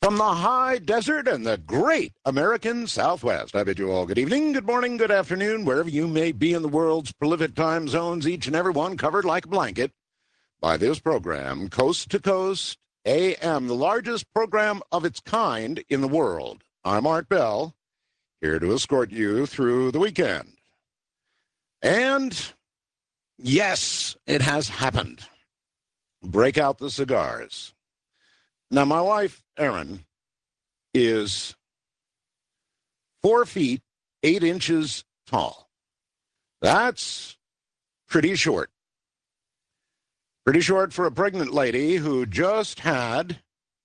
From the high desert and the great American Southwest, I bid you all good evening, good morning, good afternoon, wherever you may be in the world's prolific time zones, each and every one covered like a blanket by this program, Coast to Coast AM, the largest program of its kind in the world. I'm Art Bell, here to escort you through the weekend. And yes, it has happened. Break out the cigars. Now, my wife, Erin, is 4 feet, 8 inches tall. That's pretty short. Pretty short for a pregnant lady who just had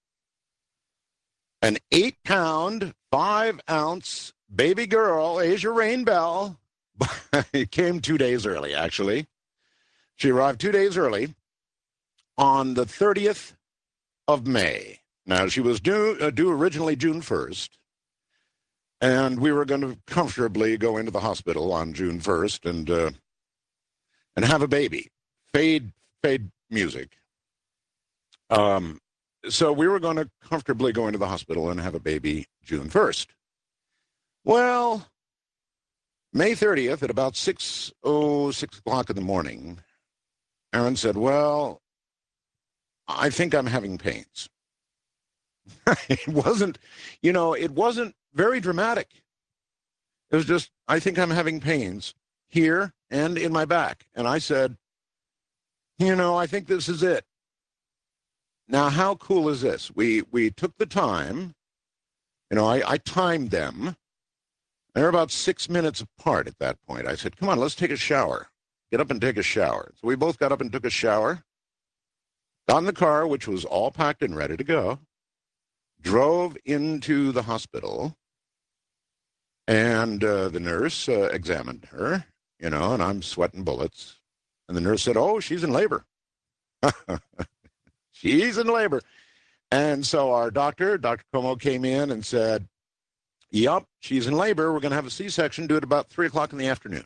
an 8-pound, 5-ounce baby girl, Asia Rain Bell. It came 2 days early, actually. She arrived 2 days early on the 30th of May. Now, she was due originally June 1st, and we were going to comfortably go into the hospital on June 1st and have a baby. Fade music. So we were going to comfortably go into the hospital and have a baby June 1st. Well, May 30th at about 6 o'clock in the morning, Erin said, well, I think I'm having pains. It wasn't very dramatic. It was just, I think I'm having pains here and in my back. And I said, I think this is it. Now, how cool is this? We took the time, I timed them. They're about 6 minutes apart at that point. I said, come on, let's take a shower. Get up and take a shower. So we both got up and took a shower. Got in the car, which was all packed and ready to go, drove into the hospital, and the nurse examined her, and I'm sweating bullets. And the nurse said, oh, she's in labor. She's in labor. And so our doctor, Dr. Como, came in and said, yep, she's in labor. We're going to have a C-section, do it about 3 o'clock in the afternoon.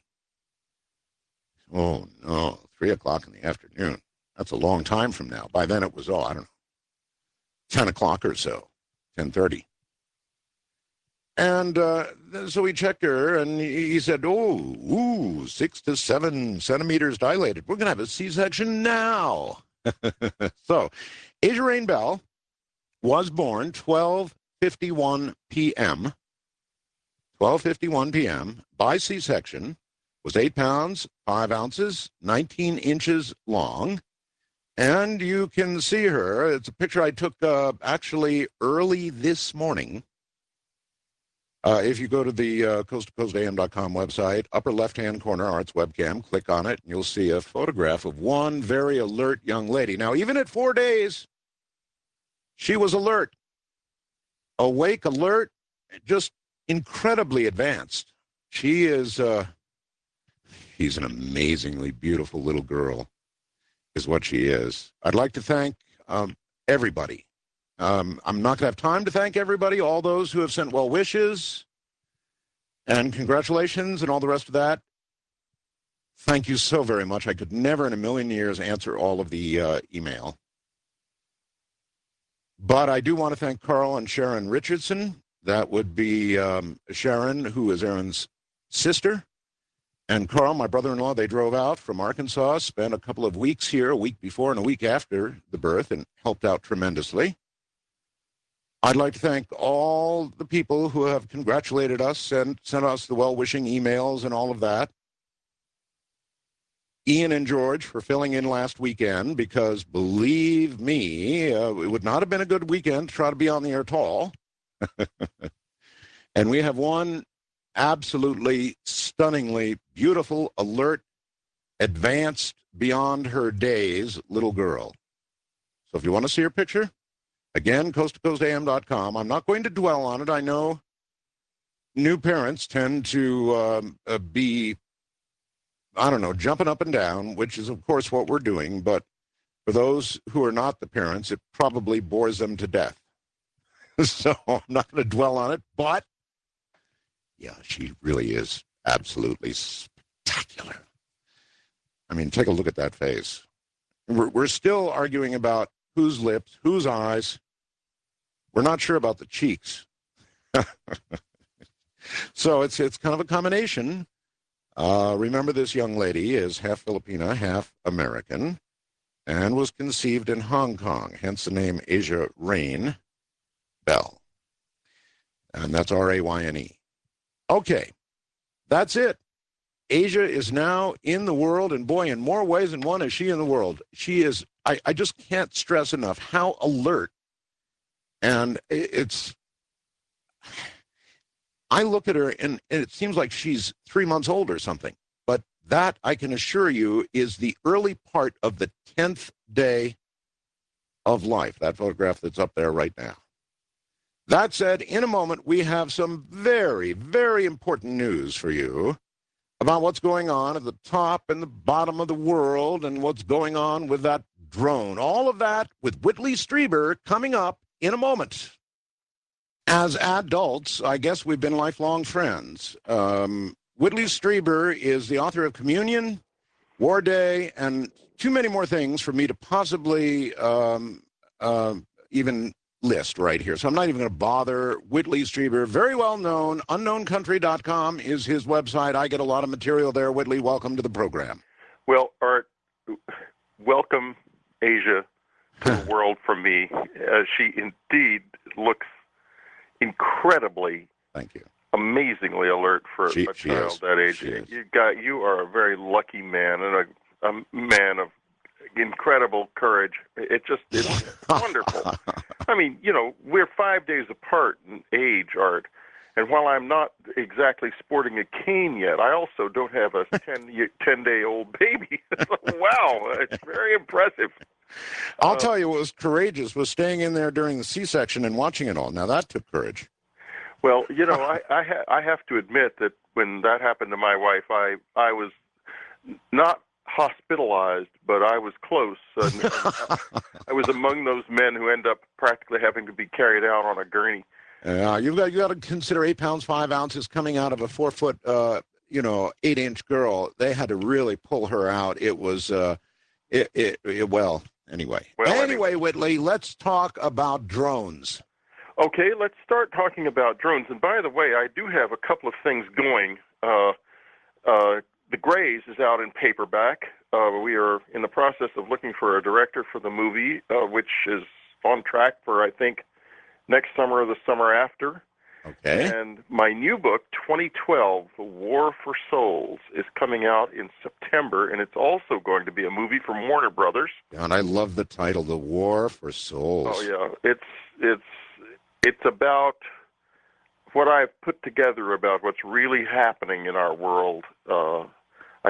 Oh, no, 3 o'clock in the afternoon. That's a long time from now. By then it was, 10 o'clock or so, 10:30. And so we checked her, and he said, 6 to 7 centimeters dilated. We're going to have a C-section now. So Asia Rain Bell was born 12:51 p.m., 12:51 p.m. by C-section, was 8 pounds, 5 ounces, 19 inches long. And you can see her. It's a picture I took actually early this morning. If you go to the coasttocoastam.com website, upper left-hand corner, Art's webcam, click on it, and you'll see a photograph of one very alert young lady. Now, even at 4 days, she was alert. Awake, alert, just incredibly advanced. She's an amazingly beautiful little girl. Is what she is. I'd like to thank everybody. I'm not going to have time to thank everybody, all those who have sent well wishes and congratulations and all the rest of that. Thank you so very much. I could never in a million years answer all of the email. But I do want to thank Carl and Sharon Richardson. That would be Sharon, who is Erin's sister. And Carl, my brother-in-law, they drove out from Arkansas, spent a couple of weeks here, a week before and a week after the birth, and helped out tremendously. I'd like to thank all the people who have congratulated us and sent us the well-wishing emails and all of that. Ian and George for filling in last weekend, because believe me, it would not have been a good weekend to try to be on the air at all. And we have one absolutely stunningly beautiful, alert, advanced beyond her days little girl. So if you want to see her picture, again, coasttocoastam.com. I'm not going to dwell on it. I know new parents tend to be, jumping up and down, which is, of course, what we're doing. But for those who are not the parents, it probably bores them to death. So I'm not going to dwell on it, but yeah, she really is absolutely spectacular. I mean, take a look at that face. We're still arguing about whose lips, whose eyes. We're not sure about the cheeks. So it's kind of a combination. Remember, this young lady is half Filipina, half American, and was conceived in Hong Kong, hence the name Asia Rain Bell. And that's R-A-Y-N-E. Okay, that's it. Asia is now in the world, and boy, in more ways than one is she in the world. She is, I just can't stress enough how alert. And I look at her, and it seems like she's 3 months old or something. But that, I can assure you, is the early part of the 10th day of life, that photograph that's up there right now. That said, in a moment, we have some very, very important news for you about what's going on at the top and the bottom of the world and what's going on with that drone. All of that with Whitley Strieber coming up in a moment. As adults, I guess we've been lifelong friends. Whitley Strieber is the author of Communion, War Day, and too many more things for me to possibly even list right here. So I'm not even going to bother. Whitley Strieber, very well known. UnknownCountry.com is his website. I get a lot of material there. Whitley, welcome to the program. Well, Art, welcome Asia to the world from me. She indeed looks incredibly, thank you, amazingly alert for a child that age. You are a very lucky man and a man of incredible courage. It's wonderful. I mean, we're 5 days apart in age, Art, and while I'm not exactly sporting a cane yet, I also don't have a 10-day-old baby. Wow, it's very impressive. I'll tell you what was courageous was staying in there during the C-section and watching it all. Now, that took courage. Well, I have to admit that when that happened to my wife, I was not hospitalized, but I was close. And I was among those men who end up practically having to be carried out on a gurney. You got to consider 8 pounds 5 ounces coming out of a 4 foot, 8-inch girl. They had to really pull her out. It was Anyway, Whitley, let's talk about drones. Okay, let's start talking about drones. And by the way, I do have a couple of things going. The Greys is out in paperback. We are in the process of looking for a director for the movie, which is on track for, I think, next summer or the summer after. Okay. And my new book, 2012, The War for Souls, is coming out in September, and it's also going to be a movie from Warner Brothers. And I love the title, The War for Souls. Oh yeah, it's about what I've put together about what's really happening in our world. I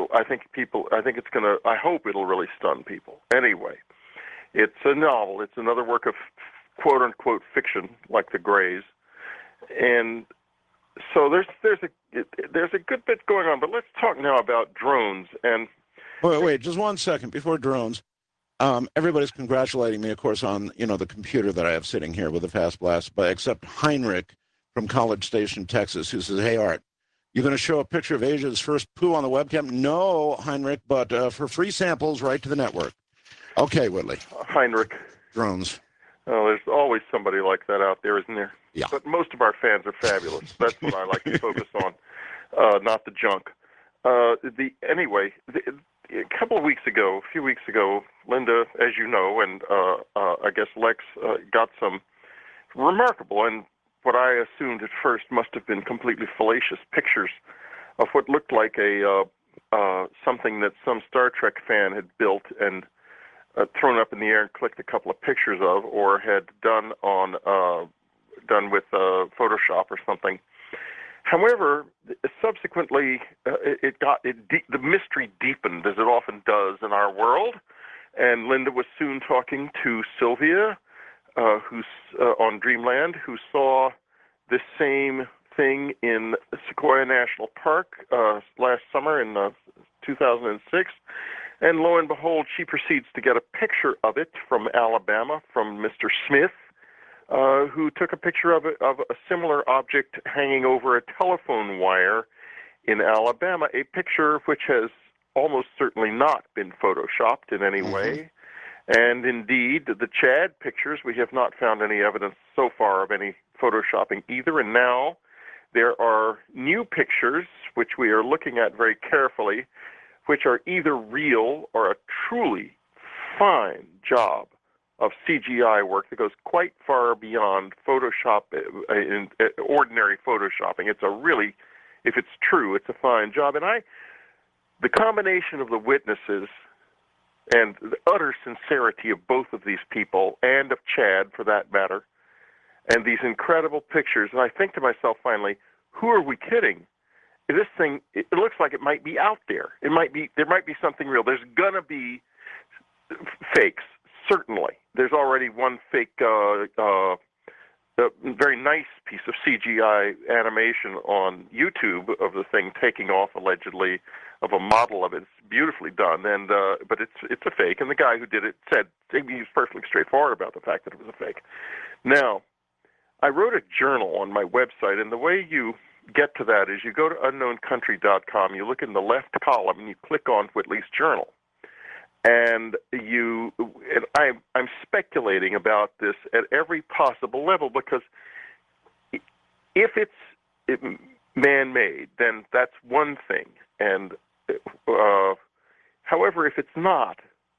hope it'll really stun people. Anyway, it's a novel. It's another work of quote unquote fiction, like The Greys. And so there's a good bit going on, but let's talk now about drones. And wait, just 1 second before drones. Everybody's congratulating me, of course, on the computer that I have sitting here with a Fast Blast, but except Heinrich from College Station, Texas, who says, "Hey, Art, you're going to show a picture of Asia's first poo on the webcam?" No, Heinrich, but for free samples, right to the network. Okay, Whitley. Heinrich. Drones. Oh, there's always somebody like that out there, isn't there? Yeah. But most of our fans are fabulous. That's what I like to focus on, not the junk. A couple of a few weeks ago, Linda, as you know, and I guess Lex got some remarkable and what I assumed at first must have been completely fallacious pictures of what looked like a something that some Star Trek fan had built and thrown up in the air and clicked a couple of pictures of, or had done with Photoshop or something. However, subsequently, the mystery deepened, as it often does in our world, and Linda was soon talking to Sylvia, who's on Dreamland, who saw this same thing in Sequoia National Park last summer in 2006. And lo and behold, she proceeds to get a picture of it from Alabama, from Mr. Smith, who took a picture of a similar object hanging over a telephone wire in Alabama, a picture which has almost certainly not been photoshopped in any way. And indeed, the Chad pictures, we have not found any evidence so far of any photoshopping either. And now there are new pictures, which we are looking at very carefully, which are either real or a truly fine job of CGI work that goes quite far beyond Photoshop, ordinary Photoshopping. It's a really, if it's true, it's a fine job. And the combination of the witnesses and the utter sincerity of both of these people, and of Chad for that matter, and these incredible pictures, and I think to myself finally, who are we kidding? This thing, it looks like it might be out there. There might be something real. There's gonna be fakes, certainly. There's already one fake, a very nice piece of CGI animation on YouTube of the thing taking off allegedly, of a model of it. It's beautifully done, and but it's a fake. And the guy who did it said he was perfectly straightforward about the fact that it was a fake. Now, I wrote a journal on my website, and the way you get to that is you go to unknowncountry.com, you look in the left column, and you click on Whitley's journal. And I'm speculating about this at every possible level, because if it's man-made, then that's one thing. And however, if it's not,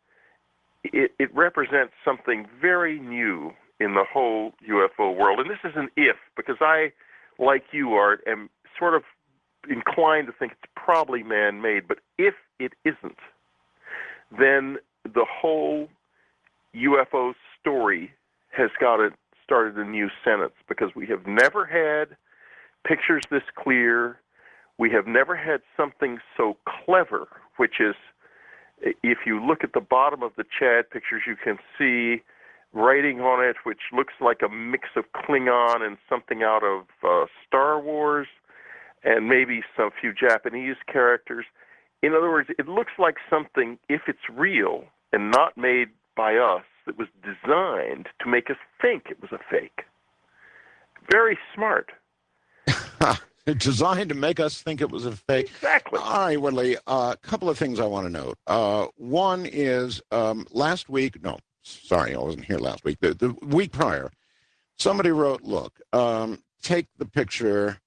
it represents something very new in the whole UFO world. And this is an if, because I, like you, Art, am sort of inclined to think it's probably man-made. But if it isn't, then the whole UFO story has started a new sentence, because we have never had pictures this clear. We have never had something so clever, which is, if you look at the bottom of the Chad pictures, you can see writing on it, which looks like a mix of Klingon and something out of Star Wars, and maybe some few Japanese characters. In other words, it looks like something, if it's real and not made by us, that was designed to make us think it was a fake. Very smart. Designed to make us think it was a fake. Exactly. All right, Whitley, a couple of things I want to note. One is last week, no, sorry, I wasn't here last week, the week prior, somebody wrote, look, take the picture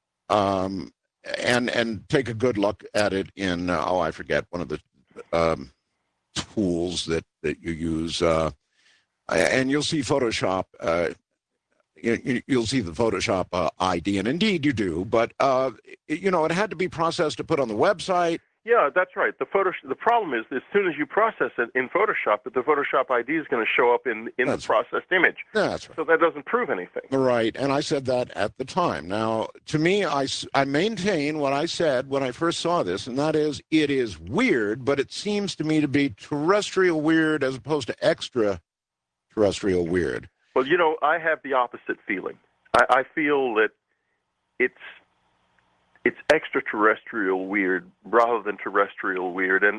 and take a good look at it in, I forget, one of the tools that you use, and you'll see Photoshop. You'll see the Photoshop ID, and indeed you do. But it had to be processed to put on the website. Yeah, that's right. The problem is, as soon as you process it in Photoshop, that the Photoshop ID is going to show up in the processed image. That's right. So that doesn't prove anything. Right, and I said that at the time. Now, to me, I maintain what I said when I first saw this, and that is, it is weird, but it seems to me to be terrestrial weird as opposed to extraterrestrial weird. Well, I have the opposite feeling. I feel that it's extraterrestrial weird rather than terrestrial weird, and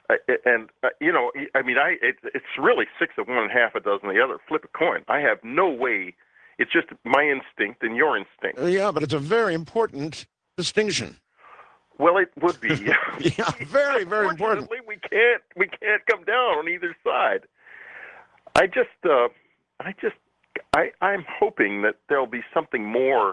it's really 6 of one and half a dozen of the other. Flip a coin. I have no way. It's just my instinct and your instinct. Yeah, but it's a very important distinction. Well, it would be. Yeah, very, very important. We can't come down on either side. I'm hoping that there'll be something more.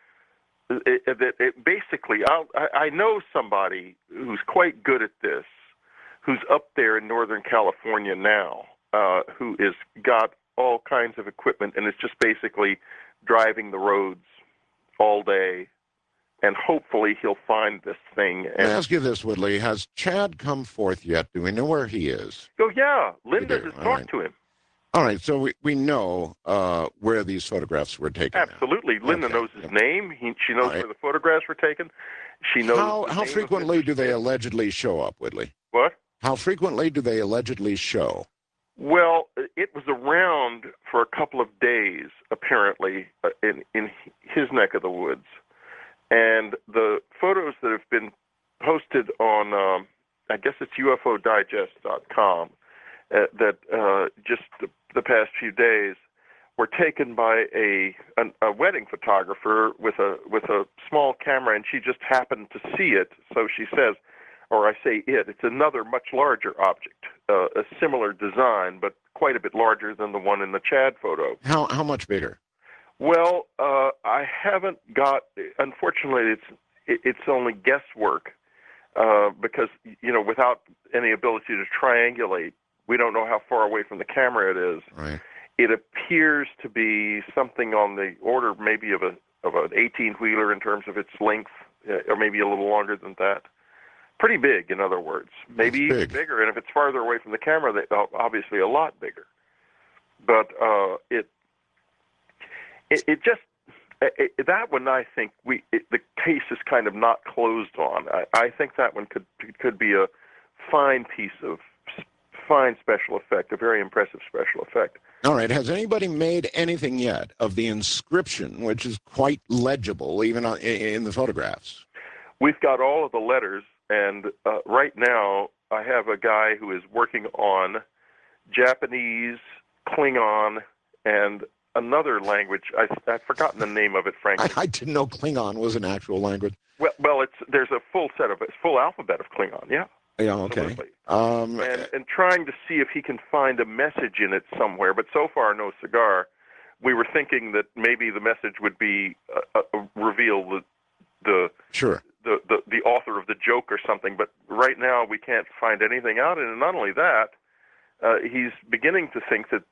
Basically, I know somebody who's quite good at this, who's up there in Northern California now, who is got all kinds of equipment and is just basically driving the roads all day, and hopefully he'll find this thing. Let me ask you this, Whitley. Has Chad come forth yet? Do we know where he is? Oh, yeah. Linda has talked to him. All right, so we know where these photographs were taken. Absolutely. Now. Linda knows his name. She knows where the photographs were taken. She knows how frequently do they allegedly show up, Whitley? What? How frequently do they allegedly show? Well, it was around for a couple of days, apparently, in his neck of the woods. And the photos that have been posted on, I guess it's UFOdigest.com, that just the past few days were taken by a wedding photographer with a small camera, and she just happened to see it, so she says, or I say it's another much larger object, a similar design, but quite a bit larger than the one in the Chad photo. How much bigger? Well, I haven't got. Unfortunately, it's only guesswork because without any ability to triangulate, we don't know how far away from the camera it is. Right. It appears to be something on the order maybe of an 18-wheeler in terms of its length, or maybe a little longer than that. Pretty big, in other words. Maybe even bigger, and if it's farther away from the camera, obviously a lot bigger. But that one, I think the case is kind of not closed on. I think that one could be a fine piece of fine special effect, a very impressive special effect. All right. Has anybody made anything yet of the inscription, which is quite legible, even in the photographs? We've got all of the letters, and right now I have a guy who is working on Japanese, Klingon, and another language. I've forgotten the name of it, frankly. I didn't know Klingon was an actual language. Well, there's a full alphabet of Klingon, yeah. Yeah, okay. And trying to see if he can find a message in it somewhere, but so far no cigar. We were thinking that maybe the message would be reveal the author of the joke or something, but right now we can't find anything out. And not only that, he's beginning to think that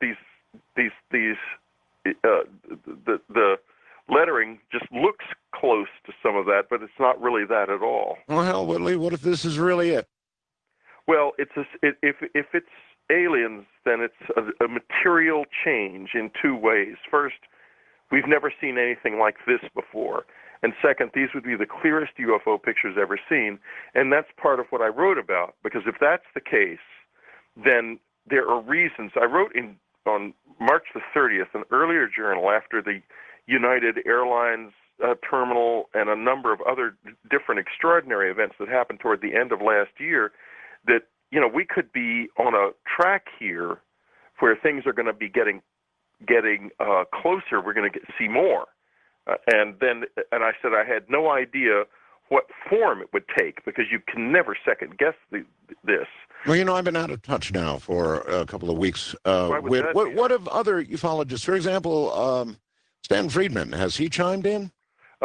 the lettering just looks close to some of that, but it's not really that at all. Well, hell, Whitley, what if this is really it? Well, if it's aliens, then it's a material change in two ways. First, we've never seen anything like this before. And second, these would be the clearest UFO pictures ever seen. And that's part of what I wrote about, because if that's the case, then there are reasons. I wrote on March the 30th, an earlier journal after the United Airlines terminal and a number of other different extraordinary events that happened toward the end of last year, that we could be on a track here where things are going to be getting closer. We're going to see more, and I said I had no idea what form it would take, because you can never second guess this. Well, I've been out of touch now for a couple of weeks. What have other ufologists, for example, Stan Friedman, has he chimed in?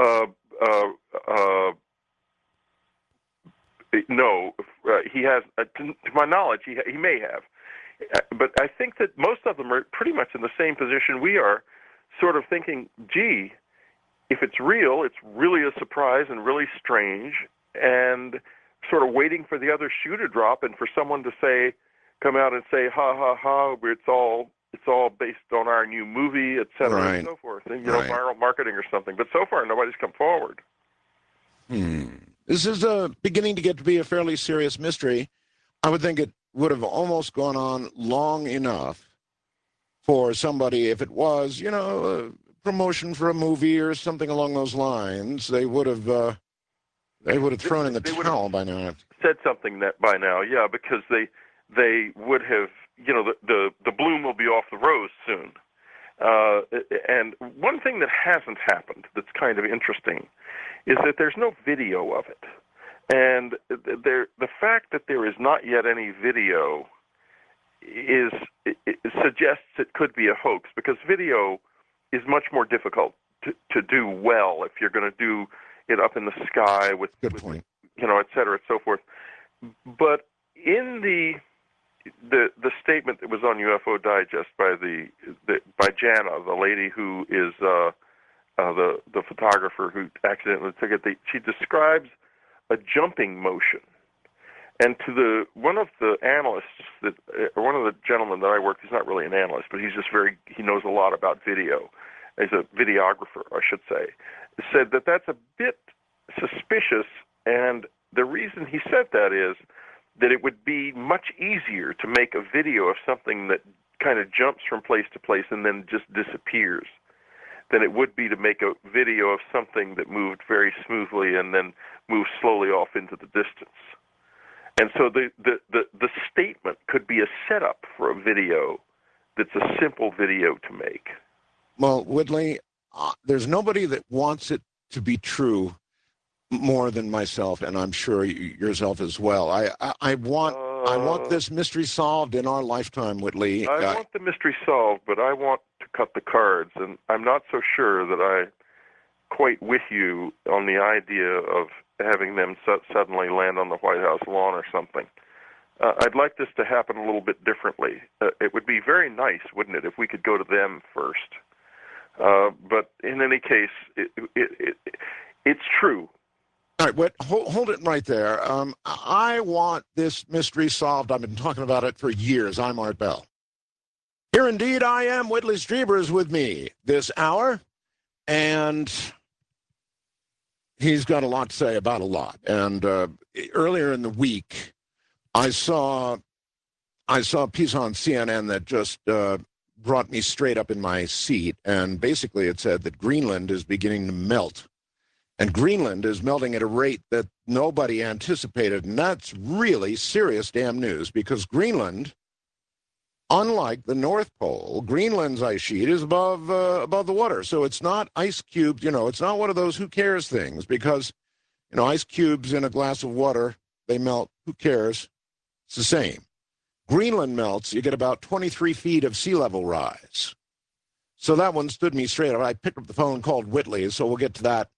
No, he has. To my knowledge, he may have. But I think that most of them are pretty much in the same position we are, sort of thinking, gee, if it's real, it's really a surprise and really strange, and sort of waiting for the other shoe to drop and for someone to come out and say, ha, ha, ha, it's all based on our new movie, et cetera, right. and so forth, and, viral marketing or something. But so far, nobody's come forward. This is beginning to get to be a fairly serious mystery. I would think it would have almost gone on long enough for somebody, if it was, a promotion for a movie or something along those lines, they would have thrown in the towel by now. Said something that by now, yeah, because they would have, the bloom will be off the rose soon. And one thing that hasn't happened that's kind of interesting is that there's no video of it. And the fact that there is not yet any video it suggests it could be a hoax, because video is much more difficult to do well if you're going to do it up in the sky with point. Et cetera, and so forth. But in the statement that was on UFO Digest by Jana, the lady who is the photographer who accidentally took it, she describes a jumping motion. And to one of the analysts one of the gentlemen that I work, he's not really an analyst, but he's just he knows a lot about video. He's a videographer, I should say, said that that's a bit suspicious. And the reason he said that is that it would be much easier to make a video of something that kind of jumps from place to place and then just disappears than it would be to make a video of something that moved very smoothly and then moved slowly off into the distance. And so the statement could be a setup for a video that's a simple video to make. Well, Whitley, there's nobody that wants it to be true more than myself, and I'm sure yourself as well. I want this mystery solved in our lifetime, Whitley. I want the mystery solved, but I want to cut the cards, and I'm not so sure that I quite with you on the idea of having them suddenly land on the White House lawn or something. I'd like this to happen a little bit differently. It would be very nice, wouldn't it, if we could go to them first? But in any case, it's true. All right, hold it right there. I want this mystery solved. I've been talking about it for years. I'm Art Bell. Here indeed I am. Whitley Strieber is with me this hour, and he's got a lot to say about a lot. And earlier in the week, I saw a piece on CNN that just brought me straight up in my seat, and basically it said that Greenland is beginning to melt. And Greenland is melting at a rate that nobody anticipated, and that's really serious damn news, because Greenland, unlike the North Pole, Greenland's ice sheet is above the water. So it's not ice cubes, it's not one of those who cares things, because, ice cubes in a glass of water, they melt, who cares? It's the same. Greenland melts, you get about 23 feet of sea level rise. So that one stood me straight up. I picked up the phone, called Whitley, so we'll get to that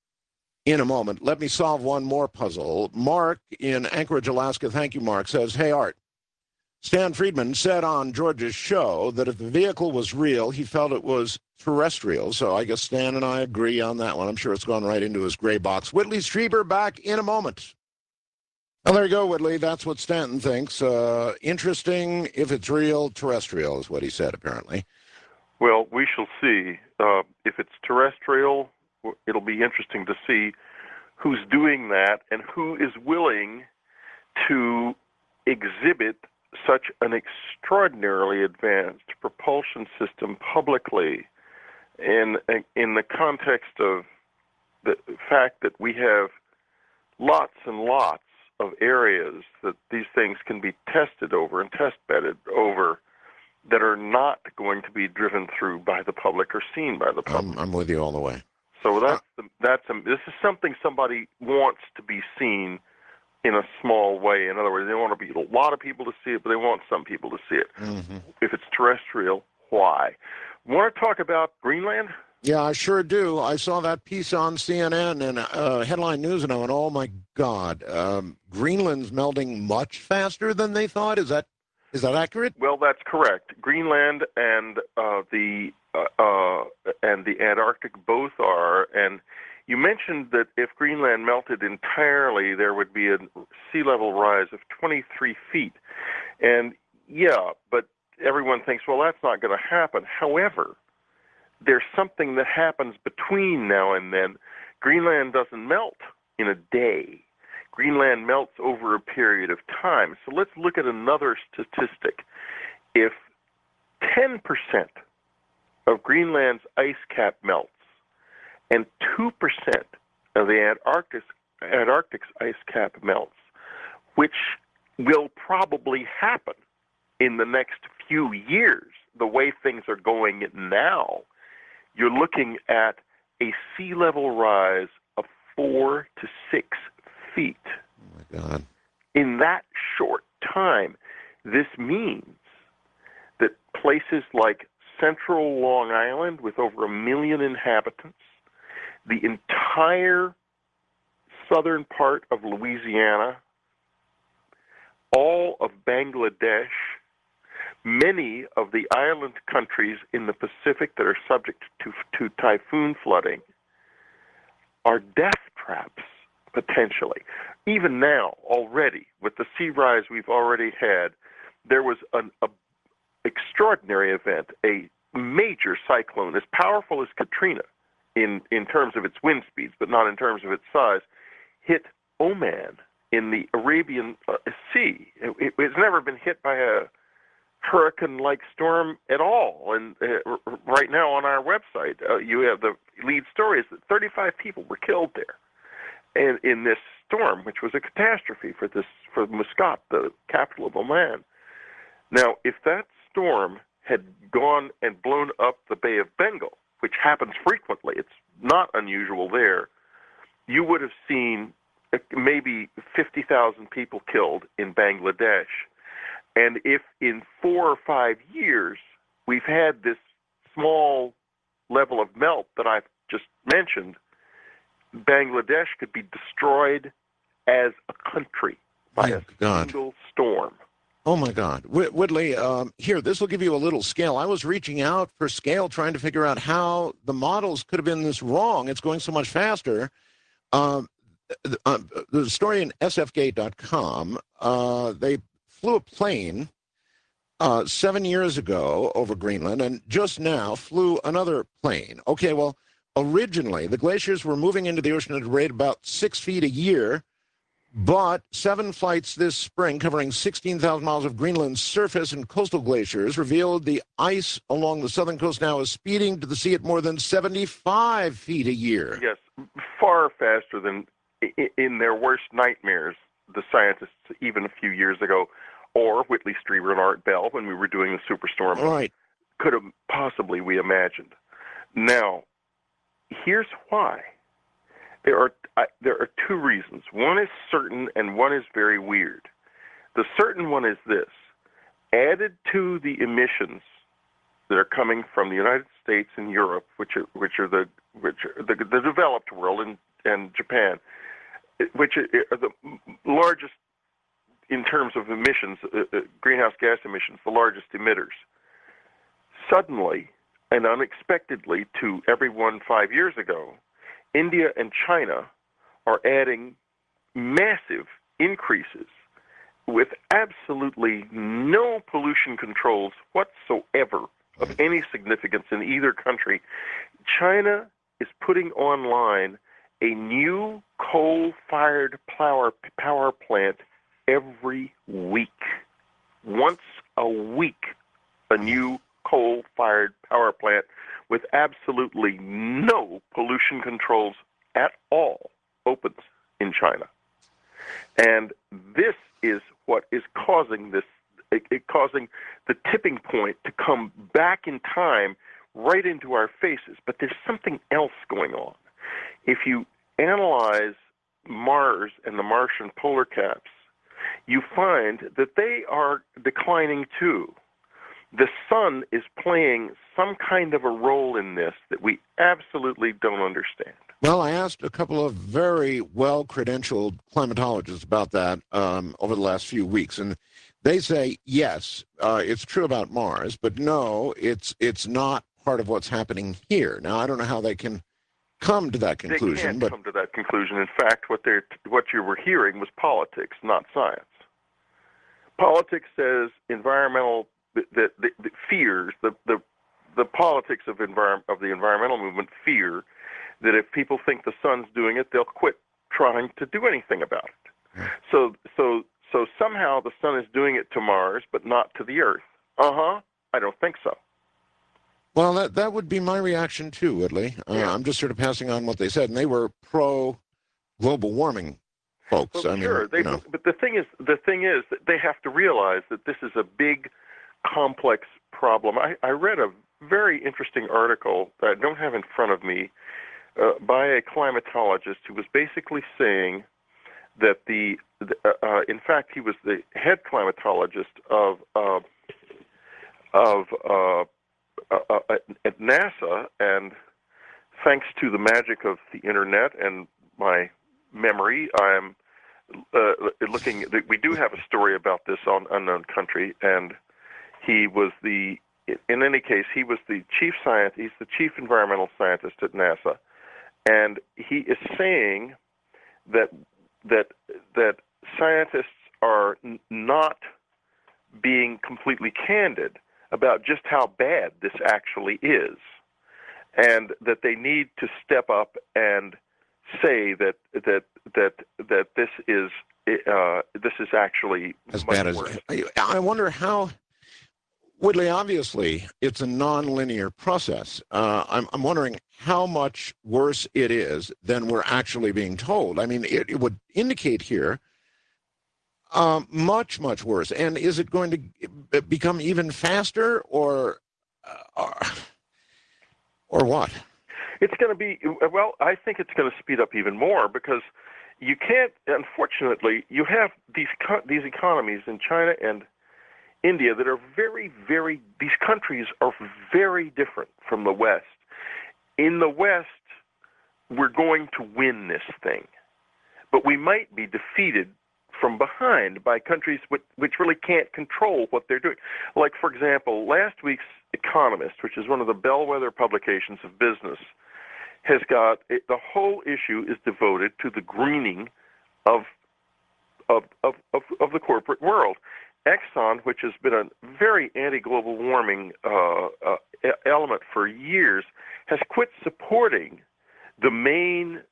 in a moment. Let me solve one more puzzle. Mark in Anchorage, Alaska, thank you, Mark, says, hey, Art, Stan Friedman said on George's show that if the vehicle was real, he felt it was terrestrial. So I guess Stan and I agree on that one. I'm sure it's gone right into his gray box. Whitley Strieber back in a moment. Well, there you go, Whitley. That's what Stanton thinks. Interesting. If it's real, terrestrial is what he said, apparently. Well, we shall see. If it's terrestrial, it'll be interesting to see who's doing that and who is willing to exhibit such an extraordinarily advanced propulsion system publicly in the context of the fact that we have lots and lots of areas that these things can be tested over and test bedded over that are not going to be driven through by the public or seen by the public. I'm with you all the way. So this is something somebody wants to be seen in a small way. In other words, they want a lot of people to see it, but they want some people to see it. Mm-hmm. If it's terrestrial, why? Want to talk about Greenland? Yeah, I sure do. I saw that piece on CNN and Headline News, and I went, oh, my God. Greenland's melting much faster than they thought? Is that accurate? Well, that's correct. Greenland and the Antarctic both are. And you mentioned that if Greenland melted entirely, there would be a sea level rise of 23 feet. And yeah, but everyone thinks, well, that's not going to happen. However, there's something that happens between now and then. Greenland doesn't melt in a day. Greenland melts over a period of time. So let's look at another statistic. If 10% of Greenland's ice cap melts and 2% of the Antarctic's ice cap melts, which will probably happen in the next few years, the way things are going now, you're looking at a sea level rise of 4 to 6 feet. Oh, my God. In that short time, this means that places like central Long Island, with over 1 million inhabitants, the entire southern part of Louisiana, all of Bangladesh, many of the island countries in the Pacific that are subject to typhoon flooding are death traps, potentially. Even now, already, with the sea rise we've already had, there was an extraordinary event, a major cyclone, as powerful as Katrina in terms of its wind speeds, but not in terms of its size, hit Oman in the Arabian Sea. It's never been hit by a hurricane-like storm at all. And right now on our website, you have the lead story is that 35 people were killed there, and in this storm, which was a catastrophe for Muscat, the capital of Oman. Now, if that storm had gone and blown up the Bay of Bengal, which happens frequently, it's not unusual there, you would have seen maybe 50,000 people killed in Bangladesh. And if in 4 or 5 years we've had this small level of melt that I've just mentioned, Bangladesh could be destroyed as a country by a single storm. Oh, my God. Whitley, here, this will give you a little scale. I was reaching out for scale, trying to figure out how the models could have been this wrong. It's going so much faster. The story in sfgate.com, they flew a plane 7 years ago over Greenland and just now flew another plane. Okay, well, originally the glaciers were moving into the ocean at a rate about 6 feet a year, but 7 flights this spring covering 16,000 miles of Greenland's surface and coastal glaciers revealed the ice along the southern coast now is speeding to the sea at more than 75 feet a year. Yes, far faster than in their worst nightmares, the scientists, even a few years ago, or Whitley Strieber and Art Bell, when we were doing the superstorm, right, could have possibly we imagined. Now, here's why. There are 2 reasons. One is certain and one is very weird. The certain one is this. Added to the emissions that are coming from the United States and Europe, which are the developed world and Japan, which are the largest in terms of emissions, greenhouse gas emissions, the largest emitters. Suddenly and unexpectedly to everyone 5 years ago, India and China are adding massive increases with absolutely no pollution controls whatsoever of any significance in either country. China is putting online a new coal-fired power plant every week. Once a week, a new coal-fired power plant with absolutely no pollution controls at all opens in China. And this is what is causing causing the tipping point to come back in time right into our faces. But there's something else going on. If you analyze Mars and the Martian polar caps, you find that they are declining too. The sun is playing some kind of a role in this that we absolutely don't understand. Well, I asked a couple of very well-credentialed climatologists about that over the last few weeks, and they say, yes, it's true about Mars, but no, it's not part of what's happening here. Now, I don't know how they can come to that conclusion. They can't come to that conclusion. In fact, what you were hearing was politics, not science. Politics says environmental that fears the politics of the environmental movement fear that if people think the sun's doing it, they'll quit trying to do anything about it. So somehow the sun is doing it to Mars, but not to the Earth. I don't think so. Well, that would be my reaction too, Whitley. I'm just sort of passing on what they said, and they were pro-global warming folks. Well, sure, but the thing is that they have to realize that this is a big, complex problem. I read a very interesting article that I don't have in front of me by a climatologist who was basically saying that in fact, he was the head climatologist at NASA, and thanks to the magic of the internet and my memory, I'm looking. We do have a story about this on Unknown Country, and he was in any case, he was the chief scientist. He's the chief environmental scientist at NASA, and he is saying that scientists are not being completely candid about just how bad this actually is, and that they need to step up and say that this is actually as much bad as worse. I wonder how. Woodley, obviously, it's a nonlinear process. I'm wondering how much worse it is than we're actually being told. I mean, it would indicate here much, much worse. And is it going to become even faster, or what? It's going to be, well, I think it's going to speed up even more because you can't, unfortunately, you have these economies in China and India that are these countries are very different from the West. In the West, we're going to win this thing, but we might be defeated from behind by countries which really can't control what they're doing. Like, for example, last week's Economist, which is one of the bellwether publications of business, has got the whole issue is devoted to the greening of the corporate world. Exxon, which has been a very anti-global warming element for years, has quit supporting the main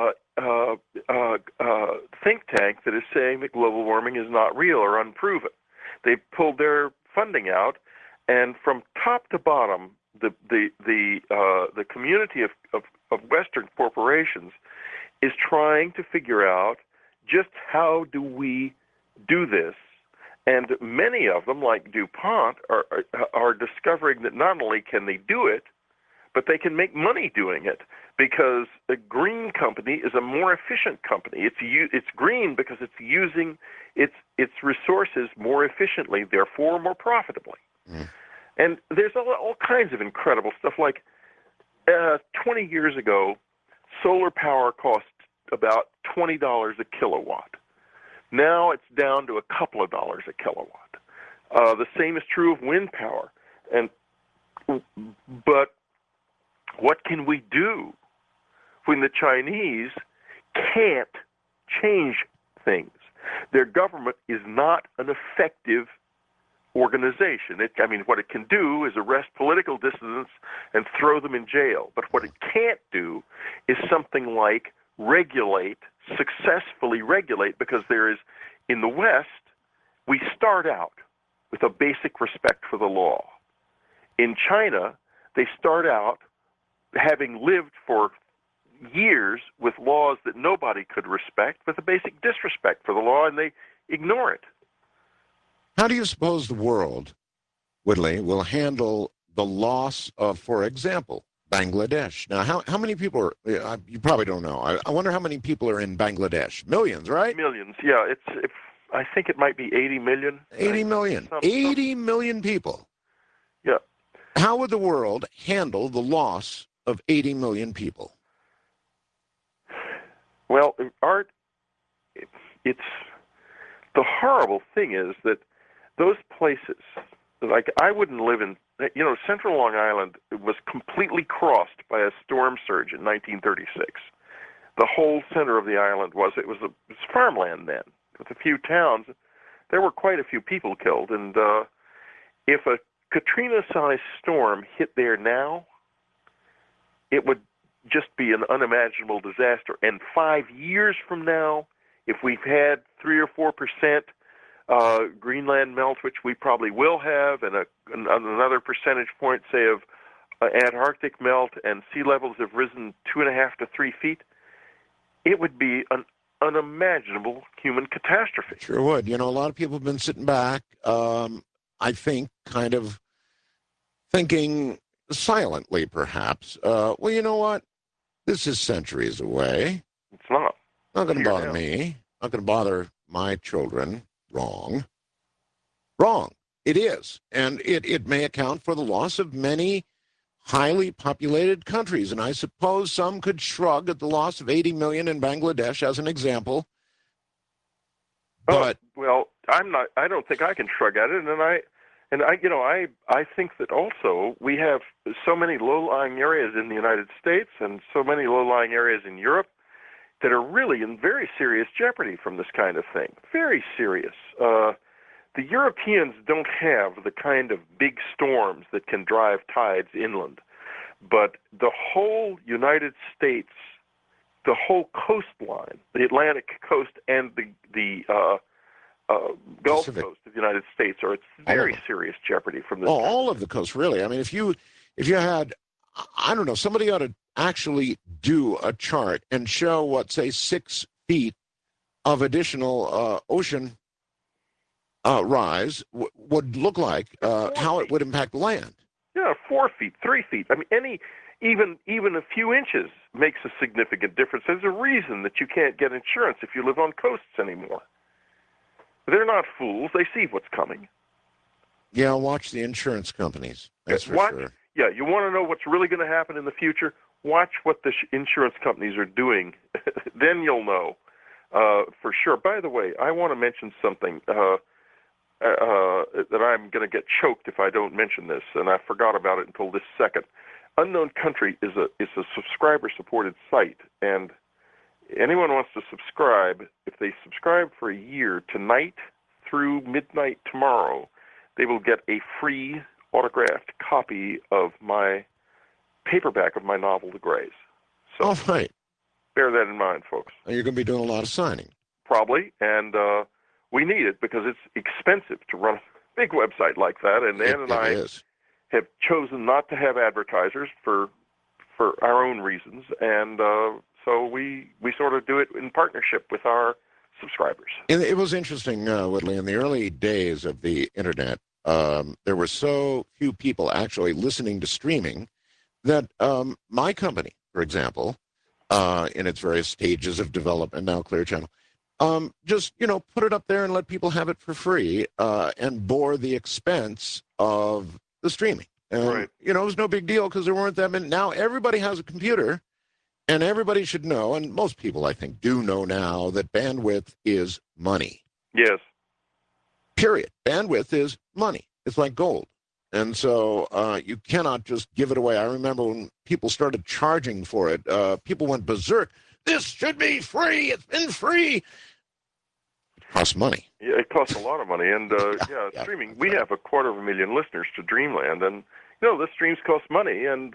think tank that is saying that global warming is not real or unproven. They pulled their funding out, and from top to bottom, the community of Western corporations is trying to figure out just how do we do this. And many of them, like DuPont, are discovering that not only can they do it, but they can make money doing it, because a green company is a more efficient company. It's green because it's using its resources more efficiently, therefore more profitably. Mm. And there's all kinds of incredible stuff. Like 20 years ago, solar power cost about $20 a kilowatt. Now it's down to a couple of dollars a kilowatt. The same is true of wind power. But what can we do when the Chinese can't change things? Their government is not an effective organization. What it can do is arrest political dissidents and throw them in jail. But what it can't do is something like successfully regulate, because there is, in the West, we start out with a basic respect for the law. In China, they start out having lived for years with laws that nobody could respect, with a basic disrespect for the law, and they ignore it. How do you suppose the world, Whitley, will handle the loss of, for example, Bangladesh? Now, how many people are, you probably don't know. I wonder how many people are in Bangladesh. Millions, right? Millions, yeah. I think it might be 80 million. 80 million. 80 million people. Yeah. How would the world handle the loss of 80 million people? Well, Art, it's the horrible thing is that those places, like I wouldn't live in, Central Long Island was completely crossed by a storm surge in 1936. The whole center of the island was farmland then, with a few towns. There were quite a few people killed, and if a Katrina-sized storm hit there now, it would just be an unimaginable disaster. And 5 years from now, if we've had 3 or 4% Greenland melt, which we probably will have, and another percentage point, say, of Antarctic melt, and sea levels have risen 2.5 to 3 feet, it would be an unimaginable human catastrophe. Sure would. A lot of people have been sitting back, I think, kind of thinking silently, perhaps, well, you know what? This is centuries away. It's not. Not going to bother me. Not going to bother my children. Wrong. It is. And it may account for the loss of many highly populated countries. And I suppose some could shrug at the loss of 80 million in Bangladesh as an example. But I don't think I can shrug at it. And I think that also we have so many low-lying areas in the United States and so many low-lying areas in Europe that are really in very serious jeopardy from this kind of thing. Very serious. The Europeans don't have the kind of big storms that can drive tides inland. But the whole United States, the whole coastline, the Atlantic coast and the Gulf Pacific Coast of the United States are at very serious jeopardy from this. All of the coast, really. I mean, if you had, I don't know, somebody ought to actually do a chart and show what, say, 6 feet of additional ocean rise would look like, how it would impact the land. Yeah, 4 feet, 3 feet. I mean, even a few inches makes a significant difference. There's a reason that you can't get insurance if you live on coasts anymore. They're not fools. They see what's coming. Yeah, watch the insurance companies. That's for sure. Yeah, you want to know what's really going to happen in the future? Watch what the insurance companies are doing. Then you'll know for sure. By the way, I want to mention something that I'm going to get choked if I don't mention this, and I forgot about it until this second. Unknown Country is a subscriber-supported site, and anyone wants to subscribe, if they subscribe for a year, tonight through midnight tomorrow, they will get a free autographed copy of my paperback of my novel, The Greys. So all right. Bear that in mind, folks. And you're going to be doing a lot of signing. Probably, and we need it because it's expensive to run a big website like that, and Ann and I have chosen not to have advertisers for our own reasons, and so we sort of do it in partnership with our subscribers. It was interesting, Whitley, in the early days of the Internet, there were so few people actually listening to streaming that my company, for example, in its various stages of development, now Clear Channel, just, put it up there and let people have it for free and bore the expense of the streaming. And, right. It was no big deal because there weren't that many. Now everybody has a computer, and everybody should know, and most people, I think, do know now, that bandwidth is money. Yes. Period. Bandwidth is money. It's like gold. And so you cannot just give it away. I remember when people started charging for it, people went berserk. This should be free. It's been free. It costs money. Yeah, it costs a lot of money. And, streaming, we have 250,000 listeners to Dreamland. And, the streams cost money. And,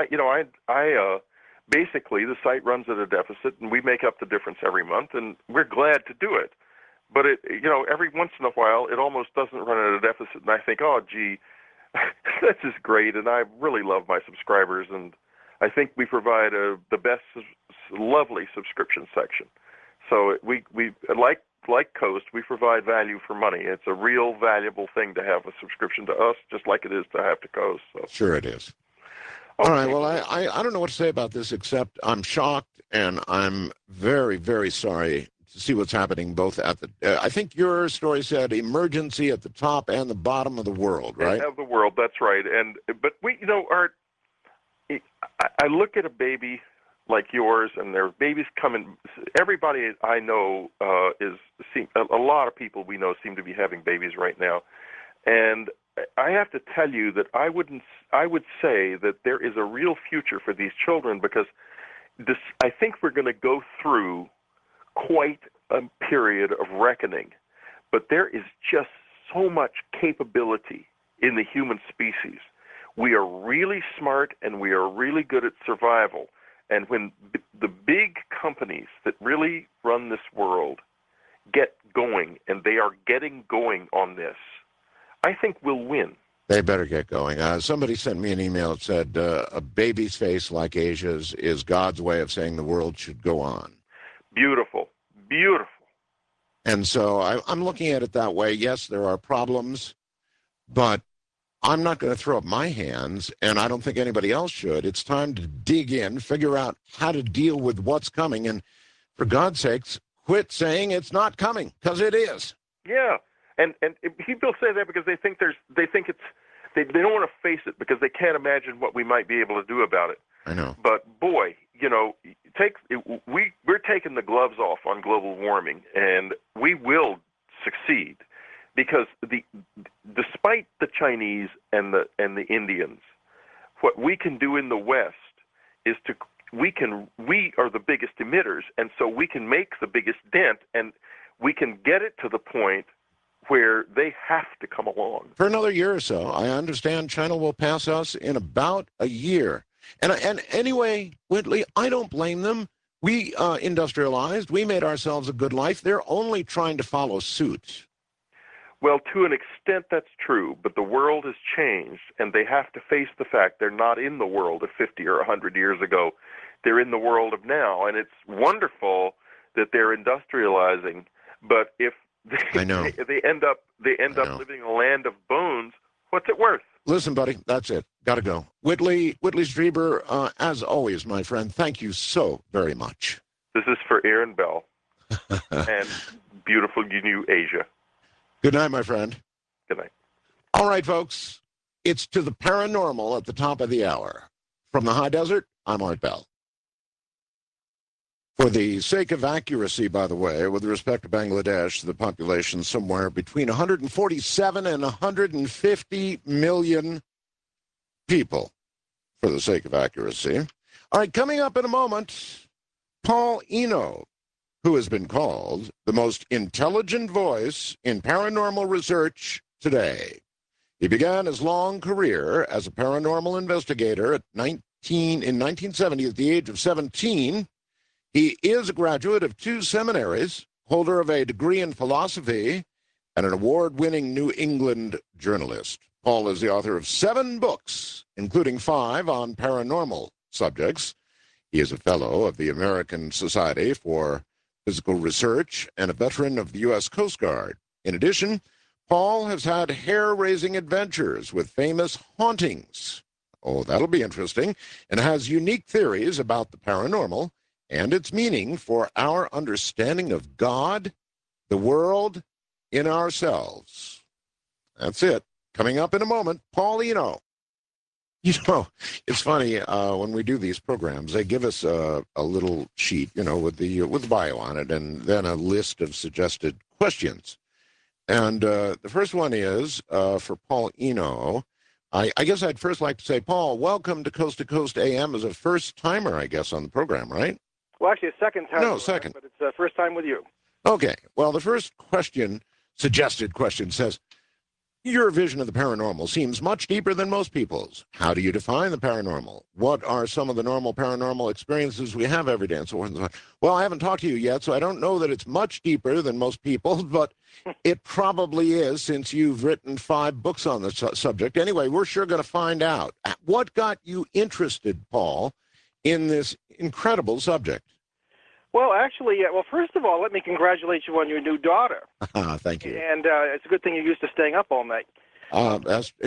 basically, the site runs at a deficit, and we make up the difference every month, and we're glad to do it. But, every once in a while, it almost doesn't run at a deficit, and I think, oh, gee, this is great, and I really love my subscribers, and I think we provide the best, lovely subscription section. So we like Coast, we provide value for money. It's a real valuable thing to have a subscription to us, just like it is to have to Coast. So. Sure it is. Okay. All right, well, I don't know what to say about this, except I'm shocked, and I'm very, very sorry to see what's happening both at the, I think your story said emergency at the top and the bottom of the world, right? Of the world, that's right. But we, Art, I look at a baby like yours, and there are babies coming. Everybody I know a lot of people we know seem to be having babies right now, and I have to tell you that I would say that there is a real future for these children, because I think we're going to go through quite a period of reckoning, but there is just so much capability in the human species. We are really smart, and we are really good at survival. And when the big companies that really run this world get going, and they are getting going on this, I think we'll win. They better get going. Somebody sent me an email that said a baby's face like Asia's is God's way of saying the world should go on. Beautiful. Beautiful. And so I'm looking at it that way. Yes, there are problems, but I'm not going to throw up my hands, and I don't think anybody else should. It's time to dig in, figure out how to deal with what's coming, and for God's sakes, quit saying it's not coming, because it is. Yeah. And people say that because they think they don't want to face it because they can't imagine what we might be able to do about it. I know. But boy, we're taking the gloves off on global warming, and we will succeed, because despite the Chinese and the Indians, what we can do in the West is we are the biggest emitters, and so we can make the biggest dent, and we can get it to the point where they have to come along. For another year or so. I understand China will pass us in about a year. And anyway, Whitley, I don't blame them. We industrialized. We made ourselves a good life. They're only trying to follow suit. Well, to an extent, that's true. But the world has changed, and they have to face the fact they're not in the world of 50 or 100 years ago. They're in the world of now. And it's wonderful that they're industrializing. But if I know. they end up living in a land of bones, what's it worth? Listen, buddy, that's it. Got to go. Whitley Strieber, as always, my friend, thank you so very much. This is for Aaron Bell and beautiful New Asia. Good night, my friend. Good night. All right, folks, it's to the paranormal at the top of the hour. From the high desert, I'm Art Bell. For the sake of accuracy, by the way, with respect to Bangladesh, the population somewhere between 147 and 150 million people, for the sake of accuracy. All right, coming up in a moment, Paul Eno, who has been called the most intelligent voice in paranormal research today. He began his long career as a paranormal investigator in 1970 at the age of 17. He is a graduate of 2 seminaries, holder of a degree in philosophy, and an award-winning New England journalist. Paul is the author of 7 books, including 5 on paranormal subjects. He is a fellow of the American Society for Physical Research and a veteran of the U.S. Coast Guard. In addition, Paul has had hair-raising adventures with famous hauntings. Oh, that'll be interesting, and has unique theories about the paranormal and its meaning for our understanding of God, the world, in ourselves. That's it. Coming up in a moment, Paul Eno. You know, it's funny, when we do these programs, they give us a little sheet, with the bio on it, and then a list of suggested questions. And the first one is for Paul Eno. I guess I'd first like to say, Paul, welcome to Coast AM as a first-timer, I guess, on the program, right? Well, actually, a second time. No, second. But it's the first time with you. Okay. Well, the first suggested question says, your vision of the paranormal seems much deeper than most people's. How do you define the paranormal? What are some of the normal paranormal experiences we have every day and so on and so on? Well, I haven't talked to you yet, so I don't know that it's much deeper than most people, but it probably is since you've written 5 books on the subject. Anyway, we're sure going to find out. What got you interested, Paul, in this incredible subject? Well, actually, first of all, let me congratulate you on your new daughter. Thank you. And it's a good thing you're used to staying up all night. Now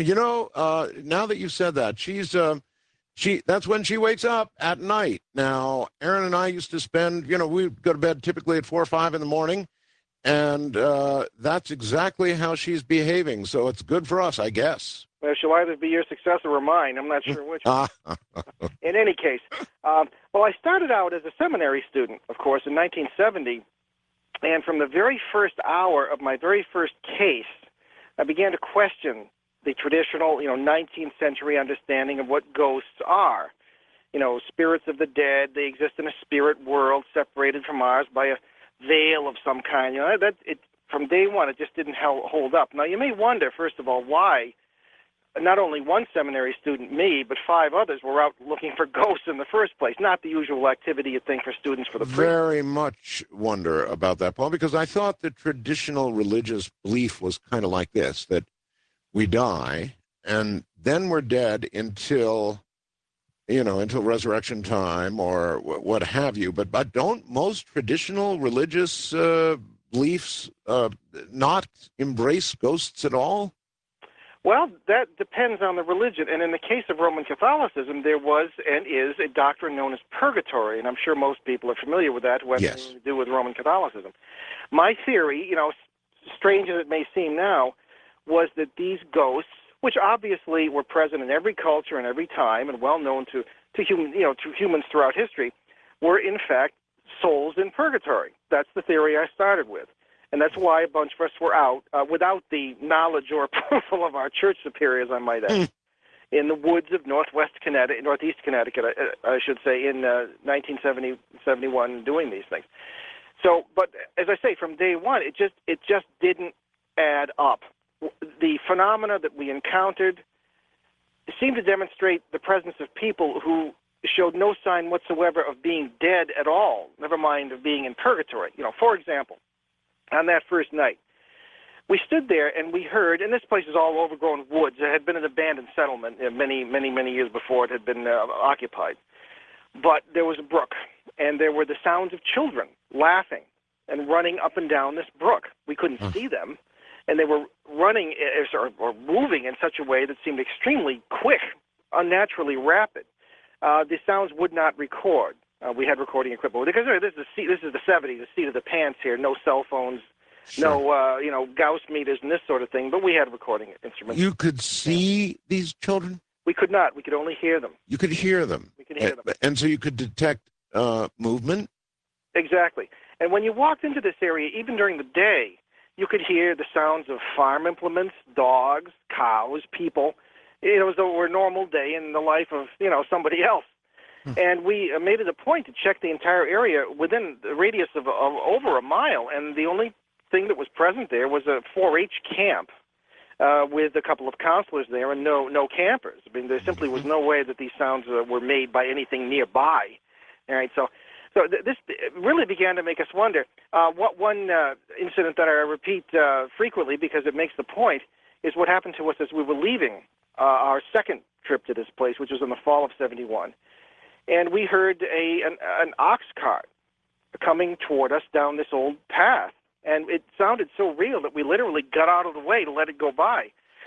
that you've said that, that's when she wakes up at night. Now, Aaron and I used to spend, we go to bed typically at 4 or 5 in the morning, and that's exactly how she's behaving. So it's good for us, I guess. Well, she'll either be your successor or mine. I'm not sure which. In any case, I started out as a seminary student, of course, in 1970. And from the very first hour of my very first case, I began to question the traditional, 19th century understanding of what ghosts are. Spirits of the dead, they exist in a spirit world separated from ours by a veil of some kind. From day one, it just didn't hold up. Now, you may wonder, first of all, why not only one seminary student, me, but 5 others were out looking for ghosts in the first place. Not the usual activity you'd think for students for the Very much wonder about that, Paul, because I thought the traditional religious belief was kind of like this, that we die, and then we're dead until resurrection time or what have you. But don't most traditional religious beliefs not embrace ghosts at all? Well, that depends on the religion. And in the case of Roman Catholicism, there was and is a doctrine known as purgatory, and I'm sure most people are familiar with that, what yes. anything to do with Roman Catholicism. My theory, strange as it may seem now, was that these ghosts, which obviously were present in every culture and every time and well known to humans throughout history, were in fact souls in purgatory. That's the theory I started with. And that's why a bunch of us were out, without the knowledge or approval of our church superiors, I might add, in the woods of northeast Connecticut, I should say, in 1971, doing these things. So, but as I say, from day one, it just didn't add up. The phenomena that we encountered seemed to demonstrate the presence of people who showed no sign whatsoever of being dead at all, never mind of being in purgatory. For example, on that first night, we stood there and we heard, and this place is all overgrown woods. It had been an abandoned settlement many, many, many years before it had been occupied. But there was a brook, and there were the sounds of children laughing and running up and down this brook. We couldn't see them, and they were running or moving in such a way that seemed extremely quick, unnaturally rapid. The sounds would not record. We had recording equipment because this is the 70s, the seat of the pants here. No cell phones, Sure. no Gauss meters and this sort of thing. But we had recording instruments. You could see these children? We could not. We could only hear them. You could hear them. We could hear them. And so you could detect movement? Exactly. And when you walked into this area, even during the day, you could hear the sounds of farm implements, dogs, cows, people. As though it were a normal day in the life of, somebody else. And we made it a point to check the entire area within the radius of over a mile, and the only thing that was present there was a 4-H camp with a couple of counselors there and no campers. I mean, there simply was no way that these sounds were made by anything nearby. All right, so this really began to make us wonder. One incident that I repeat frequently because it makes the point is what happened to us as we were leaving our second trip to this place, which was in the fall of '71. And we heard an ox cart coming toward us down this old path. And it sounded so real that we literally got out of the way to let it go by.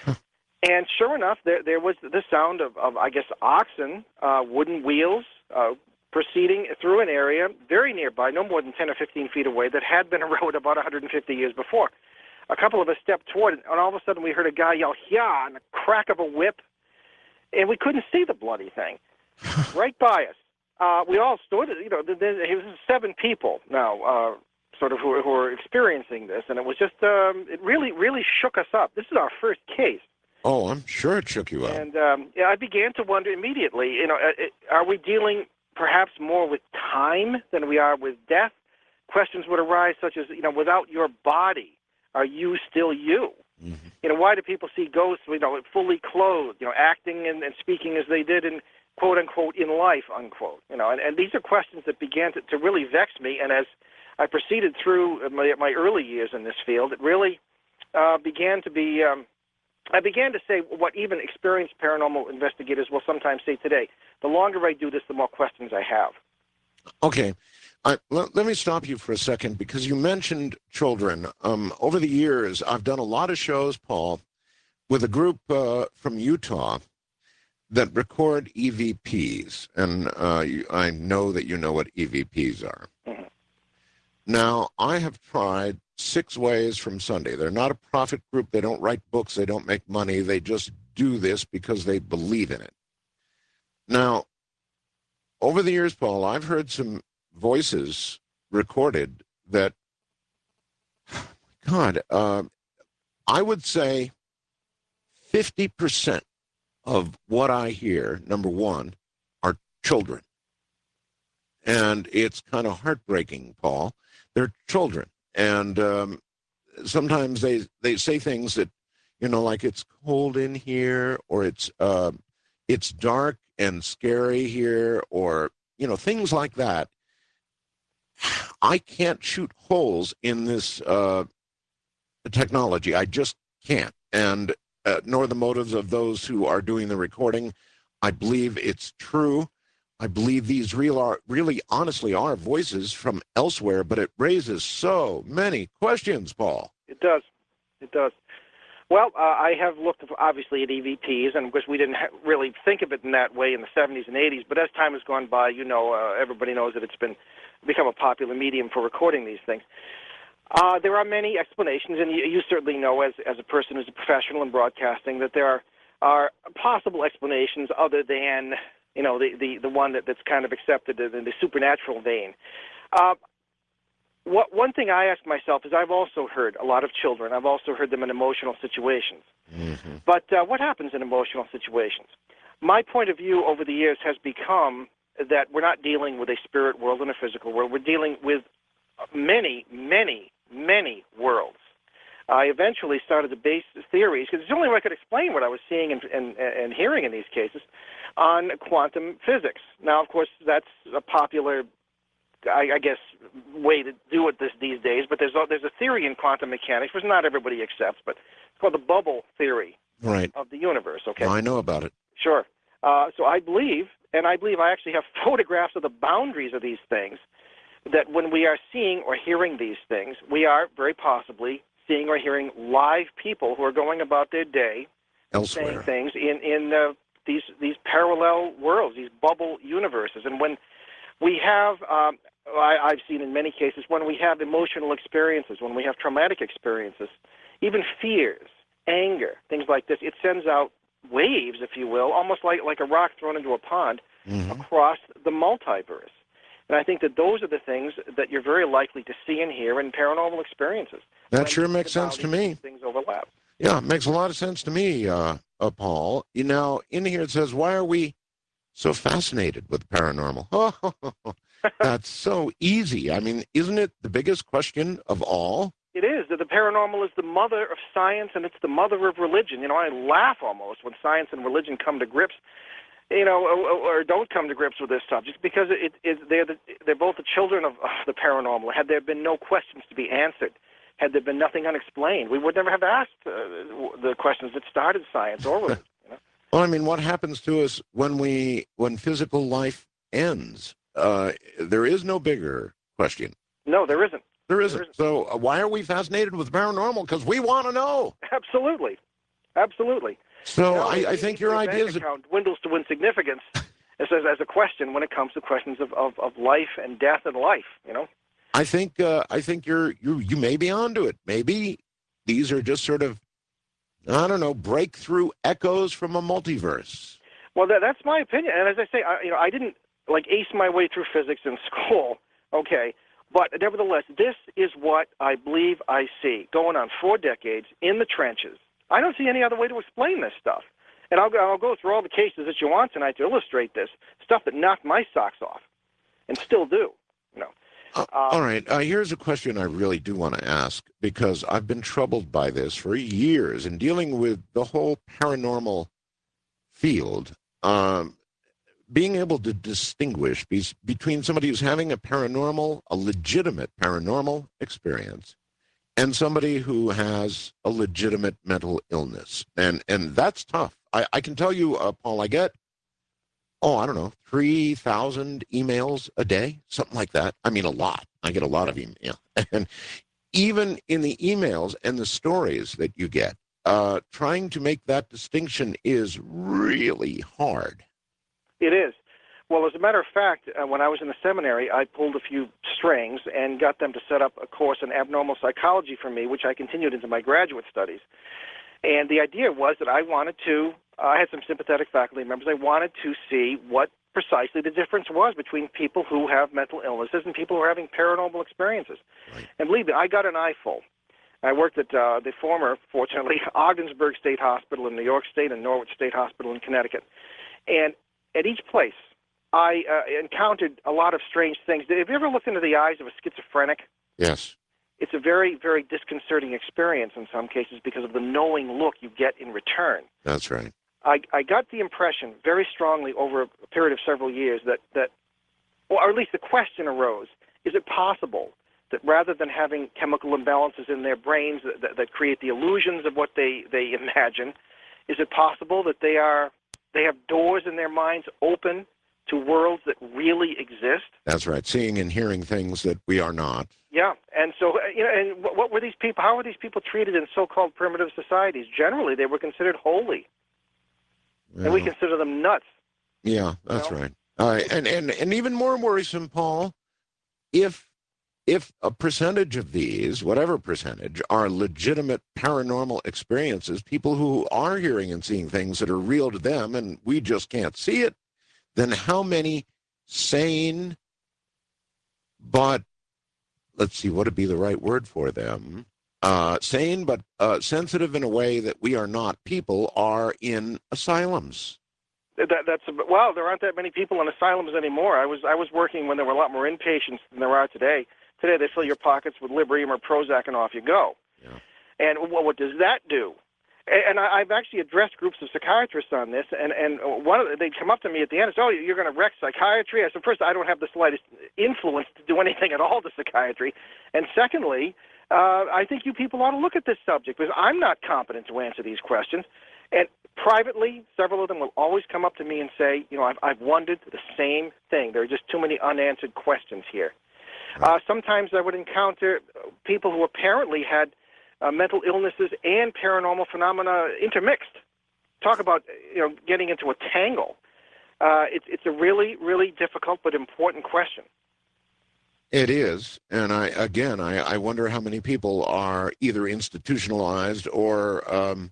And sure enough, there was the sound of I guess, oxen, wooden wheels, proceeding through an area very nearby, no more than 10 or 15 feet away, that had been a road about 150 years before. A couple of us stepped toward it, and all of a sudden we heard a guy yell, "Yeah," and the crack of a whip, and we couldn't see the bloody thing. Right by us. We all stood, it was 7 people now, sort of who were experiencing this, and it was just, it really, really shook us up. This is our first case. Oh, I'm sure it shook you up. And I began to wonder immediately, are we dealing perhaps more with time than we are with death? Questions would arise such as, without your body, are you still you? Mm-hmm. Why do people see ghosts, fully clothed, acting and speaking as they did in quote unquote in life, unquote, and these are questions that began to really vex me. And as I proceeded through my early years in this field, it really began to be, I began to say what even experienced paranormal investigators will sometimes say today. The longer I do this, the more questions I have. Okay. Let me stop you for a second because you mentioned children. Over the years, I've done a lot of shows, Paul, with a group from Utah that record EVPs, and I know that you know what EVPs are. Mm-hmm. Now, I have tried 6 Ways from Sunday. They're not a profit group. They don't write books. They don't make money. They just do this because they believe in it. Now, over the years, Paul, I've heard some voices recorded that, God, I would say 50% of what I hear, number one, are children. And it's kind of heartbreaking, Paul. They're children. And sometimes they say things that, like it's cold in here, or it's dark and scary here, or, things like that. I can't shoot holes in this technology. I just can't. And nor the motives of those who are doing the recording. I believe it's true. I believe these really honestly are voices from elsewhere, but it raises so many questions, Paul. It does. It does. Well, I have looked, obviously, at EVPs, and because we didn't really think of it in that way in the 70s and 80s, but as time has gone by, everybody knows that it's become a popular medium for recording these things. There are many explanations, and you certainly know, as a person who's a professional in broadcasting, that there are possible explanations other than the one that's kind of accepted in the supernatural vein. One thing I ask myself is I've also heard a lot of children. I've also heard them in emotional situations. Mm-hmm. But what happens in emotional situations? My point of view over the years has become that we're not dealing with a spirit world and a physical world. We're dealing with many, many, many worlds. I eventually started to base theories, because it's the only way I could explain what I was seeing and hearing in these cases, on quantum physics. Now, of course, that's a popular, I guess, way to do it these days, but there's a theory in quantum mechanics, which not everybody accepts, but it's called the bubble theory of the universe. Okay, I know about it. Sure. So I believe I actually have photographs of the boundaries of these things, that when we are seeing or hearing these things, we are very possibly seeing or hearing live people who are going about their day Elsewhere. saying things in these parallel worlds, these bubble universes. And when we have, I've seen in many cases, when we have emotional experiences, when we have traumatic experiences, even fears, anger, things like this, it sends out waves, if you will, almost like a rock thrown into a pond across the multiverse. And I think that those are the things that you're very likely to see and hear in paranormal experiences. That sure makes sense to me. Things overlap. Yeah, it makes a lot of sense to me, Paul. Now, in here it says, why are we so fascinated with paranormal? Oh, that's so easy. I mean, isn't it the biggest question of all? It is. The paranormal is the mother of science, and it's the mother of religion. You know, I laugh almost when science and religion come to grips, you know, or don't come to grips with this subject, because they're both the children of the paranormal. Had there been no questions to be answered, had there been nothing unexplained, we would never have asked the questions that started science or religion. You know? Well, I mean, what happens to us when physical life ends? There is no bigger question. No, there isn't. There isn't. So why are we fascinated with paranormal? Because we want to know. Absolutely. Absolutely. So You know, I think your ideas account dwindles to insignificance as a question when it comes to questions of life and death and life, you know? I think you may be onto it. Maybe these are just sort of, I don't know, breakthrough echoes from a multiverse. Well, that's my opinion. And as I say, I didn't ace my way through physics in school, okay? But nevertheless, this is what I believe I see going on 4 decades in the trenches. I don't see any other way to explain this stuff. And I'll go through all the cases that you want tonight to illustrate this, stuff that knocked my socks off and still do, you know. All right. Here's a question I really do want to ask, because I've been troubled by this for years in dealing with the whole paranormal field. Being able to distinguish between somebody who's having a legitimate paranormal experience, and somebody who has a legitimate mental illness. And that's tough. I can tell you, Paul, I get, I don't know, 3,000 emails a day, something like that. I mean, a lot. I get a lot of email. And even in the emails and the stories that you get, trying to make that distinction is really hard. It is. Well, as a matter of fact, when I was in the seminary, I pulled a few strings and got them to set up a course in abnormal psychology for me, which I continued into my graduate studies. And the idea was that I had some sympathetic faculty members, I wanted to see what precisely the difference was between people who have mental illnesses and people who are having paranormal experiences. Right. And believe me, I got an eyeful. I worked at the former, fortunately, Ogdensburg State Hospital in New York State and Norwich State Hospital in Connecticut. And at each place, I encountered a lot of strange things. Have you ever looked into the eyes of a schizophrenic? Yes. It's a very, very disconcerting experience in some cases because of the knowing look you get in return. That's right. I got the impression very strongly over a period of several years that or at least the question arose, is it possible that rather than having chemical imbalances in their brains that create the illusions of what they imagine, is it possible that they have doors in their minds open to worlds that really exist? That's right. Seeing and hearing things that we are not. Yeah, and so, and what were these people, how were these people treated in so-called primitive societies? Generally, they were considered holy, and we consider them nuts. Yeah, that's right. And even more worrisome, Paul, if a percentage of these, whatever percentage, are legitimate paranormal experiences, people who are hearing and seeing things that are real to them and we just can't see it, then how many sane, but let's see, what would be the right word for them? Sane but sensitive in a way that we are not, people are in asylums. Well, there aren't that many people in asylums anymore. I was working when there were a lot more inpatients than there are today. Today they fill your pockets with Librium or Prozac and off you go. Yeah. And what does that do? And I've actually addressed groups of psychiatrists on this, and they'd come up to me at the end and say, you're going to wreck psychiatry? I said, first, I don't have the slightest influence to do anything at all to psychiatry. And secondly, I think you people ought to look at this subject, because I'm not competent to answer these questions. And privately, several of them will always come up to me and say, I've wondered the same thing. There are just too many unanswered questions here. Sometimes I would encounter people who apparently had mental illnesses and paranormal phenomena intermixed. Talk about getting into a tangle. It's a really, really difficult but important question. It is, and I wonder how many people are either institutionalized or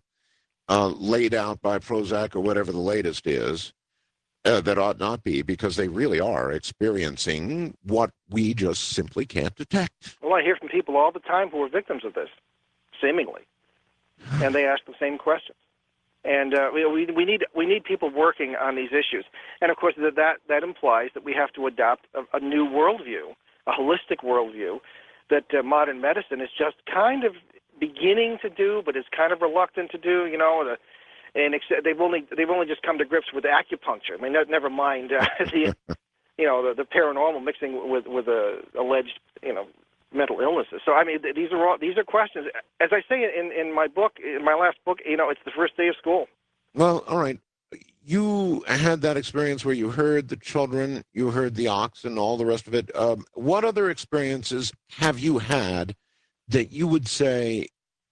laid out by Prozac or whatever the latest is that ought not be, because they really are experiencing what we just simply can't detect. Well, I hear from people all the time who are victims of this, seemingly, and they ask the same questions. And we need people working on these issues, and of course that implies that we have to adopt a new worldview, a holistic worldview that modern medicine is just kind of beginning to do, but is kind of reluctant to do. They've only just come to grips with acupuncture. I mean, never mind the paranormal mixing with alleged mental illnesses. So I mean, these are questions. As I say in my book, in my last book, it's the first day of school. Well, all right. You had that experience where you heard the children, you heard the ox, and all the rest of it. What other experiences have you had that you would say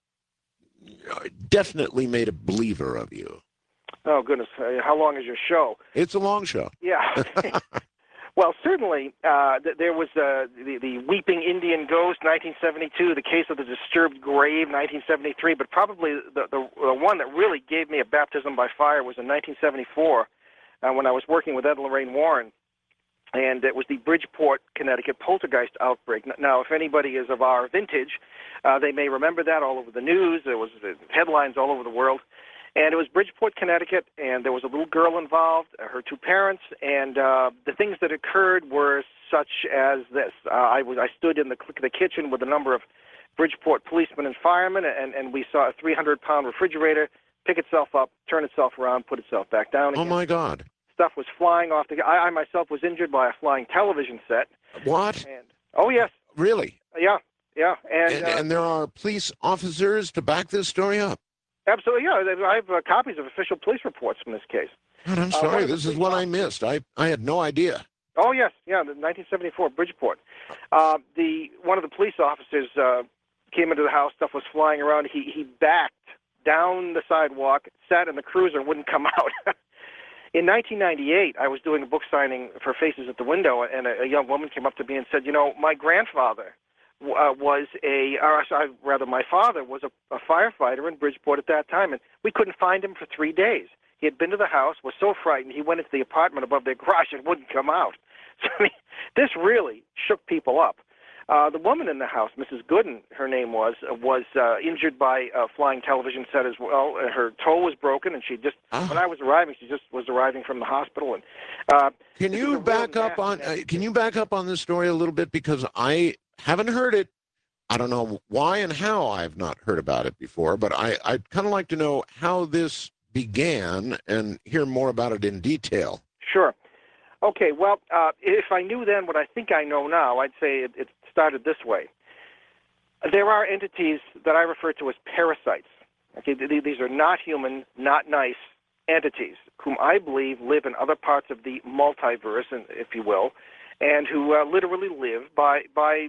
definitely made a believer of you? Oh, goodness. How long is your show? It's a long show. Yeah. Well, certainly there was the Weeping Indian Ghost, 1972, the Case of the Disturbed Grave, 1973, but probably the one that really gave me a baptism by fire was in 1974 when I was working with Ed and Lorraine Warren, and it was the Bridgeport, Connecticut poltergeist outbreak. Now, if anybody is of our vintage, they may remember that all over the news. There was headlines all over the world. And it was Bridgeport, Connecticut, and there was a little girl involved, her two parents, and the things that occurred were such as this. I stood in the kitchen with a number of Bridgeport policemen and firemen, and we saw a 300-pound refrigerator pick itself up, turn itself around, put itself back down again. Oh, my God. Stuff was flying off. I myself was injured by a flying television set. What? Oh, yes. Really? Yeah. And there are police officers to back this story up? Absolutely, yeah. I have copies of official police reports from this case. God, I'm sorry. This is what I missed. I had no idea. Oh, yes. Yeah, the 1974, Bridgeport. One of the police officers came into the house. Stuff was flying around. He backed down the sidewalk, sat in the cruiser, and wouldn't come out. In 1998, I was doing a book signing for Faces at the Window, and a young woman came up to me and said, my grandfather my father was a firefighter in Bridgeport at that time, and we couldn't find him for 3 days. He had been to the house, was so frightened, he went into the apartment above their garage and wouldn't come out. So, I mean, this really shook people up. The woman in the house, Mrs. Gooden, her name was injured by a flying television set as well. Her toe was broken, and when I was arriving, she just was arriving from the hospital. And can you back up on this story a little bit, because I haven't heard it. I don't know why and how I've not heard about it before, but I'd kind of like to know how this began and hear more about it in detail. Sure. Okay, well, if I knew then what I think I know now, I'd say it started this way. There are entities that I refer to as parasites. Okay, these are not human, not nice entities, whom I believe live in other parts of the multiverse, if you will, and who literally live by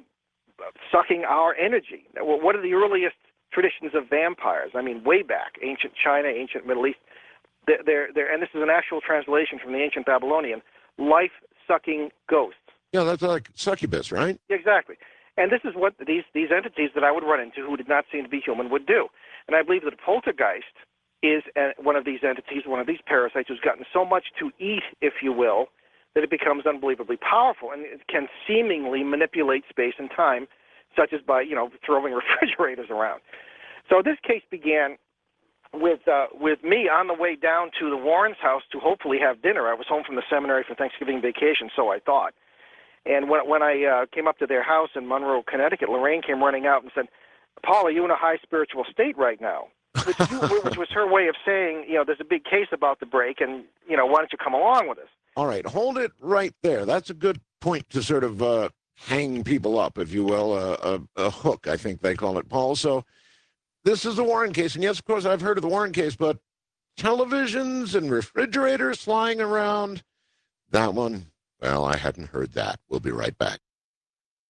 sucking our energy. What are the earliest traditions of vampires? I mean, way back, ancient China, ancient Middle East. They're and this is an actual translation from the ancient Babylonian, life-sucking ghosts. Yeah, that's like succubus, right? Exactly. And this is what these entities that I would run into who did not seem to be human would do. And I believe that a poltergeist is one of these entities, one of these parasites who's gotten so much to eat, if you will, that it becomes unbelievably powerful, and it can seemingly manipulate space and time, such as by, throwing refrigerators around. So this case began with me on the way down to the Warrens' house to hopefully have dinner. I was home from the seminary for Thanksgiving vacation, so I thought. And when I came up to their house in Monroe, Connecticut, Lorraine came running out and said, "Paul, are you in a high spiritual state right now?" Which was her way of saying, there's a big case about to break, and, why don't you come along with us? All right, hold it right there. That's a good point to sort of hang people up, if you will, a hook, I think they call it, Paul. So this is the Warren case, and yes, of course, I've heard of the Warren case, but televisions and refrigerators flying around, that one, well, I hadn't heard that. We'll be right back.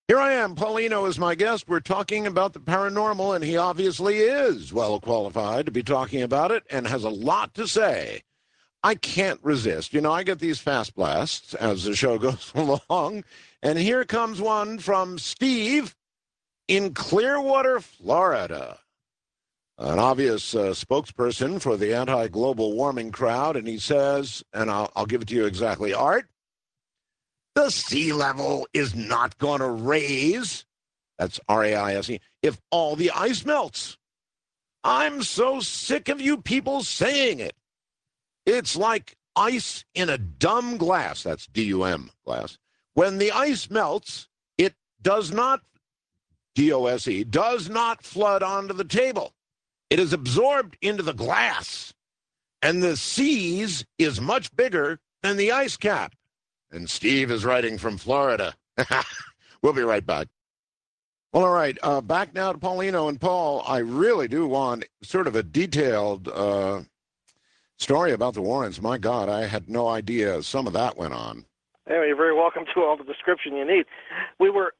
Here I am. Paulino is my guest. We're talking about the paranormal, and he obviously is well qualified to be talking about it and has a lot to say. I can't resist. You know, I get these fast blasts as the show goes along, and here comes one from Steve in Clearwater, Florida. An obvious spokesperson for the anti-global warming crowd, and he says, and I'll give it to you exactly, Art, the sea level is not going to raise, that's R-A-I-S-E, if all the ice melts. I'm so sick of you people saying it. It's like ice in a dumb glass, that's D-U-M glass. When the ice melts, it does not, D-O-S-E, does not flood onto the table. It is absorbed into the glass, and the seas is much bigger than the ice cap. And Steve is writing from Florida. We'll be right back. Well, all right, back now to Paulino. And Paul, I really do want sort of a detailed story about the Warrens. My God, I had no idea some of that went on. Anyway, you're very welcome to all the description you need. We were,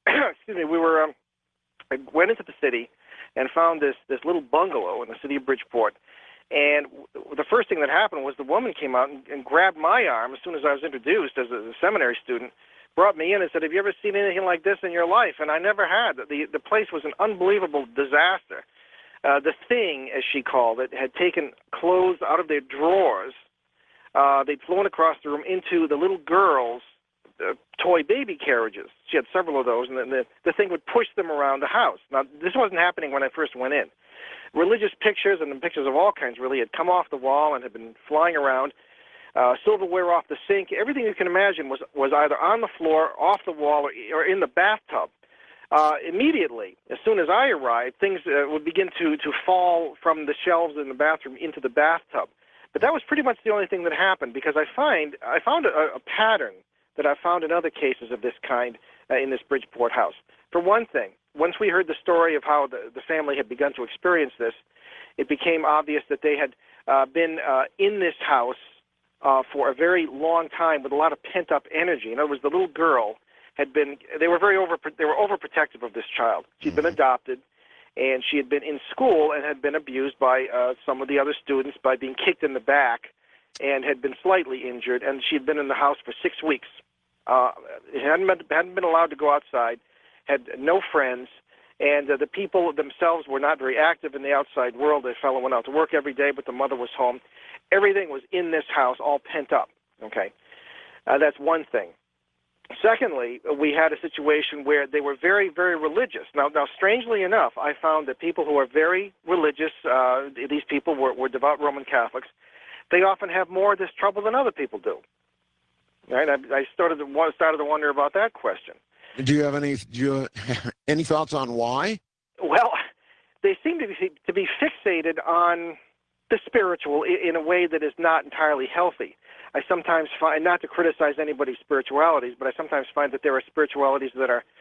I went into the city and found this little bungalow in the city of Bridgeport. And the first thing that happened was the woman came out and grabbed my arm as soon as I was introduced as a seminary student, brought me in and said, "Have you ever seen anything like this in your life?" And I never had. The place was an unbelievable disaster. The Thing, as she called it, had taken clothes out of their drawers. They'd flown across the room into the little girls' toy baby carriages. She had several of those, and then the Thing would push them around the house. Now, this wasn't happening when I first went in. Religious pictures and pictures of all kinds really had come off the wall and had been flying around. Silverware off the sink. Everything you can imagine was either on the floor, off the wall, or in the bathtub. Immediately, as soon as I arrived, things would begin to fall from the shelves in the bathroom into the bathtub. But that was pretty much the only thing that happened, because I found a pattern that I found in other cases of this kind in this Bridgeport house. For one thing, once we heard the story of how the family had begun to experience this, it became obvious that they had been in this house for a very long time with a lot of pent-up energy. In other words, the little girl had been, they were overprotective of this child. She'd been adopted, and she had been in school and had been abused by some of the other students by being kicked in the back and had been slightly injured, and she had been in the house for 6 weeks. Hadn't been allowed to go outside, had no friends, and the people themselves were not very active in the outside world. The fellow went out to work every day, but the mother was home. Everything was in this house, all pent up. Okay, that's one thing. Secondly, we had a situation where they were very, very religious. Now, strangely enough, I found that people who are very religious, these people were devout Roman Catholics, they often have more of this trouble than other people do. Right? I started to wonder about that question. Do you have any thoughts on why? Well, they seem to be fixated on the spiritual in a way that is not entirely healthy. I sometimes find, not to criticize anybody's spiritualities, but I sometimes find that there are spiritualities that are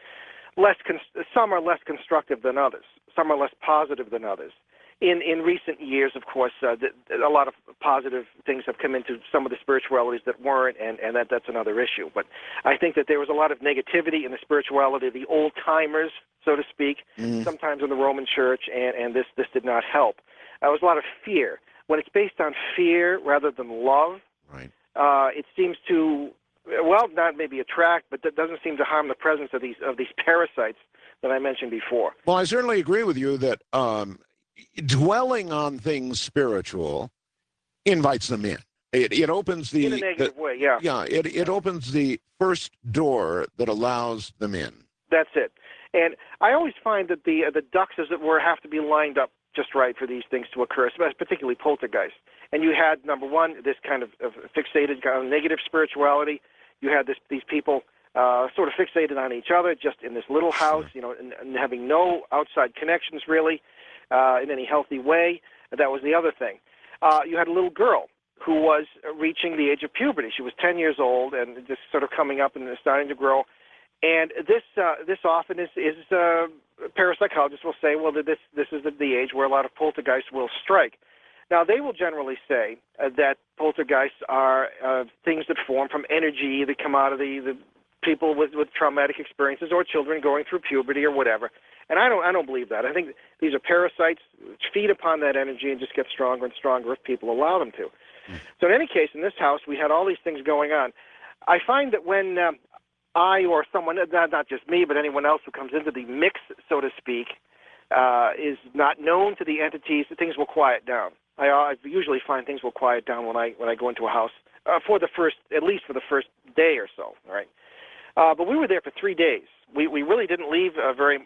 some are less constructive than others. Some are less positive than others. In recent years, of course, a lot of positive things have come into some of the spiritualities that weren't, and that's another issue. But I think that there was a lot of negativity in the spirituality of the old-timers, so to speak, sometimes in the Roman Church, and this did not help. There was a lot of fear. When it's based on fear rather than love, right, it seems to, well, not maybe attract, but that doesn't seem to harm the presence of these parasites that I mentioned before. Well, I certainly agree with you that dwelling on things spiritual invites them in. It opens the... In a negative way, yeah. Yeah, it opens the first door that allows them in. That's it. And I always find that the ducks, as it were, have to be lined up just right for these things to occur, particularly poltergeist. And you had, number one, this kind of fixated kind of negative spirituality. You had these people sort of fixated on each other just in this little house, you know, and having no outside connections really in any healthy way. That was the other thing. You had a little girl who was reaching the age of puberty. She was 10 years old and just sort of coming up and starting to grow. And this often is parapsychologists will say, well, this is the age where a lot of poltergeists will strike. Now, they will generally say that poltergeists are things that form from energy that come out of the people with traumatic experiences or children going through puberty or whatever. And I don't believe that. I think these are parasites which feed upon that energy and just get stronger and stronger if people allow them to. So in any case, in this house, we had all these things going on. I find that when I or someone, not just me, but anyone else who comes into the mix, so to speak, is not known to the entities, things will quiet down. I usually find things will quiet down when I go into a house at least for the first day or so. All right, but we were there for 3 days. We really didn't leave very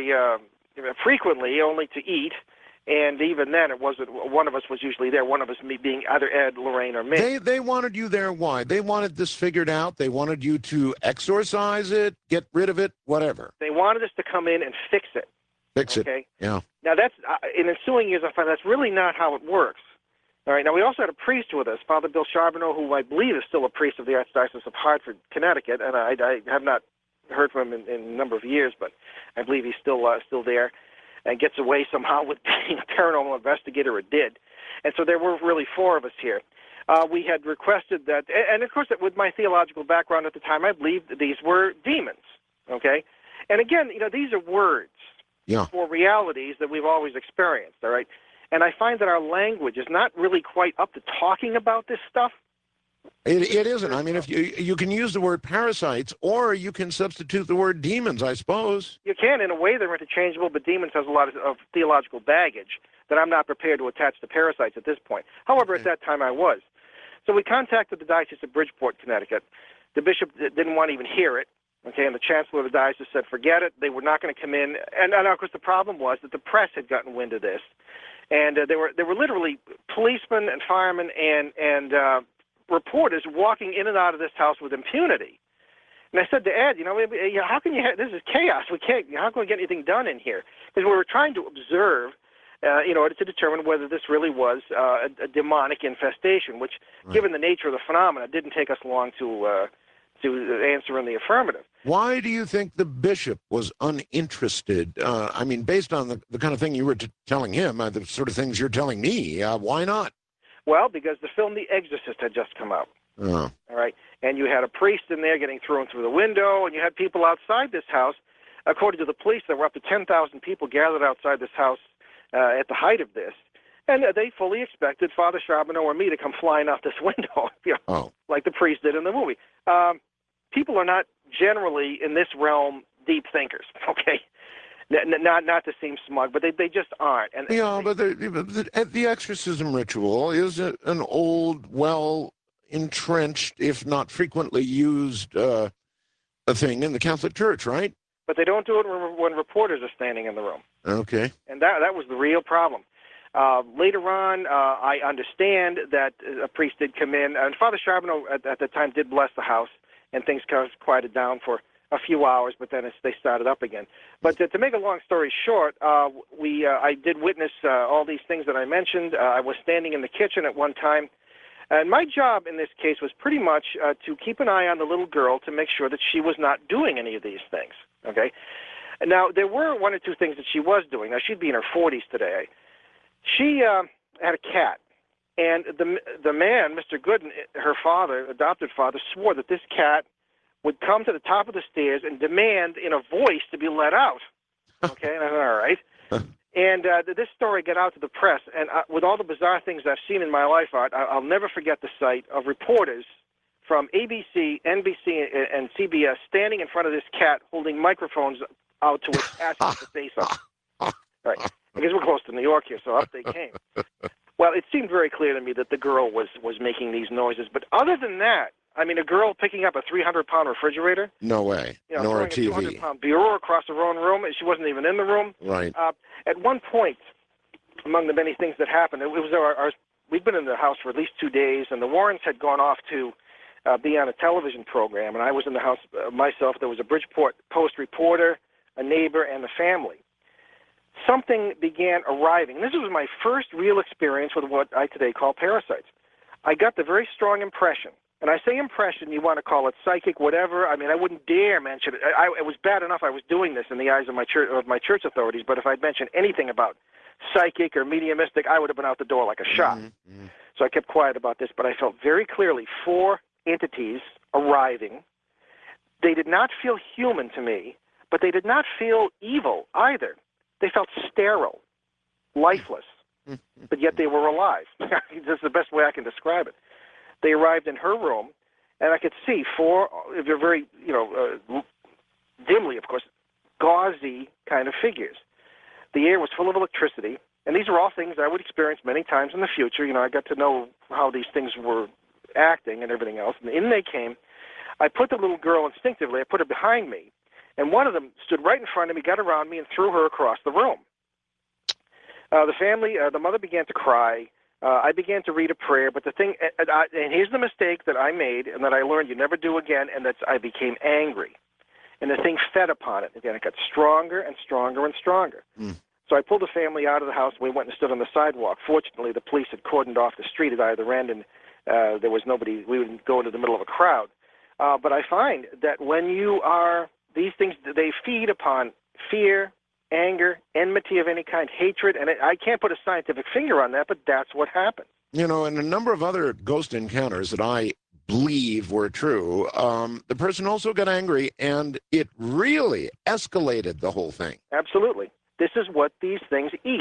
frequently, only to eat. And even then, it wasn't one of us was usually there. One of us being either Ed, Lorraine, or me. They wanted you there. Why? They wanted this figured out. They wanted you to exorcise it, get rid of it, whatever. They wanted us to come in and fix it. Fix okay? it. Yeah. Now that's in ensuing years, I find that's really not how it works. All right. Now we also had a priest with us, Father Bill Charbonneau, who I believe is still a priest of the Archdiocese of Hartford, Connecticut, and I have not heard from him in a number of years, but I believe he's still there. And gets away somehow with being a paranormal investigator, or did. And so there were really 4 of us here. We had requested that, and of course, with my theological background at the time, I believed that these were demons, okay? And again, these are words for realities that we've always experienced, all right? And I find that our language is not really quite up to talking about this stuff. It isn't. I mean, if you can use the word parasites, or you can substitute the word demons, I suppose. You can. In a way, they're interchangeable, but demons has a lot of theological baggage that I'm not prepared to attach to parasites at this point. However, at that time I was. So we contacted the Diocese of Bridgeport, Connecticut. The bishop didn't want to even hear it, okay, and the chancellor of the diocese said, forget it. They were not going to come in. And of course, the problem was that the press had gotten wind of this. And there were literally policemen and firemen and reporters walking in and out of this house with impunity. And I said to Ed, how can you this is chaos. How can we get anything done in here? Because we were trying to observe, in order to determine whether this really was a demonic infestation, which, given the nature of the phenomena, didn't take us long to answer in the affirmative. Why do you think the bishop was uninterested? I mean, based on the kind of thing you were telling him, the sort of things you're telling me, why not? Well, because the film The Exorcist had just come out. Oh. All right. And you had a priest in there getting thrown through the window, and you had people outside this house. According to the police, there were up to 10,000 people gathered outside this house at the height of this. And they fully expected Father Charbonneau or me to come flying out this window, like the priest did in the movie. People are not generally, in this realm, deep thinkers, okay? Not to seem smug, but they just aren't. And but the exorcism ritual is an old, well-entrenched, if not frequently used, a thing in the Catholic Church, right? But they don't do it when reporters are standing in the room. Okay. And that was the real problem. Later on, I understand that a priest did come in, and Father Charbonneau at the time did bless the house, and things kind of quieted down for a few hours, but then they started up again. But to make a long story short, I did witness all these things that I mentioned. I was standing in the kitchen at one time, and my job in this case was pretty much to keep an eye on the little girl to make sure that she was not doing any of these things, okay? Now, there were 1 or 2 things that she was doing. Now, she'd be in her 40s today. She had a cat, and the man, Mr. Gooden, her father, adopted father, swore that this cat would come to the top of the stairs and demand in a voice to be let out. Okay, and I thought, all right. And this story got out to the press, and with all the bizarre things I've seen in my life, Art, I'll never forget the sight of reporters from ABC, NBC, and CBS standing in front of this cat holding microphones out to it, asking to say something. Right. I guess we're close to New York here, so up they came. Well, it seemed very clear to me that the girl was making these noises. But other than that, I mean, a girl picking up a 300-pound refrigerator. No way. Nor a TV. Throwing a 200-pound bureau across her own room. She wasn't even in the room. Right. At one point, among the many things that happened, it was we'd been in the house for at least 2 days, and the Warrens had gone off to be on a television program, and I was in the house myself. There was a Bridgeport Post reporter, a neighbor, and the family. Something began arriving. This was my first real experience with what I today call parasites. I got the very strong impression, and I say impression, you want to call it psychic, whatever. I mean, I wouldn't dare mention it. It was bad enough I was doing this in the eyes of my church authorities, but if I'd mentioned anything about psychic or mediumistic, I would have been out the door like a shot. Mm-hmm. So I kept quiet about this, but I felt very clearly 4 entities arriving. They did not feel human to me, but they did not feel evil either. They felt sterile, lifeless, but yet they were alive. That's the best way I can describe it. They arrived in her room, and I could see four, if you're very, dimly, of course, gauzy kind of figures. The air was full of electricity, and these are all things I would experience many times in the future. I got to know how these things were acting and everything else. And in they came. I put the little girl instinctively, I put her behind me, and one of them stood right in front of me, got around me, and threw her across the room. The mother began to cry. I began to read a prayer, but the thing, and here's the mistake that I made and that I learned you never do again, and that's I became angry. And the thing fed upon it. Again, it got stronger and stronger and stronger. So I pulled the family out of the house, and we went and stood on the sidewalk. Fortunately, the police had cordoned off the street at either end, and there was nobody. We would go into the middle of a crowd. But I find that when you are, these things, they feed upon fear, anger, enmity of any kind, hatred, and I can't put a scientific finger on that, but that's what happens. And a number of other ghost encounters that I believe were true, the person also got angry, and it really escalated the whole thing. Absolutely. This is what these things eat.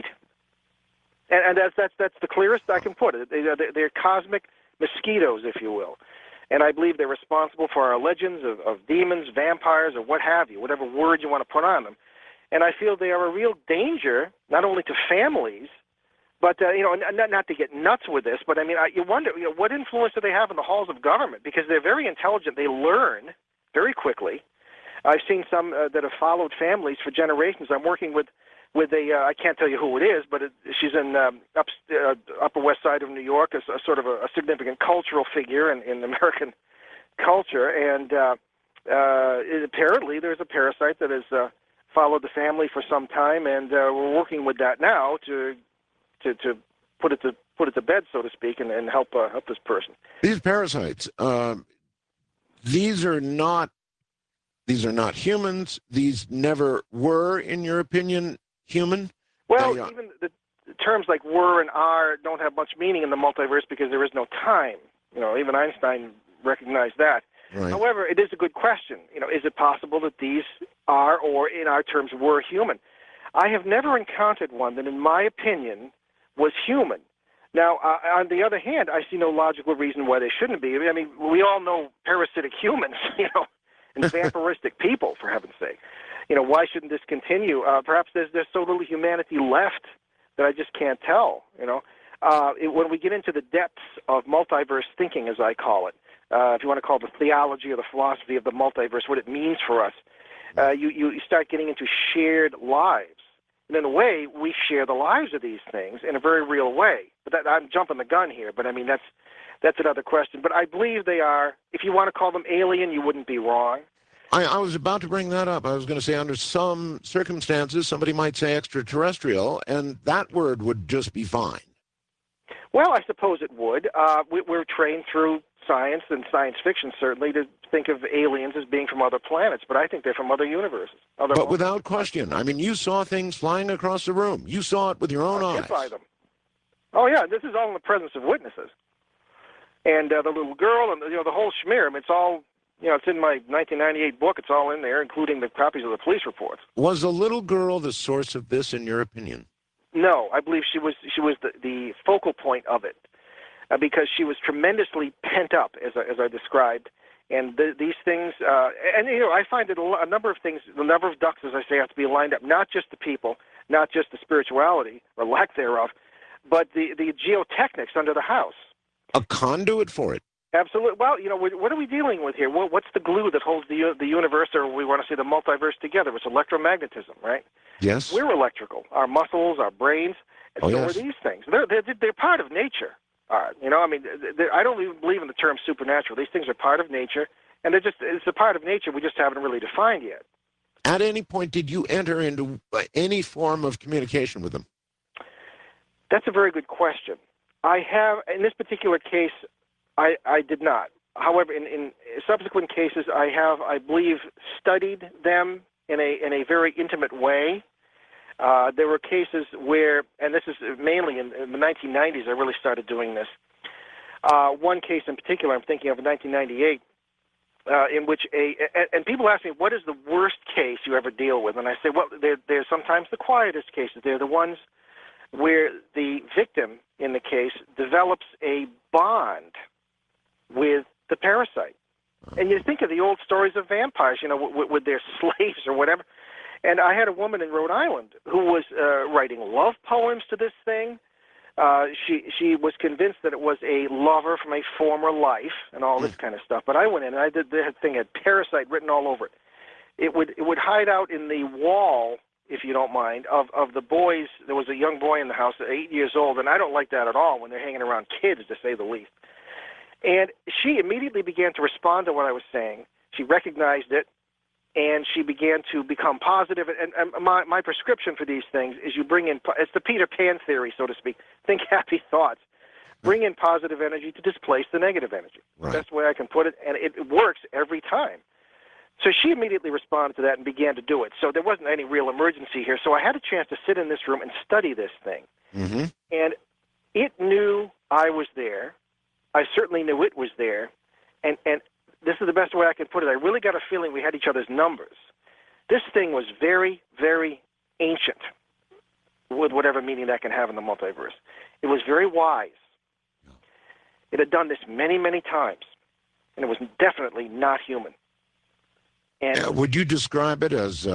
And that's the clearest I can put it. They're cosmic mosquitoes, if you will. And I believe they're responsible for our legends of demons, vampires, or what have you, whatever word you want to put on them. And I feel they are a real danger, not only to families, but, not to get nuts with this, but, you wonder, what influence do they have in the halls of government? Because they're very intelligent. They learn very quickly. I've seen some that have followed families for generations. I'm working with I can't tell you who it is, but she's in Upper West Side of New York, a sort of a significant cultural figure in American culture. And apparently there's a parasite that has followed the family for some time, and we're working with that now to put it to bed, so to speak, and help this person. These parasites, these are not humans. These never were, in your opinion, human? Well, even the terms like were and are don't have much meaning in the multiverse because there is no time. Even Einstein recognized that. Right. However, it is a good question. Is it possible that these are, or in our terms, were human? I have never encountered one that, in my opinion, was human. Now, on the other hand, I see no logical reason why they shouldn't be. We all know parasitic humans, and vampiristic people, for heaven's sake. Why shouldn't this continue? Perhaps there's so little humanity left that I just can't tell. When we get into the depths of multiverse thinking, as I call it, if you want to call it the theology or the philosophy of the multiverse, what it means for us, you start getting into shared lives. And in a way, we share the lives of these things in a very real way. But I'm jumping the gun here, but that's another question. But I believe they are, if you want to call them alien, you wouldn't be wrong. I was about to bring that up. I was going to say under some circumstances, somebody might say extraterrestrial, and that word would just be fine. Well, I suppose it would. We're trained through science and science fiction, certainly, to think of aliens as being from other planets, but I think they're from other universes. But without question. You saw things flying across the room. You saw it with your own eyes. Hit by them. Oh, yeah, this is all in the presence of witnesses. And the little girl and, the whole schmear, it's all... it's in my 1998 book. It's all in there, including the copies of the police reports. Was the little girl the source of this, in your opinion? No, I believe she was the focal point of it, because she was tremendously pent up, as I described, and these things. I find that a number of things, the number of ducks, as I say, have to be lined up. Not just the people, not just the spirituality or lack thereof, but the geotechnics under the house. A conduit for it. Absolutely. Well, what are we dealing with here? What's the glue that holds the universe, or we want to say the multiverse, together? It's electromagnetism, right? Yes. We're electrical. Our muscles, our brains, and so yes. are these things. They're part of nature. I don't even believe in the term supernatural. These things are part of nature, and it's a part of nature we just haven't really defined yet. At any point, did you enter into any form of communication with them? That's a very good question. I have, in this particular case, I did not. However, in subsequent cases, I have, I believe, studied them in a very intimate way. There were cases where, and this is mainly in the 1990s, I really started doing this. One case in particular I'm thinking of in 1998, in which and people ask me, what is the worst case you ever deal with? And I say, well, they're sometimes the quietest cases. They're the ones where the victim in the case develops a bond with the parasite. And you think of the old stories of vampires, with their slaves or whatever. And I had a woman in Rhode Island who was writing love poems to this thing. She was convinced that it was a lover from a former life and all this kind of stuff. But I went in and I did the thing, had parasite written all over it. It would hide out in the wall, if you don't mind, of the boys. There was a young boy in the house, 8 years old, and I don't like that at all when they're hanging around kids, to say the least. And she immediately began to respond to what I was saying. She recognized it, and she began to become positive. And my prescription for these things is you bring in, it's the Peter Pan theory, so to speak. Think happy thoughts. Bring in positive energy to displace the negative energy. Right. That's the way I can put it, and it works every time. So she immediately responded to that and began to do it. So there wasn't any real emergency here. So I had a chance to sit in this room and study this thing. Mm-hmm. And it knew I was there. I certainly knew it was there. And this is the best way I can put it. I really got a feeling we had each other's numbers. This thing was very, very ancient, with whatever meaning that can have in the multiverse. It was very wise. It had done this many, many times, and it was definitely not human. And would you describe it as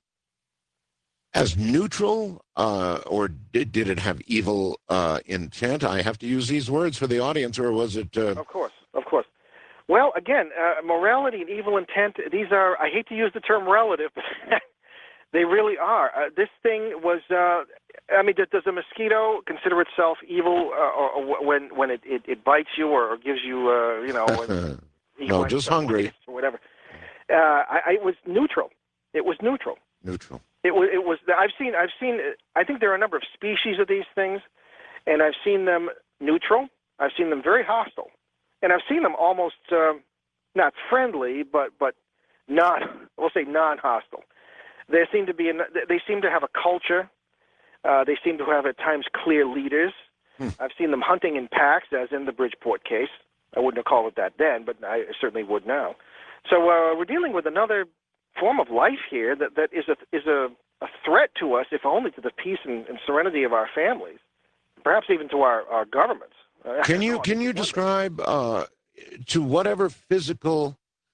neutral, or did it have evil intent? I have to use these words for the audience, or was it? Of course. Well, again, morality and evil intent, these are, I hate to use the term relative, but they really are. This thing was, does a mosquito consider itself evil or when it bites you or gives you, no, just hungry. Or whatever. It was neutral. It was neutral. Neutral. It was. I've seen. I think there are a number of species of these things, and I've seen them neutral. I've seen them very hostile, and I've seen them almost not friendly, but not. We'll say non-hostile. They seem to be. They seem to have a culture. They seem to have at times clear leaders. I've seen them hunting in packs, as in the Bridgeport case. I wouldn't have called it that then, but I certainly would now. So we're dealing with another form of life here that is a threat to us, if only to the peace and serenity of our families, perhaps even to our governments. Can you describe to whatever physical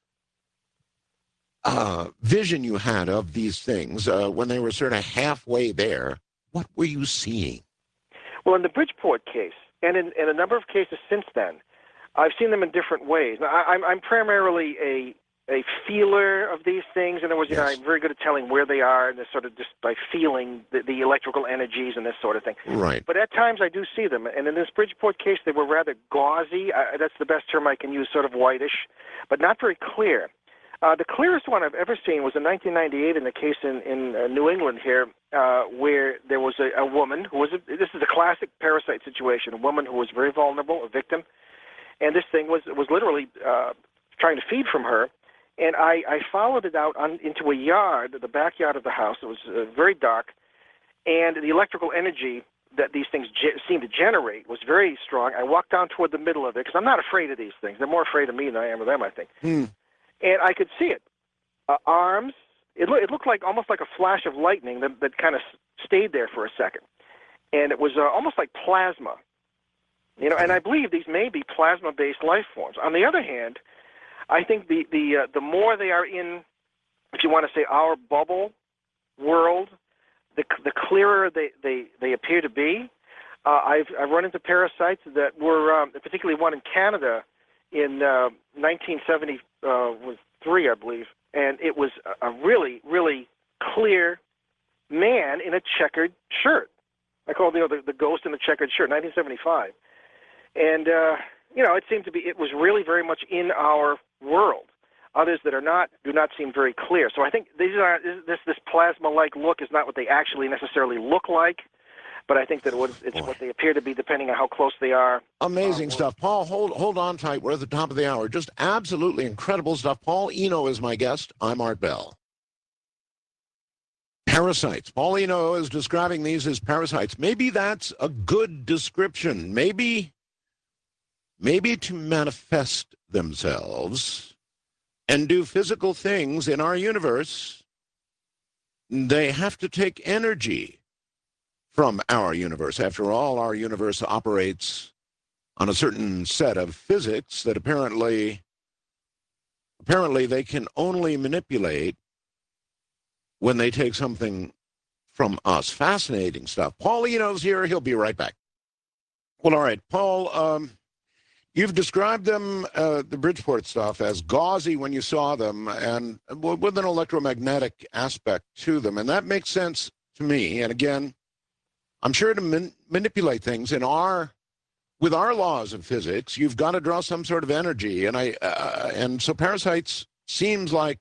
vision you had of these things when they were sort of halfway there? What were you seeing? Well, in the Bridgeport case, and in a number of cases since then, I've seen them in different ways. Now, I'm primarily a feeler of these things. In other words, I'm very good at telling where they are, and sort of just by feeling the electrical energies and this sort of thing. Right. But at times I do see them, and in this Bridgeport case, they were rather gauzy. That's the best term I can use, sort of whitish, but not very clear. The clearest one I've ever seen was in 1998 in the case in New England here, where there was a woman who was, this is a classic parasite situation, a woman who was very vulnerable, a victim, and this thing was literally trying to feed from her. And I followed it out into a yard, the backyard of the house. It was very dark, and the electrical energy that these things seemed to generate was very strong. I walked down toward the middle of it, because I'm not afraid of these things. They're more afraid of me than I am of them, I think. And I could see it. Arms. It looked like almost like a flash of lightning that kind of stayed there for a second. And it was almost like plasma. And I believe these may be plasma-based life forms. On the other hand, I think the more they are in, if you want to say, our bubble world, the clearer they appear to be. I've run into parasites that were, particularly one in Canada in 1973, I believe, and it was a really, really clear man in a checkered shirt. I call it the ghost in the checkered shirt, 1975. And, it seemed to be, it was really very much in our world. Others that do not seem very clear. So I think this plasma-like look is not what they actually necessarily look like, but I think that it's what they appear to be depending on how close they are. Amazing stuff. Paul, hold on tight. We're at the top of the hour. Just absolutely incredible stuff. Paul Eno is my guest. I'm Art Bell. Parasites. Paul Eno is describing these as parasites. Maybe that's a good description. Maybe to manifest themselves, and do physical things in our universe, they have to take energy from our universe. After all, our universe operates on a certain set of physics that apparently they can only manipulate when they take something from us. Fascinating stuff. Paul Eno's here. He'll be right back. Well, all right, Paul, you've described them, the Bridgeport stuff, as gauzy when you saw them and with an electromagnetic aspect to them. And that makes sense to me. And again, I'm sure to manipulate things with our laws of physics, you've got to draw some sort of energy. And so parasites seems like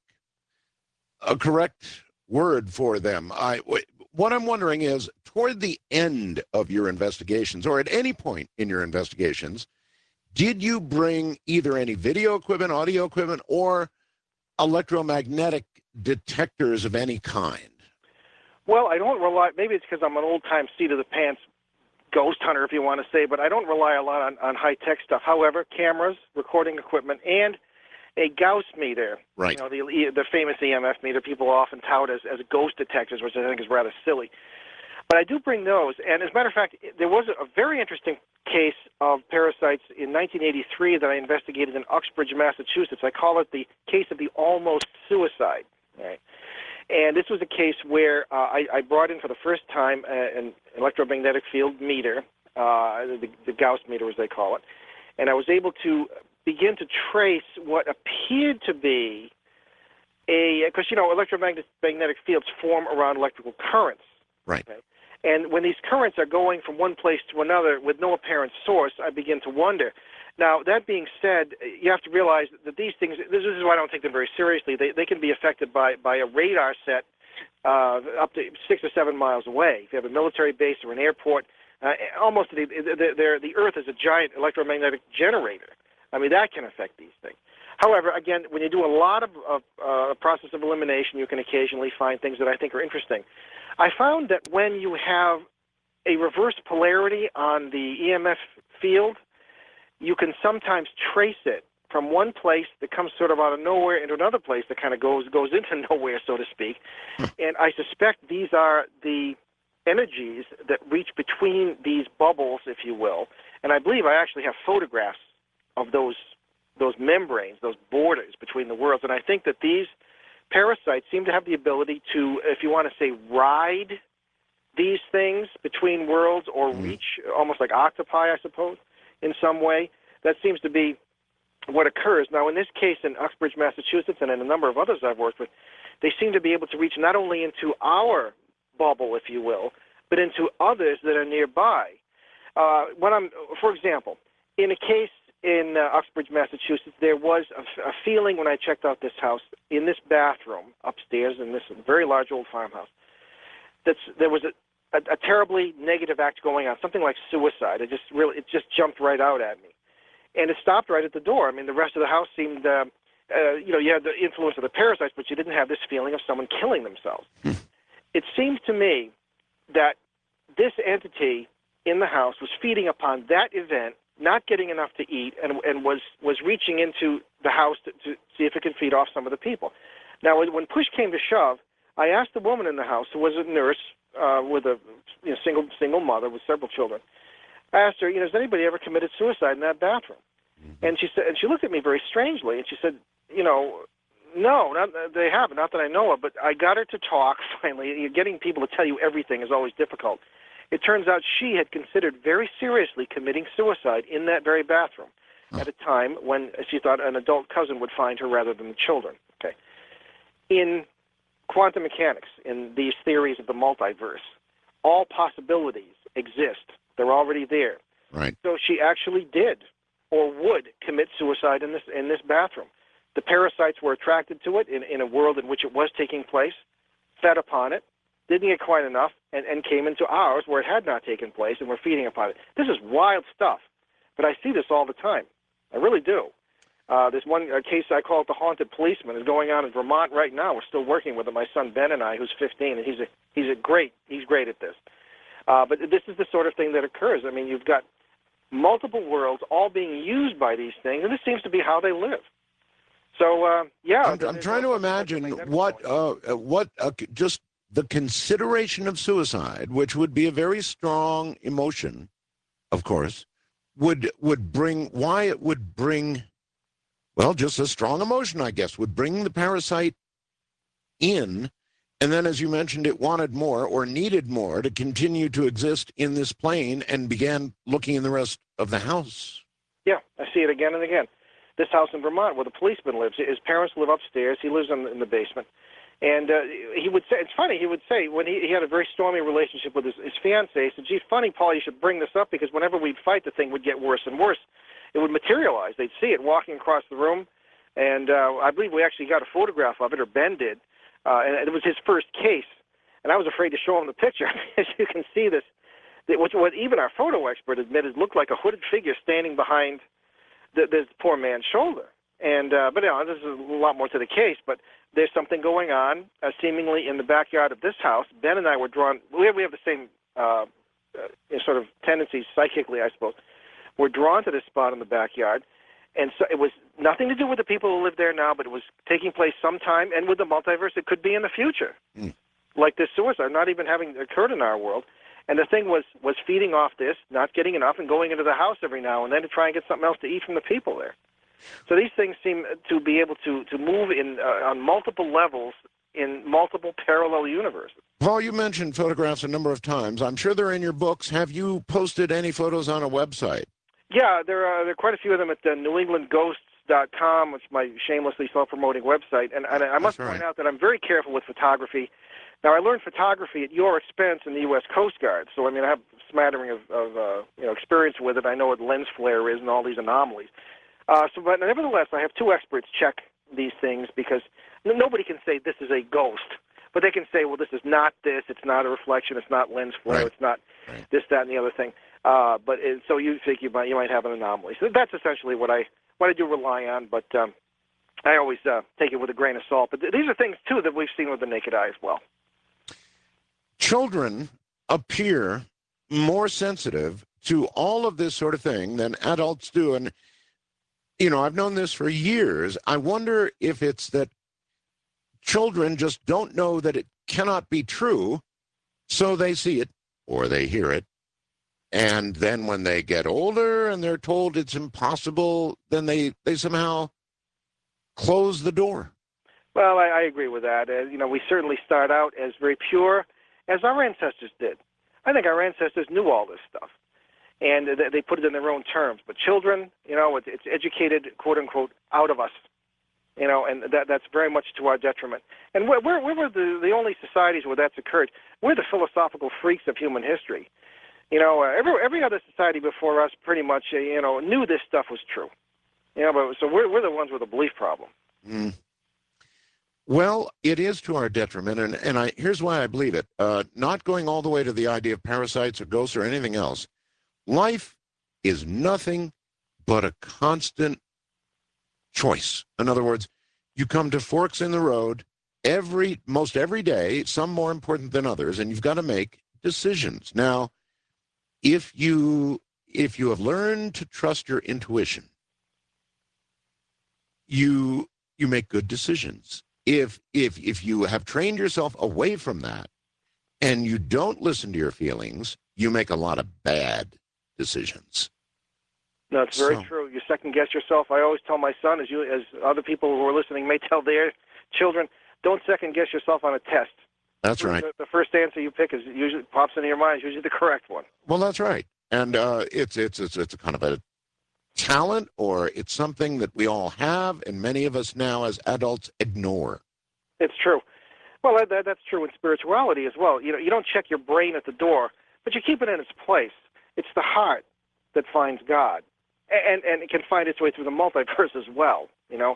a correct word for them. What I'm wondering is, toward the end of your investigations, or at any point in your investigations, did you bring either any video equipment, audio equipment, or electromagnetic detectors of any kind? Well, I don't rely, maybe it's because I'm an old-time seat-of-the-pants ghost hunter, if you want to say, but I don't rely a lot on high-tech stuff. However, cameras, recording equipment, and a Gauss meter, right? You know, the famous EMF meter people often tout as ghost detectors, which I think is rather silly. But I do bring those, and as a matter of fact, there was a very interesting case of parasites in 1983 that I investigated in Uxbridge, Massachusetts. I call it the case of the almost suicide. Right? And this was a case where I brought in for the first time an electromagnetic field meter, the Gauss meter as they call it, and I was able to begin to trace what appeared to be because, you know, electromagnetic fields form around electrical currents. Right. Okay? And when these currents are going from one place to another with no apparent source, I begin to wonder. Now, that being said, you have to realize that these things, this is why I don't take them very seriously. They can be affected by a radar set up to 6 or 7 miles away. If you have a military base or an airport, almost the Earth is a giant electromagnetic generator. I mean, that can affect these things. However, again, when you do a lot of process of elimination, you can occasionally find things that I think are interesting. I found that when you have a reverse polarity on the EMF field, you can sometimes trace it from one place that comes sort of out of nowhere into another place that kind of goes into nowhere, so to speak. And I suspect these are the energies that reach between these bubbles, if you will. And I believe I actually have photographs of those membranes, those borders between the worlds. And I think that these parasites seem to have the ability to, if you want to say, ride these things between worlds or reach, almost like octopi, I suppose, in some way. That seems to be what occurs. Now, in this case in Uxbridge, Massachusetts, and in a number of others I've worked with, they seem to be able to reach not only into our bubble, if you will, but into others that are nearby. For example, in a case in Uxbridge, Massachusetts, there was a feeling when I checked out this house, in this bathroom upstairs in this very large old farmhouse, that there was a terribly negative act going on, something like suicide. It just jumped right out at me. And it stopped right at the door. I mean, the rest of the house seemed, you had the influence of the parasites, but you didn't have this feeling of someone killing themselves. It seems to me that this entity in the house was feeding upon that event, not getting enough to eat, and was reaching into the house to see if it could feed off some of the people. Now, when push came to shove, I asked the woman in the house, who was a nurse with a single mother with several children, I asked her, has anybody ever committed suicide in that bathroom? And she said, and she looked at me very strangely, and she said, no, they haven't, not that I know of. But I got her to talk finally. Getting people to tell you everything is always difficult. It turns out she had considered very seriously committing suicide in that very bathroom at a time when she thought an adult cousin would find her rather than the children. Okay. In quantum mechanics, in these theories of the multiverse, all possibilities exist. They're already there. Right. So she actually did or would commit suicide in this bathroom. The parasites were attracted to it in a world in which it was taking place, fed upon it, didn't get quite enough, and came into ours where it had not taken place, and were feeding upon it. This is wild stuff, but I see this all the time. I really do. There's one case I call it the haunted policeman is going on in Vermont right now. We're still working with it. My son Ben and I, who's 15, and he's great at this. But this is the sort of thing that occurs. I mean, you've got multiple worlds all being used by these things, and this seems to be how they live. So yeah, I'm trying to imagine just the consideration of suicide, which would be a very strong emotion, of course, would bring why it would bring, well, just a strong emotion, I guess, would bring the parasite in, and then, as you mentioned, it wanted more or needed more to continue to exist in this plane and began looking in the rest of the house. Yeah, I see it again and again. This house in Vermont where the policeman lives, his parents live upstairs. He lives in the basement. And he would say, it's funny, he would say when he had a very stormy relationship with his fiancée, he said, gee, funny, Paul, you should bring this up because whenever we'd fight, the thing would get worse and worse. It would materialize. They'd see it walking across the room. And I believe we actually got a photograph of it, or Ben did. And it was his first case. And I was afraid to show him the picture. As you can see this, what even our photo expert admitted looked like a hooded figure standing behind this poor man's shoulder. And but you know, there's a lot more to the case, but there's something going on seemingly in the backyard of this house. Ben and I were drawn. We have the same sort of tendencies psychically, I suppose. We're drawn to this spot in the backyard, and so it was nothing to do with the people who live there now, but it was taking place sometime, and with the multiverse, it could be in the future, like this suicide, not even having occurred in our world. And the thing was feeding off this, not getting enough, and going into the house every now and then to try and get something else to eat from the people there. So these things seem to be able to move in on multiple levels in multiple parallel universes. Paul, you mentioned photographs a number of times. I'm sure they're in your books. Have you posted any photos on a website? Yeah, there are quite a few of them at NewEnglandGhosts.com, which is my shamelessly self-promoting website. And I must point out that I'm very careful with photography. Now, I learned photography at your expense in the U.S. Coast Guard, so I mean I have a smattering of experience with it. I know what lens flare is and all these anomalies. But nevertheless, I have two experts check these things because nobody can say this is a ghost, but they can say, well, this is not this, it's not a reflection, it's not lens flare, it's not this, that, and the other thing. So you think you might have an anomaly. So that's essentially what I do rely on, but I always take it with a grain of salt. But these are things too that we've seen with the naked eye as well. Children appear more sensitive to all of this sort of thing than adults do. And, you know, I've known this for years. I wonder if it's that children just don't know that it cannot be true, so they see it or they hear it. And then when they get older and they're told it's impossible, then they somehow close the door. Well, I agree with that. We certainly start out as very pure, as our ancestors did. I think our ancestors knew all this stuff, and they put it in their own terms. But children, it's educated, quote unquote, out of us, and that's very much to our detriment. And we're the only societies where that's occurred. We're the philosophical freaks of human history. Every other society before us pretty much, knew this stuff was true. But so we're the ones with a belief problem. Well, it is to our detriment, and here's why I believe it. Not going all the way to the idea of parasites or ghosts or anything else. Life is nothing but a constant choice. In other words, you come to forks in the road most every day, some more important than others, and you've got to make decisions. Now, if you have learned to trust your intuition, you make good decisions. If you have trained yourself away from that and you don't listen to your feelings, you make a lot of bad decisions. No, it's very true. You second-guess yourself. I always tell my son, as other people who are listening may tell their children, don't second-guess yourself on a test. That's right. The first answer you pick usually pops into your mind, is usually the correct one. Well, that's right. And it's a kind of a talent, or it's something that we all have, and many of us now as adults ignore. It's true. Well, that's true in spirituality as well. You don't check your brain at the door, but you keep it in its place. It's the heart that finds God, and it can find its way through the multiverse as well.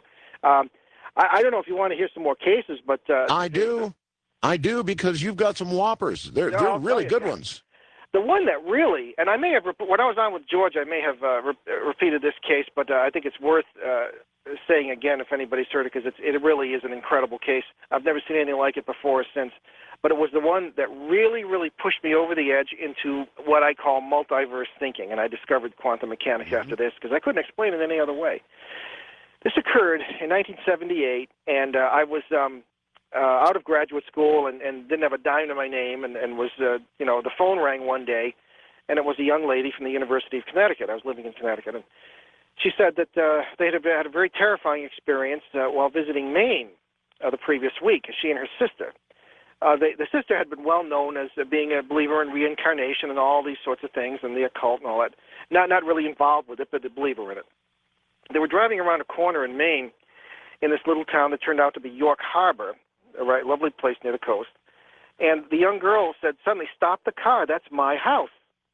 I don't know if you want to hear some more cases, but I do, because you've got some whoppers. They're really good ones. The one that really, and I may have, when I was on with George, I may have repeated this case, but I think it's worth saying again if anybody's heard it, because it really is an incredible case. I've never seen anything like it before or since, but it was the one that really, really pushed me over the edge into what I call multiverse thinking, and I discovered quantum mechanics after this, because I couldn't explain it any other way. This occurred in 1978, and I was out of graduate school and didn't have a dime to my name, and was, the phone rang one day, and it was a young lady from the University of Connecticut. I was living in Connecticut, and she said that they had had a very terrifying experience while visiting Maine the previous week, she and her sister. The sister had been well known as being a believer in reincarnation and all these sorts of things, and the occult and all that. Not really involved with it, but a believer in it. They were driving around a corner in Maine in this little town that turned out to be York Harbor, a right lovely place near the coast. And the young girl said, suddenly, "Stop the car, that's my house."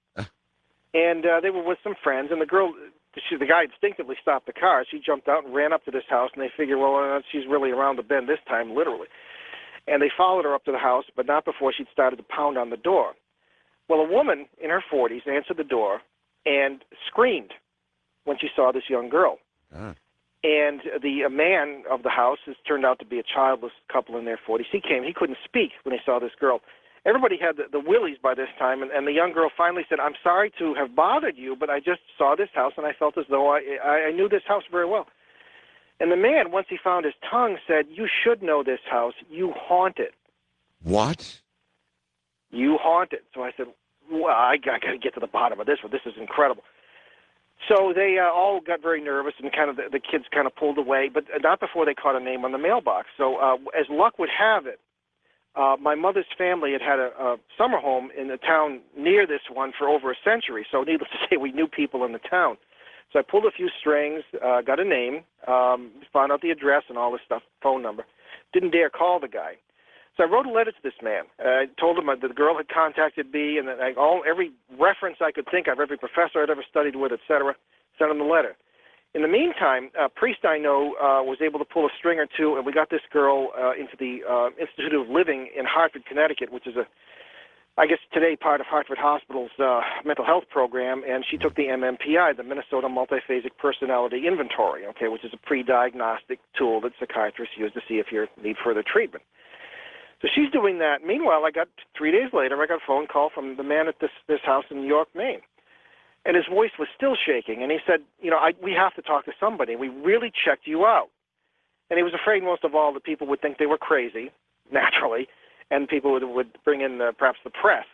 And they were with some friends, and the guy instinctively stopped the car. She jumped out and ran up to this house, and they figured, well, she's really around the bend this time, literally. And they followed her up to the house, but not before she'd started to pound on the door. Well, a woman in her 40s answered the door and screamed when she saw this young girl. And the man of the house has turned out to be a childless couple in their 40s. He couldn't speak when he saw this girl. Everybody had the willies by this time, and the young girl finally said, "I'm sorry to have bothered you, but I just saw this house, and I felt as though I knew this house very well." And the man, once he found his tongue, said, "You should know this house. You haunt it." What? You haunt it. So I said, well, I got to get to the bottom of this one. This is incredible. So they all got very nervous, and kind of the kids kind of pulled away, but not before they caught a name on the mailbox. So as luck would have it, my mother's family had a summer home in a town near this one for over a century. So needless to say, we knew people in the town. So I pulled a few strings, got a name, found out the address and all this stuff, phone number. Didn't dare call the guy. So I wrote a letter to this man. I told him that the girl had contacted me, and that every reference I could think of, every professor I'd ever studied with, etc., sent him the letter. In the meantime, a priest I know was able to pull a string or two, and we got this girl into the Institute of Living in Hartford, Connecticut, which is I guess today part of Hartford Hospital's mental health program, and she took the MMPI, the Minnesota Multiphasic Personality Inventory, which is a pre-diagnostic tool that psychiatrists use to see if you need further treatment. So she's doing that. Meanwhile, 3 days later, I got a phone call from the man at this house in York, Maine. And his voice was still shaking. And he said, we have to talk to somebody. We really checked you out. And he was afraid most of all that people would think they were crazy, naturally, and people would bring in perhaps the press.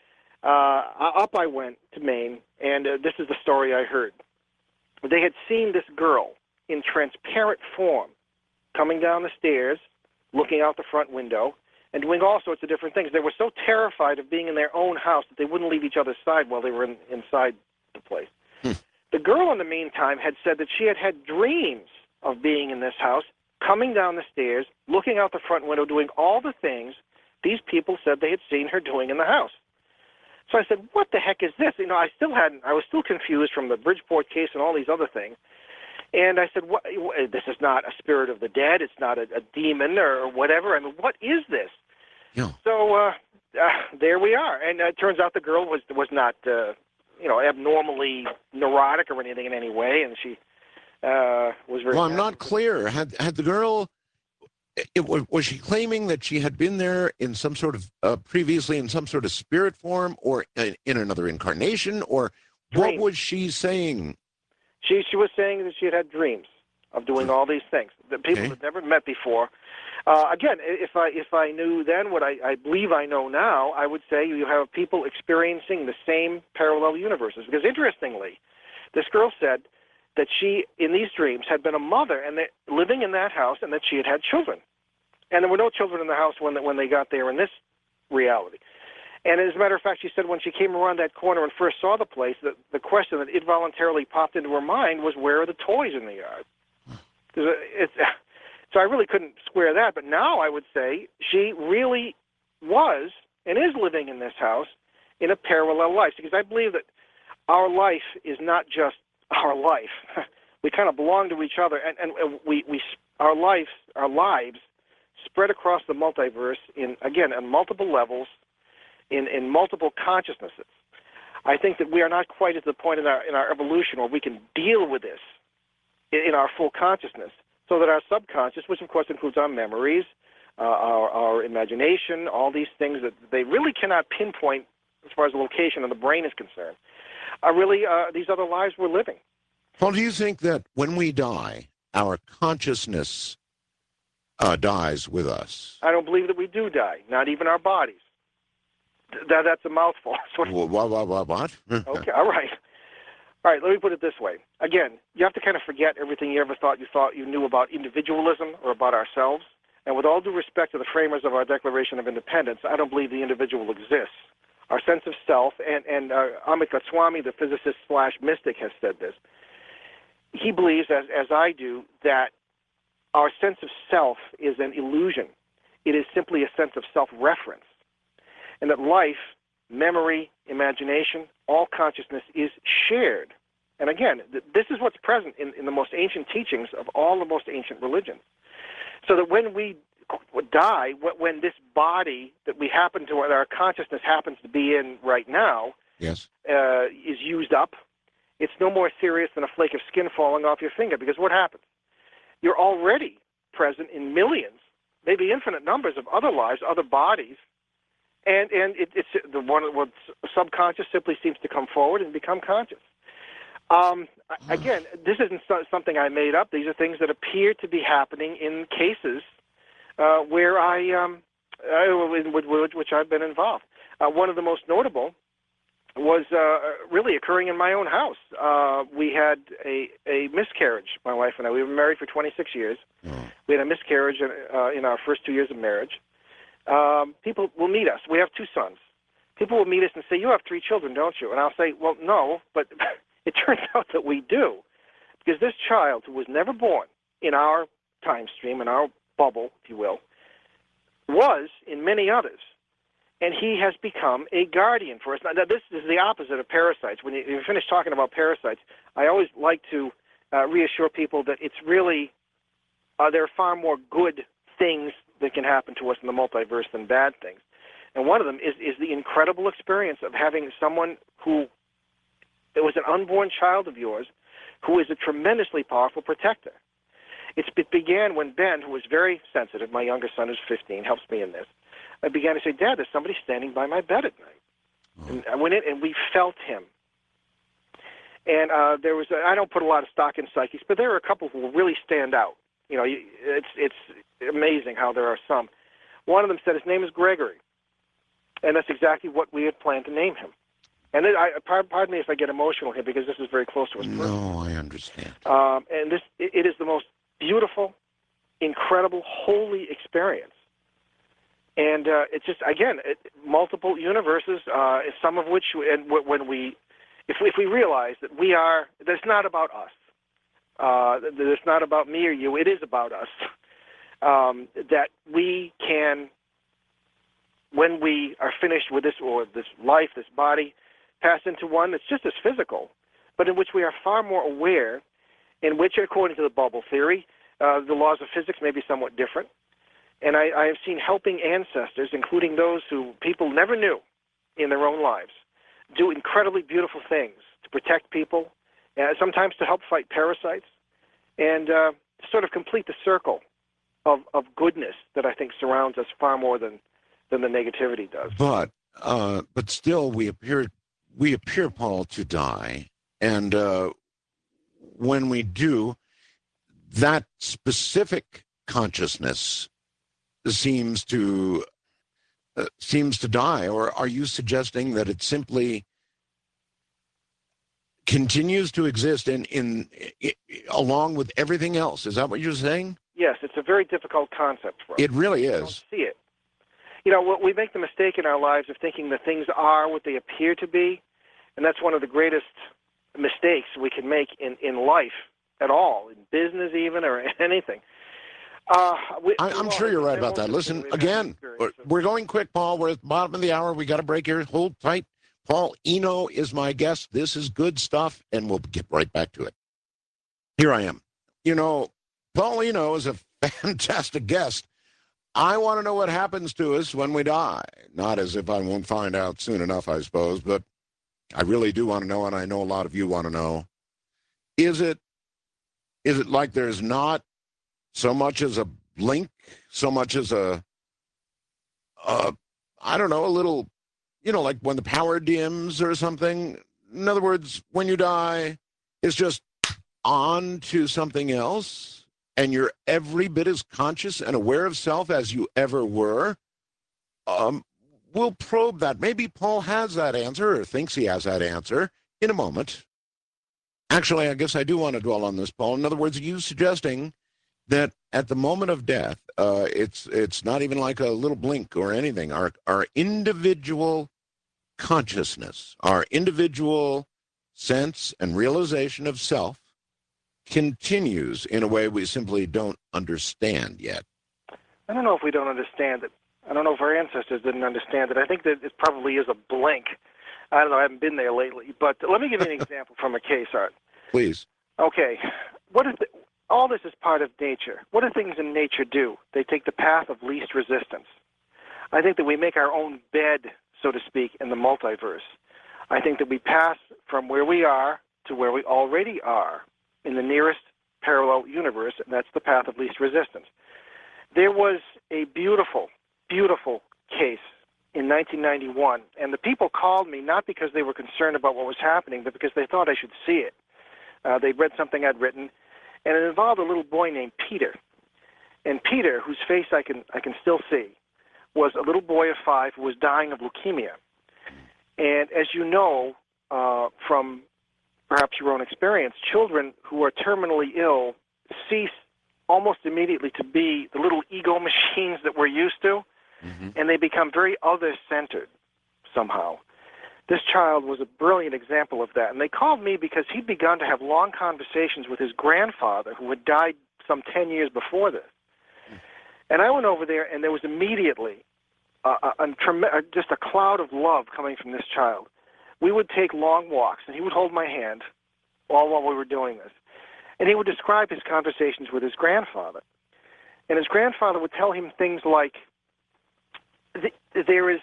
Up I went to Maine, and this is the story I heard. They had seen this girl in transparent form coming down the stairs, looking out the front window, and doing all sorts of different things. They were so terrified of being in their own house that they wouldn't leave each other's side while they were inside the place. The girl, in the meantime, had said that she had had dreams of being in this house, coming down the stairs, looking out the front window, doing all the things these people said they had seen her doing in the house. So I said, what the heck is this? I was still confused from the Bridgeport case and all these other things. And I said, this is not a spirit of the dead. It's not a demon or whatever. What is this? Yeah. So there we are. And it turns out the girl was not, abnormally neurotic or anything in any way, and she was very... Well, I'm not clear. Had the girl... was she claiming that she had been there in some sort of previously in some sort of spirit form, or in another incarnation, or Dreams. What was she saying? She was saying that she had dreams of doing all these things that people had never met before. Again, if I knew then what I believe I know now, I would say you have people experiencing the same parallel universes. Because interestingly, this girl said that she, in these dreams, had been a mother and living in that house, and that she had had children. And there were no children in the house when they got there in this reality. And as a matter of fact, she said when she came around that corner and first saw the place, the question that involuntarily popped into her mind was, where are the toys in the yard? So I really couldn't square that. But now I would say she really was and is living in this house in a parallel life. Because I believe that our life is not just our life. We kind of belong to each other, and our lives spread across the multiverse on multiple levels, in multiple consciousnesses. I think that we are not quite at the point in our evolution where we can deal with this in our full consciousness, so that our subconscious, which of course includes our memories, our imagination, all these things that they really cannot pinpoint as far as the location of the brain is concerned, are really these other lives we're living. Well, do you think that when we die, our consciousness dies with us. I don't believe that we do die, not even our bodies. That's a mouthful. What? Okay, all right. All right, let me put it this way. Again, you have to kind of forget everything you ever thought you knew about individualism or about ourselves. And with all due respect to the framers of our Declaration of Independence, I don't believe the individual exists. Our sense of self, and Amit Goswami, the physicist/mystic, has said this. He believes, as I do, that our sense of self is an illusion. It is simply a sense of self-reference. And that life, memory, imagination, all consciousness is shared. And again, this is what's present in the most ancient teachings of all the most ancient religions. So that when we die, when this body that our consciousness happens to be in right now, Yes. Is used up, it's no more serious than a flake of skin falling off your finger. Because what happens? You're already present in millions, maybe infinite numbers of other lives, other bodies, and it's the one what's subconscious simply seems to come forward and become conscious. Again, this isn't something I made up. These are things that appear to be happening in cases where which I've been involved. One of the most notable was really occurring in my own house. We had a miscarriage, my wife and I. We were married for 26 years. We had a miscarriage in our first 2 years of marriage. People will meet us. We have 2 sons. People will meet us and say, "You have 3 children, don't you?" And I'll say, "Well, no, but it turns out that we do." Because this child, who was never born in our time stream, in our bubble, if you will, was in many others. And he has become a guardian for us. Now, this is the opposite of parasites. When you finish talking about parasites, I always like to reassure people that it's really, there are far more good things that can happen to us in the multiverse than bad things. And one of them is the incredible experience of having someone who, it was an unborn child of yours, who is a tremendously powerful protector. It began when Ben, who was very sensitive, my younger son is 15, helps me in this, I began to say, "Dad, there's somebody standing by my bed at night." And I went in and we felt him. And there was, I don't put a lot of stock in psychics, but there are a couple who will really stand out. You know, it's amazing how there are some. One of them said his name is Gregory. And that's exactly what we had planned to name him. And pardon me if I get emotional here, because this is very close to us. No, I understand. And it is the most beautiful, incredible, holy experience. And it's just, again, multiple universes, some of which, and when if we realize that that's not about us, that it's not about me or you, it is about us, that we can, when we are finished with this life, this body, pass into one that's just as physical, but in which we are far more aware, in which, according to the bubble theory, the laws of physics may be somewhat different. And I have seen helping ancestors, including those who people never knew in their own lives, do incredibly beautiful things to protect people, sometimes to help fight parasites, and sort of complete the circle of goodness that I think surrounds us far more than the negativity does. But still, we appear, Paul, to die, and when we do, that specific consciousness seems to die. Or are you suggesting that it simply continues to exist in along with everything else? Is that what you're saying? Yes, it's a very difficult concept for us. It really We is. don't see it. You know, we make the mistake in our lives of thinking that things are what they appear to be, and that's one of the greatest mistakes we can make in life at all, in business even, or anything. I'm sure you're right about that. Listen, again, we're going quick, Paul. We're at the bottom of the hour. We got a break here. Hold tight. Paul Eno is my guest. This is good stuff, and we'll get right back to it. Here I am. You know, Paul Eno is a fantastic guest. I want to know what happens to us when we die. Not as if I won't find out soon enough, I suppose, but I really do want to know, and I know a lot of you want to know. Is it like there's not so much as a blink, so much as I don't know, a little, you know, like when the power dims or something? In other words, when you die, it's just on to something else? and you're every bit as conscious and aware of self as you ever were, we'll probe that. Maybe Paul has that answer or thinks he has that answer in a moment. Actually, I guess I do want to dwell on this, Paul. In other words, you suggesting that at the moment of death, it's not even like a little blink or anything. Our individual consciousness, our individual sense and realization of self continues in a way we simply don't understand yet. I don't know if we don't understand it. I don't know if our ancestors didn't understand it. I think that it probably is a blink. I don't know. I haven't been there lately. But let me give you an example from a case, Art. Please. Okay. All this is part of nature. What do things in nature do? They take the path of least resistance. I think that we make our own bed, so to speak, in the multiverse. I think that we pass from where we are to where we already are in the nearest parallel universe, and that's the path of least resistance. There was a beautiful, beautiful case in 1991, and the people called me not because they were concerned about what was happening, but because they thought I should see it. They'd read something I'd written, and it involved a little boy named Peter. And Peter, whose face I can still see, was a little boy of 5 who was dying of leukemia. And as you know from perhaps your own experience, children who are terminally ill cease almost immediately to be the little ego machines that we're used to, and they become very other-centered somehow. This child was a brilliant example of that, and they called me because he'd begun to have long conversations with his grandfather, who had died some 10 years before this. And I went over there, and there was immediately just a cloud of love coming from this child. We would take long walks, and he would hold my hand all while we were doing this. And he would describe his conversations with his grandfather. And his grandfather would tell him things like, there is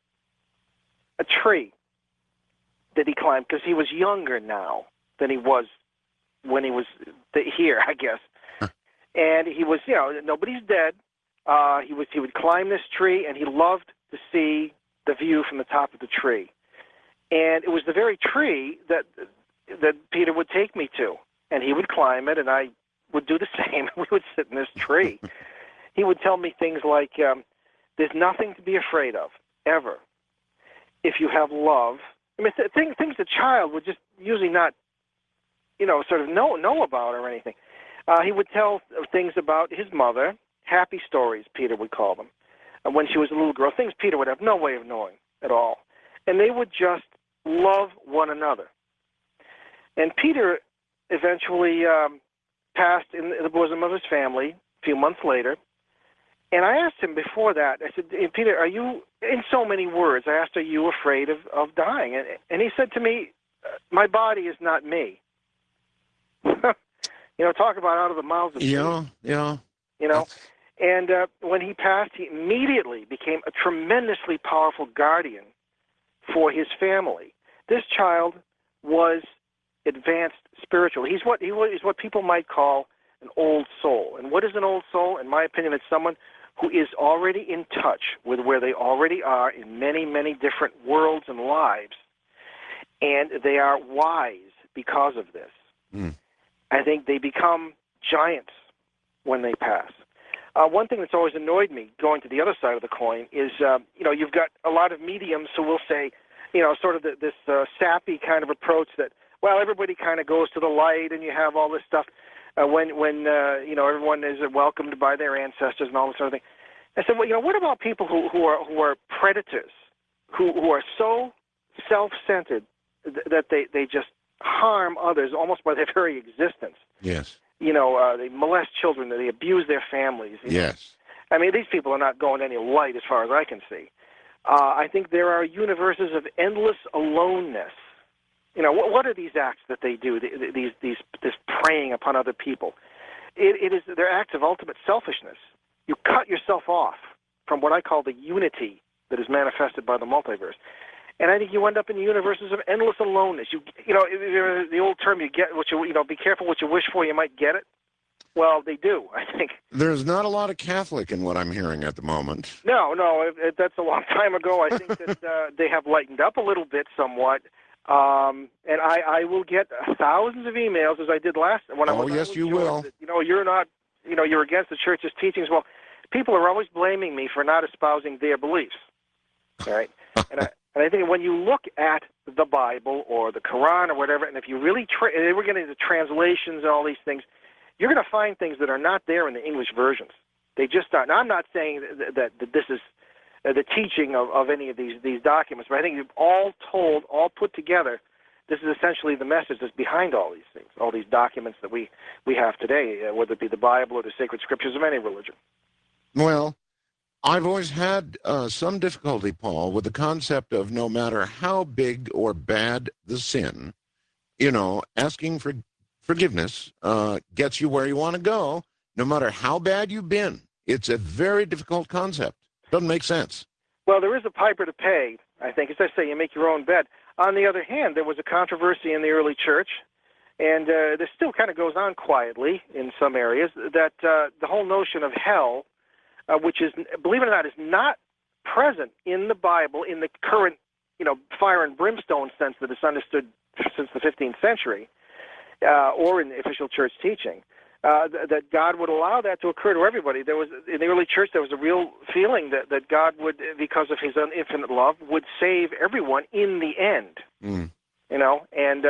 a tree that he climbed, because he was younger now than he was when he was here, I guess. And he was, nobody's dead. He would climb this tree, and he loved to see the view from the top of the tree. And it was the very tree that Peter would take me to, and he would climb it, and I would do the same. We would sit in this tree. He would tell me things like, there's nothing to be afraid of, ever, if you have love. I mean, things a child would just usually not, sort of know about or anything. He would tell things about his mother, happy stories, Peter would call them, when she was a little girl, things Peter would have no way of knowing at all. And they would just love one another. And Peter eventually passed in the bosom of his family a few months later. And I asked him before that, I said, Peter, are you, in so many words, I asked, are you afraid of dying? And he said to me, my body is not me. Talk about out of the mouths of babes. Yeah. And when he passed, he immediately became a tremendously powerful guardian for his family. This child was advanced spiritual. He's what people might call an old soul. And what is an old soul? In my opinion, it's someone who is already in touch with where they already are in many, many different worlds and lives, and they are wise because of this. I think they become giants when they pass. One thing that's always annoyed me, going to the other side of the coin, is, you've got a lot of mediums who will say, sort of this sappy kind of approach that, well, everybody kind of goes to the light, and you have all this stuff when everyone is welcomed by their ancestors and all this sort of thing. I said, well, what about people who are predators, who are so self-centered that they just harm others almost by their very existence? Yes. They molest children, they abuse their families. Yes. I mean, these people are not going to any light as far as I can see. I think there are universes of endless aloneness. What are these acts that they do, this preying upon other people? They're acts of ultimate selfishness. You cut yourself off from what I call the unity that is manifested by the multiverse. And I think you end up in universes of endless aloneness. The old term, you get what you, be careful what you wish for, you might get it. Well, they do, I think. There's not a lot of Catholic in what I'm hearing at the moment. No, that's a long time ago. I think that they have lightened up a little bit somewhat. And I will get thousands of emails, as I did last when I was. Oh, yes, you will. That, you're not you're against the church's teachings. Well, people are always blaming me for not espousing their beliefs. All right, and I think when you look at the Bible or the Quran or whatever, and if you really we're getting into translations and all these things, you're going to find things that are not there in the English versions. They just aren't. Now, I'm not saying that this is the teaching of any of these documents, but I think all put together, this is essentially the message that's behind all these things, all these documents that we have today, whether it be the Bible or the sacred scriptures of any religion. Well, I've always had some difficulty, Paul, with the concept of no matter how big or bad the sin, asking for forgiveness gets you where you want to go, no matter how bad you've been. It's a very difficult concept. Doesn't make sense. Well, there is a piper to pay, I think. As I say, you make your own bed. On the other hand, there was a controversy in the early church, and this still kind of goes on quietly in some areas, that the whole notion of hell, which is, believe it or not, is not present in the Bible in the current, fire and brimstone sense that it's understood since the 15th century, or in the official church teaching. That God would allow that to occur to everybody. There was, in the early church, there was a real feeling that God would, because of his infinite love, would save everyone in the end. Mm. And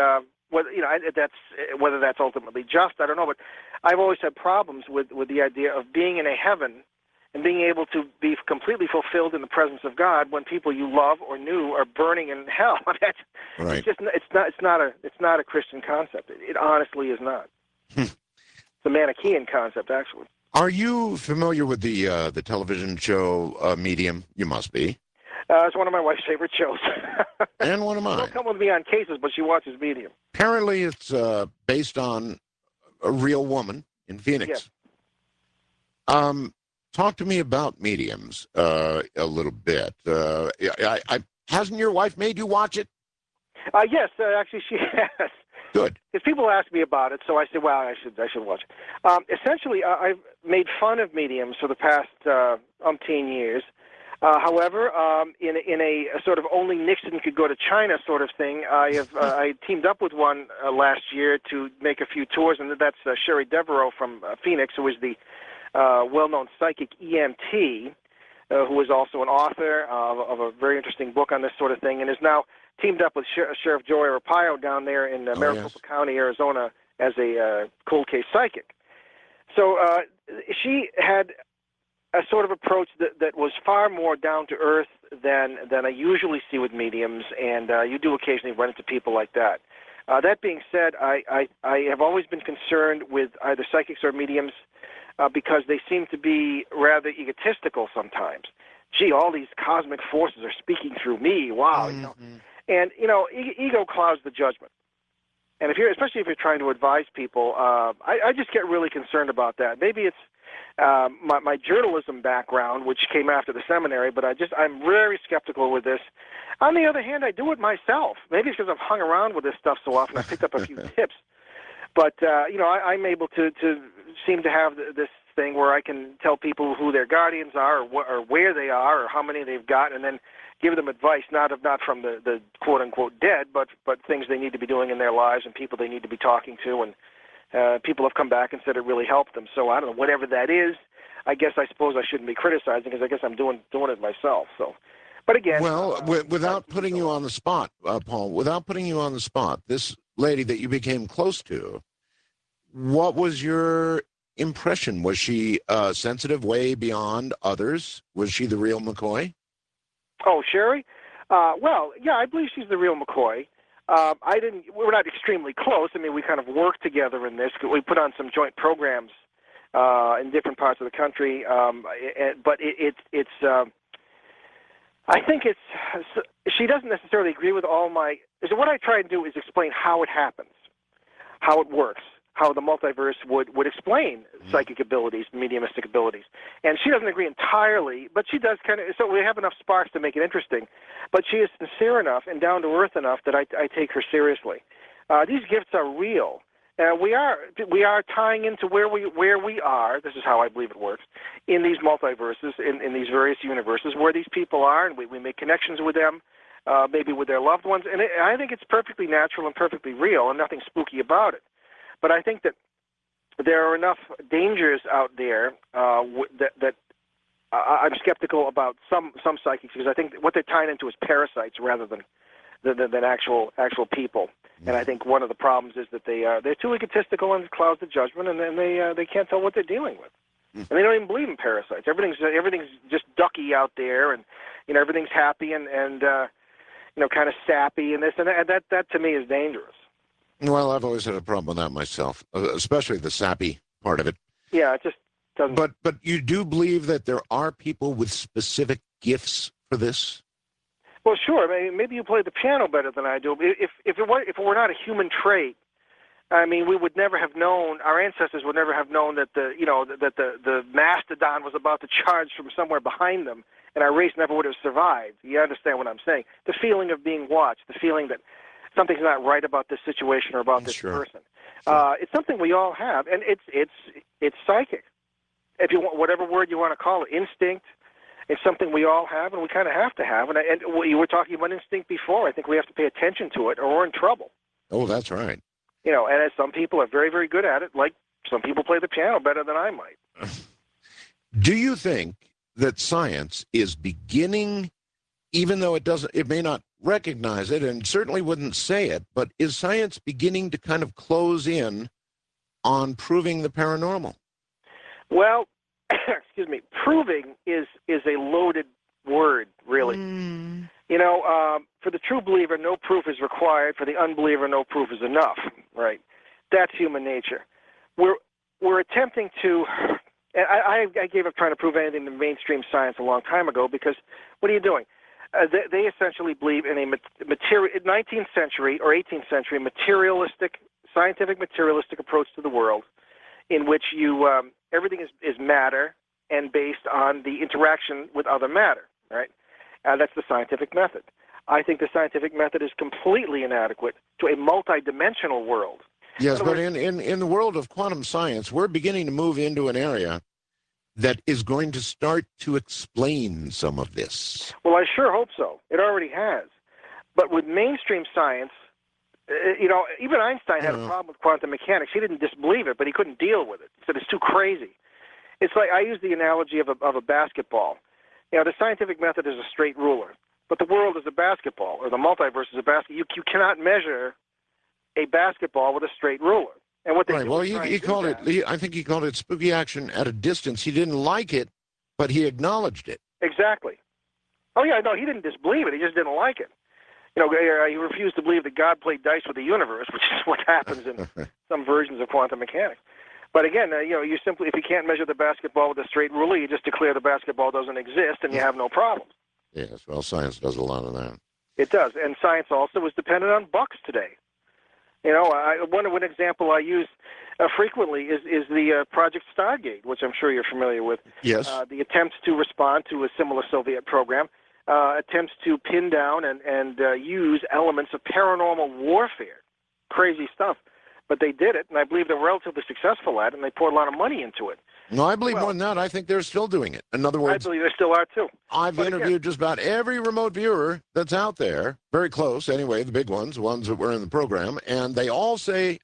whether that's ultimately just, I don't know. But I've always had problems with the idea of being in a heaven and being able to be completely fulfilled in the presence of God when people you love or knew are burning in hell. Right. It's not a Christian concept. It honestly is not. It's a Manichaean concept, actually. Are you familiar with the television show Medium? You must be. It's one of my wife's favorite shows. And one of mine. She won't come with me on cases, but she watches Medium. Apparently, it's based on a real woman in Phoenix. Yes. Talk to me about Mediums a little bit. Hasn't your wife made you watch it? Yes, actually she has. Good. Because people ask me about it, so I said, well, I should watch it. Essentially, I've made fun of mediums for the past umpteen years. However, in a sort of only Nixon could go to China sort of thing, I teamed up with one last year to make a few tours, and that's Sherry Devereaux from Phoenix, who is the well-known psychic EMT, who is also an author of a very interesting book on this sort of thing, and is now teamed up with Sheriff Joey Arpaio down there in Maricopa County, Arizona, as a cold case psychic. So she had a sort of approach that was far more down to earth than I usually see with mediums, and you do occasionally run into people like that. That being said, I have always been concerned with either psychics or mediums because they seem to be rather egotistical sometimes. Gee, all these cosmic forces are speaking through me. Wow, Mm-hmm. And ego clouds the judgment. And especially if you're trying to advise people, I just get really concerned about that. Maybe it's my journalism background, which came after the seminary, but I'm very skeptical with this. On the other hand, I do it myself. Maybe it's because I've hung around with this stuff so often. I picked up a few tips. But I'm able to seem to have this thing where I can tell people who their guardians are, or where they are, or how many they've got, and then give them advice, not from the quote-unquote dead, but things they need to be doing in their lives and people they need to be talking to. And people have come back and said it really helped them. So I don't know, whatever that is, I suppose I shouldn't be criticizing because I guess I'm doing it myself. So, but again... Well, without putting you on the spot, Paul, this lady that you became close to, what was your impression? Was she sensitive way beyond others? Was she the real McCoy? Oh, Sherry? Well, yeah, I believe she's the real McCoy. We're not extremely close. I mean, we kind of work together in this. We put on some joint programs in different parts of the country. But I think she doesn't necessarily agree with all my, so what I try to do is explain how it happens, how it works, how the multiverse would explain psychic abilities, mediumistic abilities. And she doesn't agree entirely, but she does kind of, so we have enough sparks to make it interesting. But she is sincere enough and down to earth enough that I take her seriously. These gifts are real. We are tying into where we are, this is how I believe it works, in these multiverses, in these various universes, where these people are, and we make connections with them, maybe with their loved ones. And I think it's perfectly natural and perfectly real and nothing spooky about it. But I think that there are enough dangers out there that I'm skeptical about some psychics, because I think what they're tying into is parasites rather than actual people. And I think one of the problems is that they're too egotistical and clouds the judgment, and then they can't tell what they're dealing with, and they don't even believe in parasites. Everything's just ducky out there, and everything's happy and kind of sappy and this and that. That to me is dangerous. Well, I've always had a problem with that myself, especially the sappy part of it. Yeah, it just doesn't. But you do believe that there are people with specific gifts for this? Well, sure. Maybe you play the piano better than I do. If it were not a human trait, I mean, we would never have known. Our ancestors would never have known that the mastodon was about to charge from somewhere behind them, and our race never would have survived. You understand what I'm saying? The feeling of being watched, the feeling that something's not right about this situation or about this person. Sure. It's something we all have, and it's psychic. If you want, whatever word you want to call it, instinct. It's something we all have, and we kind of have to have. And you were talking about instinct before. I think we have to pay attention to it, or we're in trouble. Oh, that's right. And as some people are very, very good at it, like some people play the piano better than I might. Do you think that science is beginning, even though it may not recognize it and certainly wouldn't say it, but is science beginning to kind of close in on proving the paranormal? Well, excuse me, proving is a loaded word, really. For the true believer, no proof is required. For the unbeliever, no proof is enough, right? That's human nature. We're attempting to, and I gave up trying to prove anything in mainstream science a long time ago, because what are you doing? They essentially believe in a 19th century or 18th century scientific materialistic approach to the world, in which everything is matter and based on the interaction with other matter, right? That's the scientific method. I think the scientific method is completely inadequate to a multidimensional world. Yes, but in the world of quantum science, we're beginning to move into an area that is going to start to explain some of this. Well, I sure hope so. It already has. But with mainstream science, even Einstein had a problem with quantum mechanics. He didn't disbelieve it, but he couldn't deal with it. He said it's too crazy. It's like, I use the analogy of a basketball. The scientific method is a straight ruler, but the world is a basketball, or the multiverse is a basket. You cannot measure a basketball with a straight ruler. And what they right. Well, he called it. I think he called it spooky action at a distance. He didn't like it, but he acknowledged it. Exactly. Oh yeah, no, he didn't disbelieve it. He just didn't like it. He refused to believe that God played dice with the universe, which is what happens in some versions of quantum mechanics. But again, you simply, if you can't measure the basketball with a straight ruler, you just declare the basketball doesn't exist, and you have no problem. Yes, well, science does a lot of that. It does, and science also is dependent on bucks today. One example I use frequently is the Project Stargate, which I'm sure you're familiar with. Yes. The attempts to respond to a similar Soviet program, attempts to pin down and use elements of paranormal warfare. Crazy stuff. But they did it, and I believe they're relatively successful at it, and they poured a lot of money into it. No, I believe more than that. I think they're still doing it. In other words, I believe they still are, too. I've interviewed just about every remote viewer that's out there, very close anyway, the big ones, the ones that were in the program, and they all say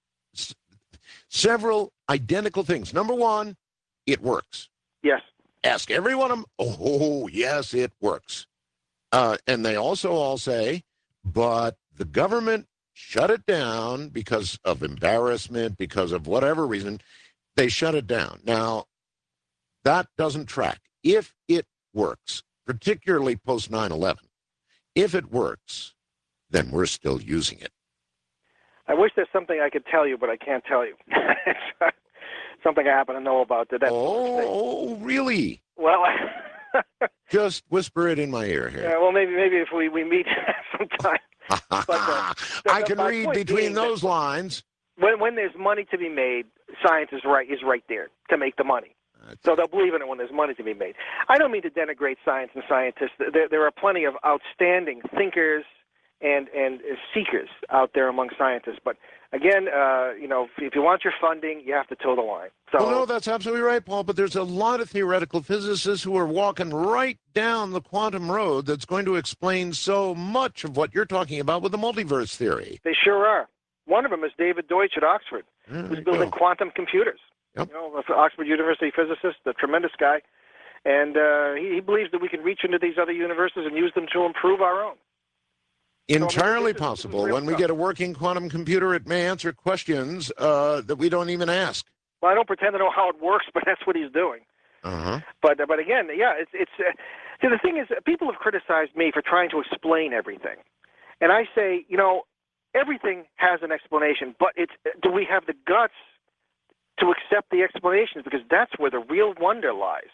several identical things. Number one, it works. Yes. Ask every one of them, oh, yes, it works. And they also all say, but the government shut it down because of embarrassment, because of whatever reason, they shut it down. Now, that doesn't track. If it works, particularly post 9/11, if it works, then we're still using it. I wish there's something I could tell you, but I can't tell you. Something I happen to know about. Oh, really? Well, just whisper it in my ear here. Yeah, well, maybe if we meet sometime. I can read between those lines. When there's money to be made, science is right there to make the money. So they'll believe in it when there's money to be made. I don't mean to denigrate science and scientists. There are plenty of outstanding thinkers and seekers out there among scientists. But again, if you want your funding, you have to toe the line. So, well, no, that's absolutely right, Paul. But there's a lot of theoretical physicists who are walking right down the quantum road that's going to explain so much of what you're talking about with the multiverse theory. They sure are. One of them is David Deutsch at Oxford, who's building quantum computers. Yep. You know, Oxford University physicist, a tremendous guy. And he believes that we can reach into these other universes and use them to improve our own. Entirely possible. When we get a working quantum computer, it may answer questions that we don't even ask. Well, I don't pretend to know how it works, but that's what he's doing. Uh-huh. But again, yeah, it's see, the thing is, people have criticized me for trying to explain everything. And I say, you know, everything has an explanation, but do we have the guts to accept the explanations? Because that's where the real wonder lies.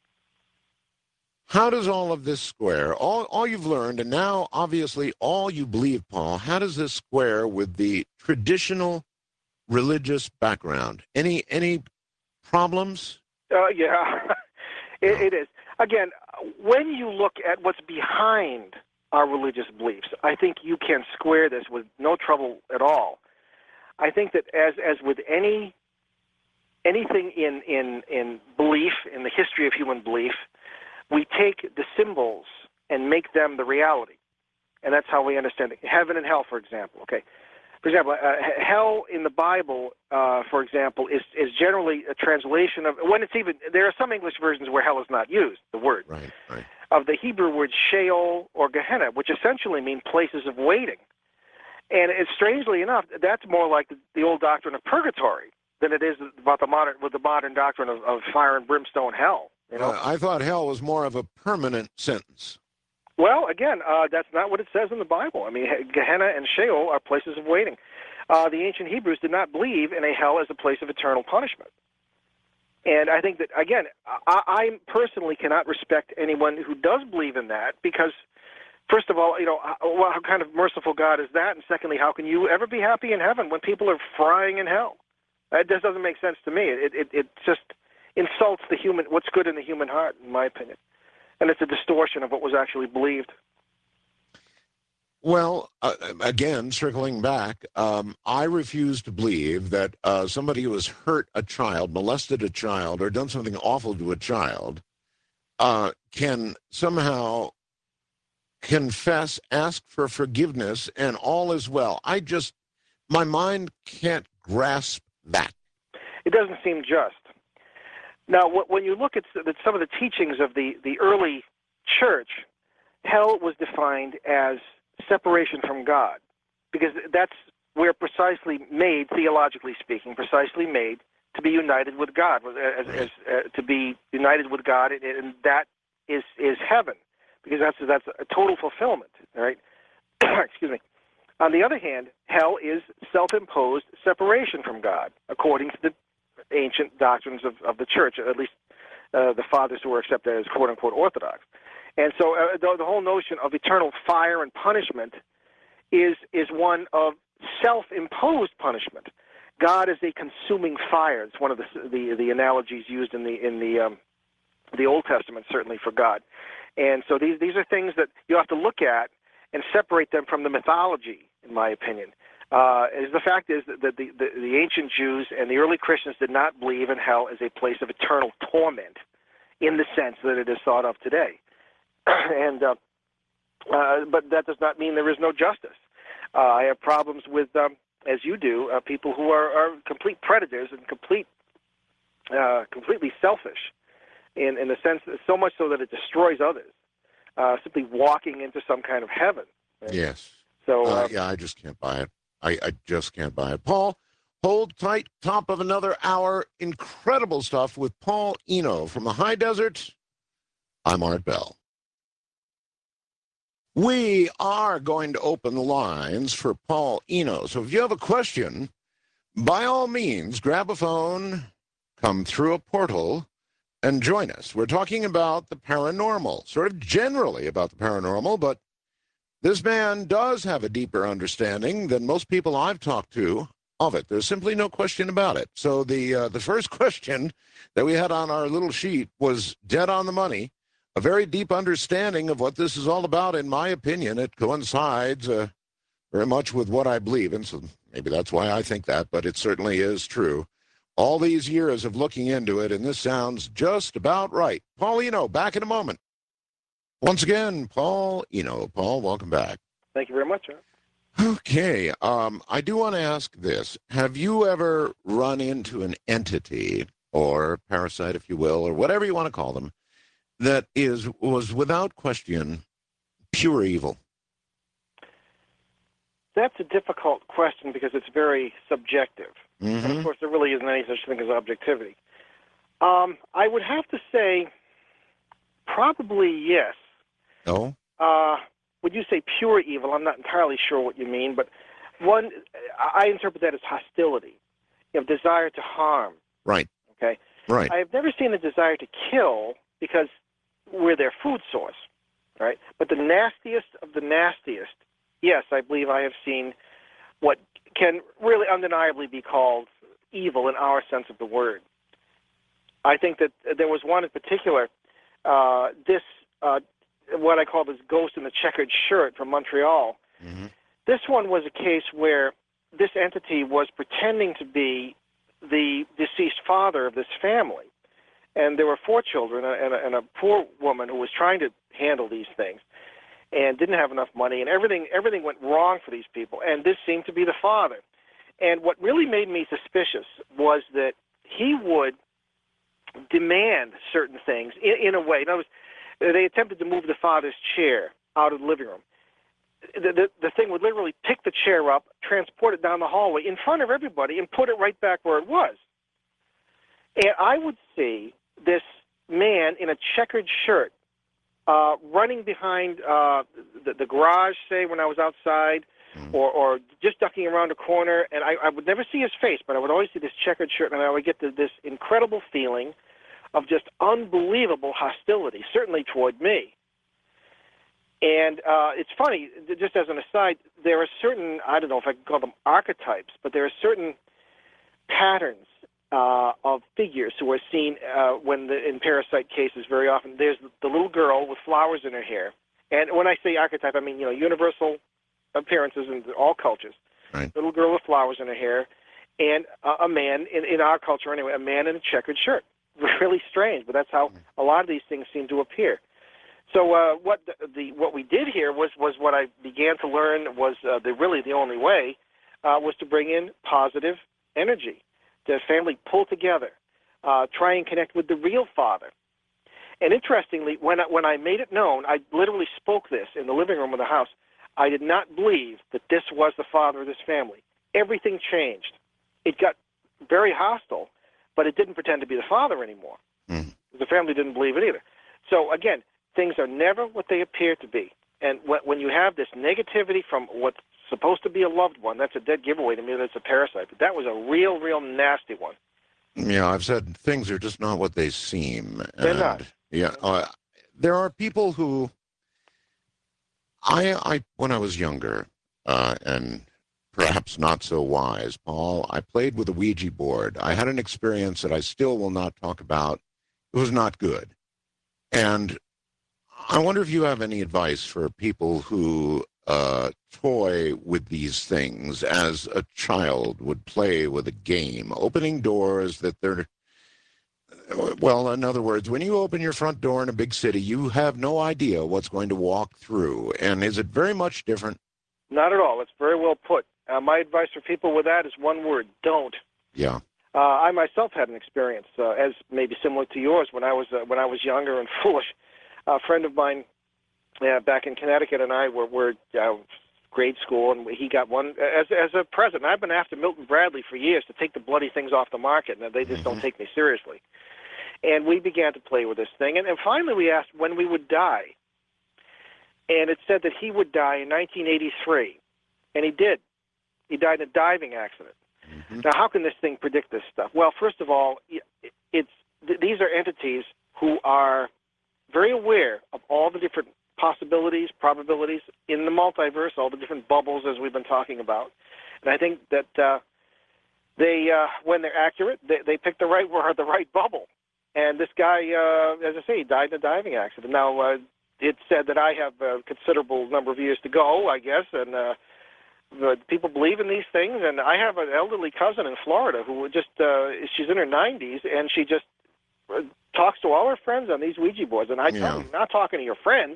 How does all of this square? All you've learned, and now obviously all you believe, Paul, how does this square with the traditional religious background? Any problems? Yeah, it is. Again, when you look at what's behind our religious beliefs, I think you can square this with no trouble at all. I think that as with anything in belief, in the history of human belief, we take the symbols and make them the reality. And that's how we understand it. Heaven and hell, for example. Okay. For example, hell in the Bible, for example, is generally a translation of, when it's even, there are some English versions where hell is not used, the word, right. of the Hebrew word Sheol or Gehenna, which essentially mean places of waiting. And it's, strangely enough, that's more like the old doctrine of purgatory than it is about the modern doctrine of fire and brimstone hell. You know? I thought hell was more of a permanent sentence. Well, again, that's not what it says in the Bible. I mean, Gehenna and Sheol are places of waiting. The ancient Hebrews did not believe in a hell as a place of eternal punishment. And I think that, again, I personally cannot respect anyone who does believe in that because, first of all, you know, well, how kind of merciful God is that? And secondly, how can you ever be happy in heaven when people are frying in hell? That just doesn't make sense to me. It just insults what's good in the human heart, in my opinion. And it's a distortion of what was actually believed. Well, again, circling back, I refuse to believe that somebody who has hurt a child, molested a child, or done something awful to a child can somehow confess, ask for forgiveness, and all is well. My mind can't grasp that. It doesn't seem just. Now, when you look at some of the teachings of the early church, hell was defined as separation from God, because that's where precisely made, theologically speaking, precisely made to be united with God, to be united with God, and that is heaven, because that's a total fulfillment, right? Excuse me. On the other hand, hell is self-imposed separation from God, according to the ancient doctrines of the church, at least the fathers who were accepted as quote-unquote orthodox. And so the whole notion of eternal fire and punishment is one of self-imposed punishment. God is a consuming fire. It's one of the analogies used in the Old Testament, certainly, for God. And so these are things that you have to look at and separate them from the mythology, in my opinion. The fact is that the ancient Jews and the early Christians did not believe in hell as a place of eternal torment in the sense that it is thought of today. And but that does not mean there is no justice. I have problems with, as you do, people who are complete predators and completely selfish in the sense that so much so that it destroys others, simply walking into some kind of heaven. Right? Yes. So yeah, I just can't buy it. I just can't buy it. Paul, hold tight. Top of another hour. Incredible stuff with Paul Eno from the high desert. I'm Art Bell. We are going to open the lines for Paul Eno. So if you have a question, by all means, grab a phone, come through a portal, and join us. We're talking about the paranormal, sort of generally about the paranormal, but this man does have a deeper understanding than most people I've talked to of it. There's simply no question about it. So the first question that we had on our little sheet was dead on the money. A very deep understanding of what this is all about, in my opinion. It coincides very much with what I believe, and so maybe that's why I think that, but it certainly is true. All these years of looking into it, and this sounds just about right. Paul Eno, back in a moment. Once again, Paul Eno. Paul, welcome back. thank you very much. Okay. I do want to ask this. Have you ever run into an entity or parasite, if you will, or whatever you want to call them, that was without question pure evil? That's a difficult question because it's very subjective. And of Mm-hmm. course, there really isn't any such thing as objectivity. I would have to say probably yes. Oh, Would you say pure evil? I'm not entirely sure what you mean, but one, I interpret that as hostility, desire to harm. right, Okay, right. I have never seen a desire to kill because we're their food source, right? But the nastiest of the nastiest, yes, I believe I have seen what can really undeniably be called evil in our sense of the word. I think that there was one in particular, this what I call this ghost in the checkered shirt from Montreal. Mm-hmm. This one was a case where this entity was pretending to be the deceased father of this family. And there were 4 children and a poor woman who was trying to handle these things and didn't have enough money, and everything went wrong for these people. And this seemed to be the father. And what really made me suspicious was that he would demand certain things in a way. In other words, they attempted to move the father's chair out of the living room. The thing would literally pick the chair up, transport it down the hallway in front of everybody, and put it right back where it was. And I would see this man in a checkered shirt running behind the garage, say, when I was outside, or just ducking around a corner. And I would never see his face, but I would always see this checkered shirt, and I would get this incredible feeling of just unbelievable hostility, certainly toward me. And it's funny, just as an aside, there are certain, I don't know if I can call them archetypes, but there are certain patterns of figures who are seen in parasite cases very often. There's the little girl with flowers in her hair. And when I say archetype, I mean, universal appearances in all cultures. Right. Little girl with flowers in her hair, and a man, in our culture anyway, a man in a checkered shirt. Really strange, but that's how a lot of these things seem to appear. So what we did here was what I began to learn was really the only way was to bring in positive energy. The family pull together, try and connect with the real father. And interestingly, when I made it known, I literally spoke this in the living room of the house. I did not believe that this was the father of this family. Everything changed. It got very hostile, but it didn't pretend to be the father anymore. Mm. The family didn't believe it either. So again, things are never what they appear to be. And when you have this negativity from what's supposed to be a loved one, that's a dead giveaway to me that it's a parasite. But that was a real, real nasty one. Yeah, I've said things are just not what they seem. They're not. Yeah, there are people who I when I was younger, and perhaps not so wise, Paul, I played with a Ouija board. I had an experience that I still will not talk about. It was not good. And I wonder if you have any advice for people who toy with these things as a child would play with a game, opening doors that they're, well, in other words, when you open your front door in a big city, you have no idea what's going to walk through. And is it very much different? Not at all. It's very well put. My advice for people with that is one word: don't. Yeah. I myself had an experience, as maybe similar to yours, when I was younger and foolish. A friend of mine back in Connecticut and I were grade school, and he got one as a present. I've been after Milton Bradley for years to take the bloody things off the market, and they just don't take me seriously. And we began to play with this thing, and finally we asked when we would die. And it said that he would die in 1983, and he did. He died in a diving accident. Mm-hmm. Now, how can this thing predict this stuff? Well, first of all, these are entities who are very aware of all the different possibilities, probabilities in the multiverse, all the different bubbles as we've been talking about. And I think that they, when they're accurate, they pick the right word, the right bubble. And this guy, as I say, he died in a diving accident. Now, it's said that I have a considerable number of years to go, I guess, and people believe in these things. And I have an elderly cousin in Florida who just, she's in her 90s, and she just talks to all her friends on these Ouija boards. And I tell her, you're not talking to your friends.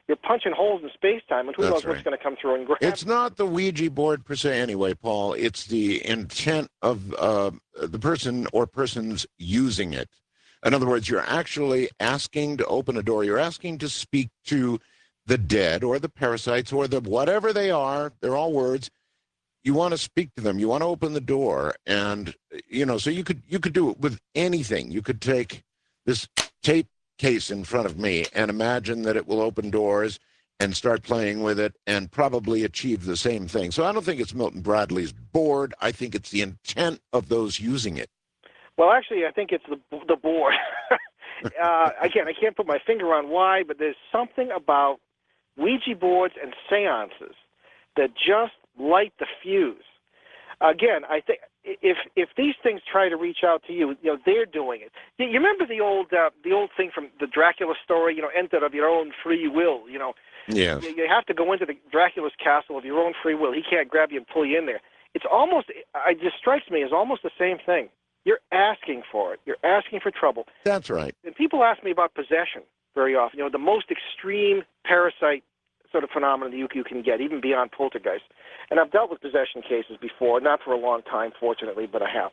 you're punching holes in space-time, and who That's knows what's right. going to come through and grab. It's not the Ouija board per se anyway, Paul. It's the intent of the person or persons using it. In other words, you're actually asking to open a door. You're asking to speak to the dead or the parasites or the whatever they are. They're all words. You want to speak to them. You want to open the door. And, so you could do it with anything. You could take this tape case in front of me and imagine that it will open doors and start playing with it and probably achieve the same thing. So I don't think it's Milton Bradley's board. I think it's the intent of those using it. Well, actually, I think it's the board. Again, I can't put my finger on why, but there's something about Ouija boards and seances that just light the fuse. Again, I think if these things try to reach out to you, they're doing it. You remember the old thing from the Dracula story, enter of your own free will, Yes. You have to go into the Dracula's castle of your own free will. He can't grab you and pull you in there. It just strikes me as almost the same thing. You're asking for it. You're asking for trouble. That's right. And people ask me about possession very often. The most extreme parasite sort of phenomenon you can get, even beyond poltergeist. And I've dealt with possession cases before, not for a long time, fortunately, but I have.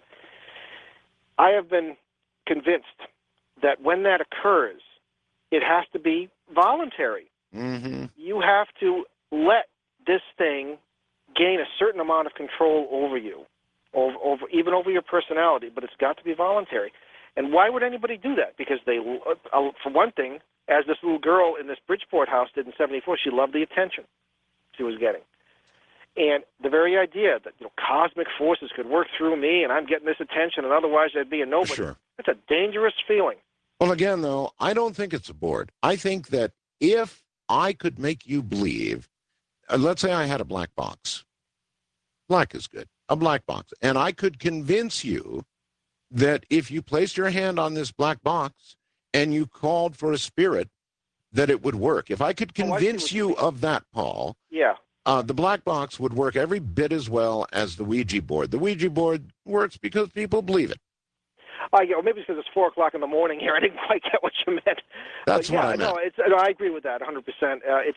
I have been convinced that when that occurs, it has to be voluntary. Mm-hmm. You have to let this thing gain a certain amount of control over you, even over your personality, but it's got to be voluntary. And why would anybody do that? Because for one thing, as this little girl in this Bridgeport house did in ¡74, she loved the attention she was getting. And the very idea that cosmic forces could work through me and I'm getting this attention and otherwise I'd be a nobody, Sure. It's a dangerous feeling. Well, again, though, I don't think it's a board. I think that if I could make you believe, let's say I had a black box. Black is good. A black box. And I could convince you that if you placed your hand on this black box and you called for a spirit, that it would work. If I could convince you of that, Paul, yeah, the black box would work every bit as well as the Ouija board. The Ouija board works because people believe it. Maybe it's because it's 4 o'clock in the morning here. I didn't quite get what you meant. That's what I meant. No, I agree with that 100%.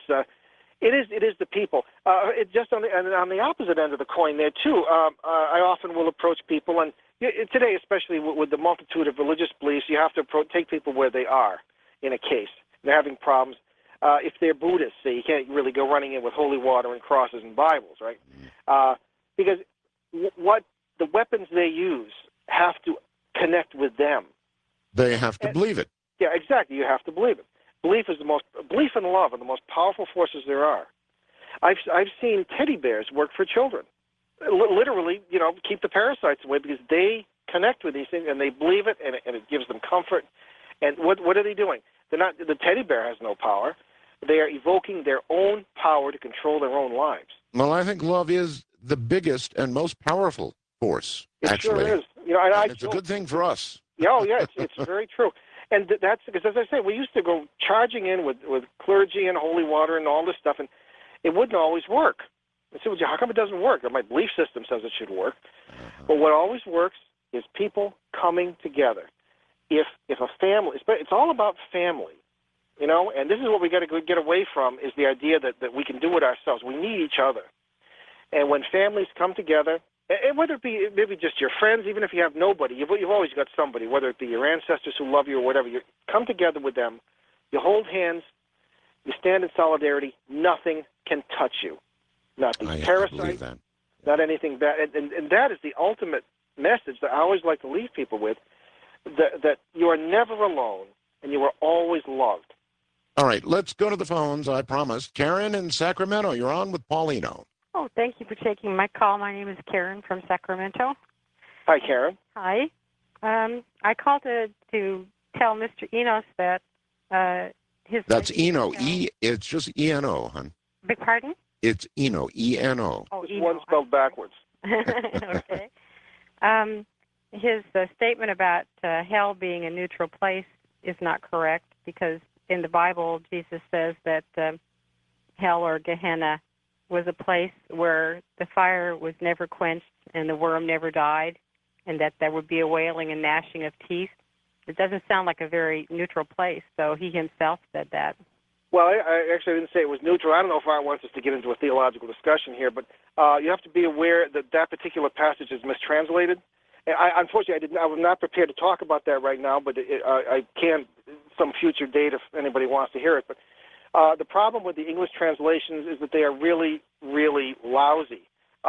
It is the people. It's just on the opposite end of the coin there too. I often will approach people, and today, especially with the multitude of religious beliefs, you have to take people where they are in a case. They're having problems. If they're Buddhists, say, you can't really go running in with holy water and crosses and Bibles, right? Because what the weapons they use have to connect with them. They have to believe it. Yeah, exactly. You have to believe it. Belief and love are the most powerful forces there are. I've seen teddy bears work for children. Literally, keep the parasites away because they connect with these things and they believe it and it gives them comfort. And what are they doing? The teddy bear has no power. They are evoking their own power to control their own lives. Well, I think love is the biggest and most powerful force, actually. It sure is. It's a good thing for us. Yeah, it's very true. And that's because, as I say, we used to go charging in with clergy and holy water and all this stuff, and it wouldn't always work. I said, how come it doesn't work? My belief system says it should work. But what always works is people coming together. If a family, it's all about family, and this is what we got to get away from, is the idea that we can do it ourselves. We need each other. And when families come together, and whether it be maybe just your friends, even if you have nobody, you've always got somebody, whether it be your ancestors who love you or whatever, you come together with them, you hold hands, you stand in solidarity, nothing can touch you. Not these parasites, not anything bad. And that is the ultimate message that I always like to leave people with, that you are never alone and you are always loved. All right, let's go to the phones, I promise. Karen in Sacramento, you're on with Paulino. Oh, thank you for taking my call. My name is Karen from Sacramento. Hi, Karen. Hi. I called to tell Mr. Enos that his... That's Eno. It's just E-N-O, hon. Beg pardon? It's Eno, E-N-O. Oh, Just one spelled backwards. Okay. His statement about hell being a neutral place is not correct, because in the Bible, Jesus says that hell or Gehenna was a place where the fire was never quenched and the worm never died, and that there would be a wailing and gnashing of teeth. It doesn't sound like a very neutral place, so he himself said that. Well, I actually didn't say it was neutral. I don't know if Art wants us to get into a theological discussion here, but you have to be aware that that particular passage is mistranslated. And unfortunately, I was not prepared to talk about that right now, but I can some future date if anybody wants to hear it. But the problem with the English translations is that they are really, really lousy.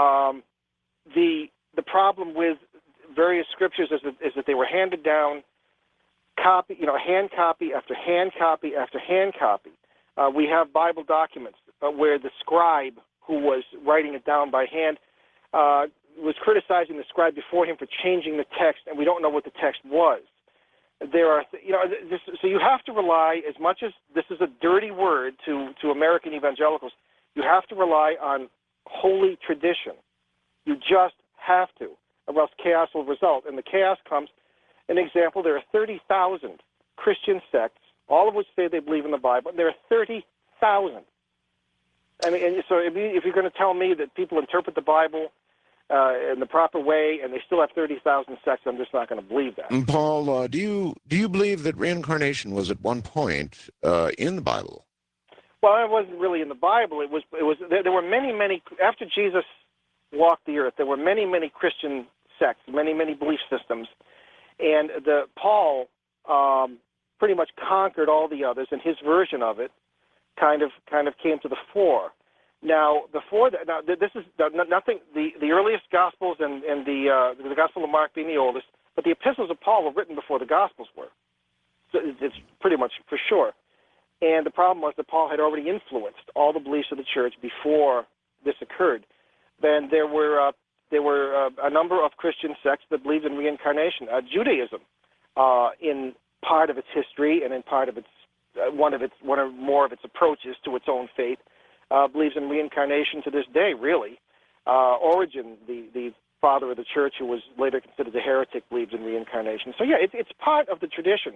The problem with various scriptures is that they were handed down, hand copy after hand copy after hand copy. We have Bible documents where the scribe who was writing it down by hand was criticizing the scribe before him for changing the text, and we don't know what the text was. There are, so you have to rely, as much as this is a dirty word to American evangelicals, you have to rely on holy tradition. You just have to, or else chaos will result. And the chaos comes, an example, there are 30,000 Christian sects, all of which say they believe in the Bible. There are 30,000. I mean, and so if you're going to tell me that people interpret the Bible in the proper way and they still have 30,000 sects, I'm just not going to believe that. And Paul, do you believe that reincarnation was at one point in the Bible? Well, it wasn't really in the Bible. It was. There were many after Jesus walked the earth. There were many Christian sects, many belief systems, and Paul pretty much conquered all the others, and his version of it kind of came to the fore. Now, this is nothing. The earliest Gospels and the Gospel of Mark being the oldest, but the epistles of Paul were written before the Gospels were. So it's pretty much for sure. And the problem was that Paul had already influenced all the beliefs of the church before this occurred. Then there were a number of Christian sects that believed in reincarnation. Judaism, in part of its history and in part of its one or more of its approaches to its own fate, believes in reincarnation to this day. Really, Origen, the father of the church, who was later considered a heretic, believes in reincarnation. So yeah, it's part of the tradition.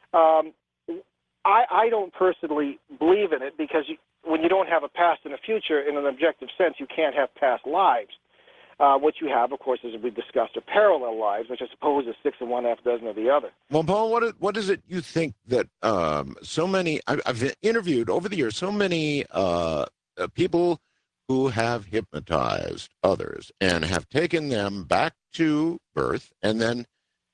I don't personally believe in it because when you don't have a past and a future in an objective sense, you can't have past lives. What you have, of course, as we discussed, are parallel lives, which I suppose is 6 and 1/2 dozen of the other. Well, Paul, what is it you think that so many, I've interviewed over the years so many people who have hypnotized others and have taken them back to birth and then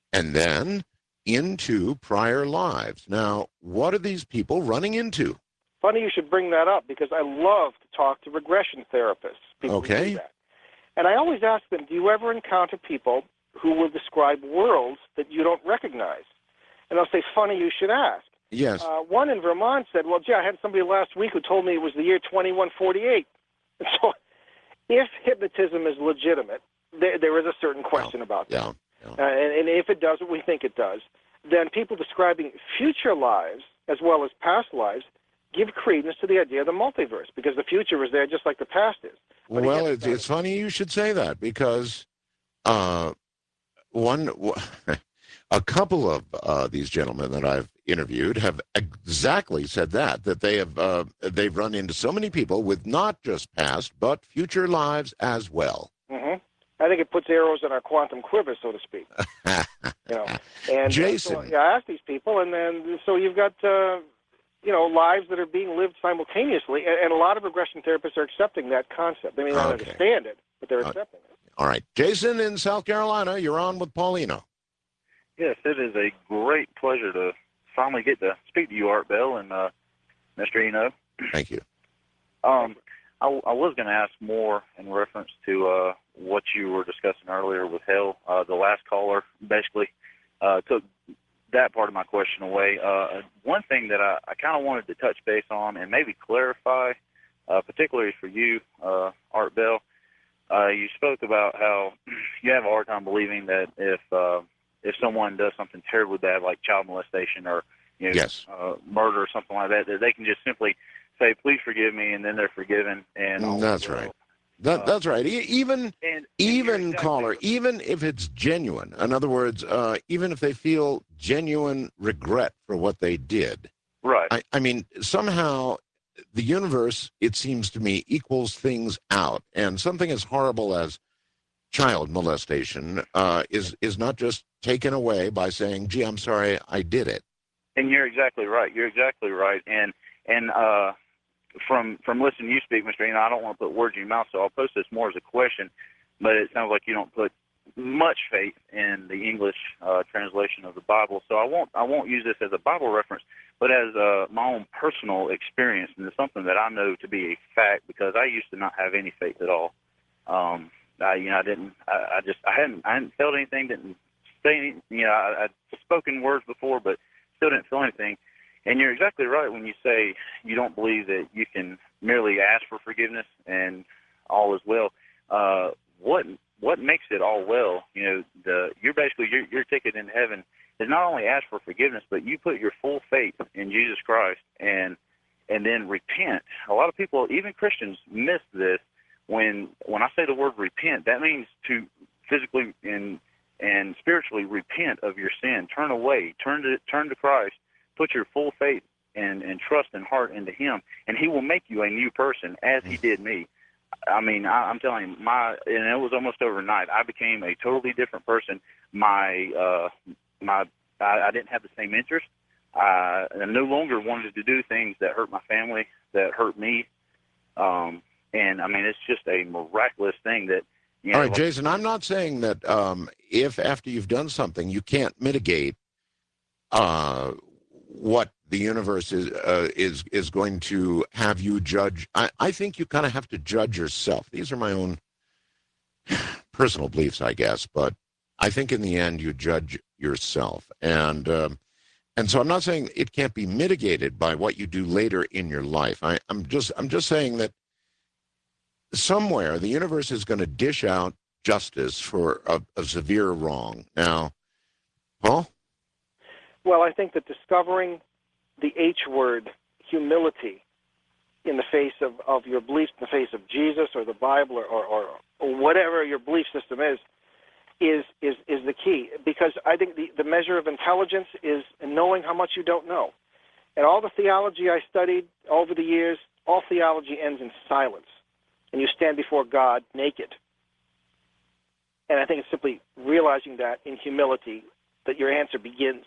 into prior lives. Now, what are these people running into? Funny you should bring that up because I love to talk to regression therapists. People who do that. And I always ask them, do you ever encounter people who will describe worlds that you don't recognize? And they'll say, funny you should ask. Yes. One in Vermont said, well, gee, I had somebody last week who told me it was the year 2148. So if hypnotism is legitimate, there is a certain question about that. Yeah. And if it does what we think it does, then people describing future lives as well as past lives give credence to the idea of the multiverse because the future is there just like the past is. But well, it's funny you should say that because a couple of these gentlemen that I've interviewed have exactly said that they've run into so many people with not just past but future lives as well. Mm-hmm. I think it puts arrows in our quantum quiver, so to speak. And Jason, so, I ask these people, and then so you've got lives that are being lived simultaneously, and a lot of regression therapists are accepting that concept. They may not understand it, but they're accepting it. All right, Jason in South Carolina, you're on with Paulino. Yes, it is a great pleasure to finally get to speak to you, Art Bell, and Mr. Eno. Thank you. I was going to ask more in reference to what you were discussing earlier with hell. The last caller basically took that part of my question away. One thing that I kind of wanted to touch base on and maybe clarify, particularly for you, Art Bell, you spoke about how you have a hard time believing that if someone does something terribly bad like child molestation or murder or something like that they can just simply say, please forgive me, and then they're forgiven. And that's right. That's right. Even caller, even if it's genuine, in other words, even if they feel genuine regret for what they did. Right. I mean, somehow the universe, it seems to me, equals things out. And something as horrible as child molestation is not just taken away by saying, gee, I'm sorry, I did it. And you're exactly right. You're exactly right. And And from listening to you speak, Mr. Eno, I don't want to put words in your mouth, so I'll post this more as a question. But it sounds like you don't put much faith in the English translation of the Bible. So I won't use this as a Bible reference, but as my own personal experience, and it's something that I know to be a fact because I used to not have any faith at all. I hadn't felt anything, didn't say any, I'd spoken words before, but still didn't feel anything. And you're exactly right when you say you don't believe that you can merely ask for forgiveness and all is well. What makes it all well? Your ticket into heaven is not only ask for forgiveness, but you put your full faith in Jesus Christ and then repent. A lot of people, even Christians, miss this. When I say the word repent, that means to physically and spiritually repent of your sin, turn away, turn to Christ, put your full faith and trust and heart into Him, and He will make you a new person, as He did me. I mean, I'm telling you, and it was almost overnight. I became a totally different person. I didn't have the same interest. I no longer wanted to do things that hurt my family, that hurt me. And I mean, it's just a miraculous thing that. All right, Jason, I'm not saying that if after you've done something you can't mitigate what the universe is going to have you judge. I think you kind of have to judge yourself. These are my own personal beliefs, I guess, but I think in the end you judge yourself. And so I'm not saying it can't be mitigated by what you do later in your life. I'm just saying that somewhere the universe is going to dish out justice for a severe wrong. Now, Paul? Well, I think that discovering the H word, humility, in the face of your beliefs, in the face of Jesus or the Bible or whatever your belief system is the key. Because I think the measure of intelligence is knowing how much you don't know. And all the theology I studied over the years, all theology ends in silence. And you stand before God naked. And I think it's simply realizing that in humility that your answer begins.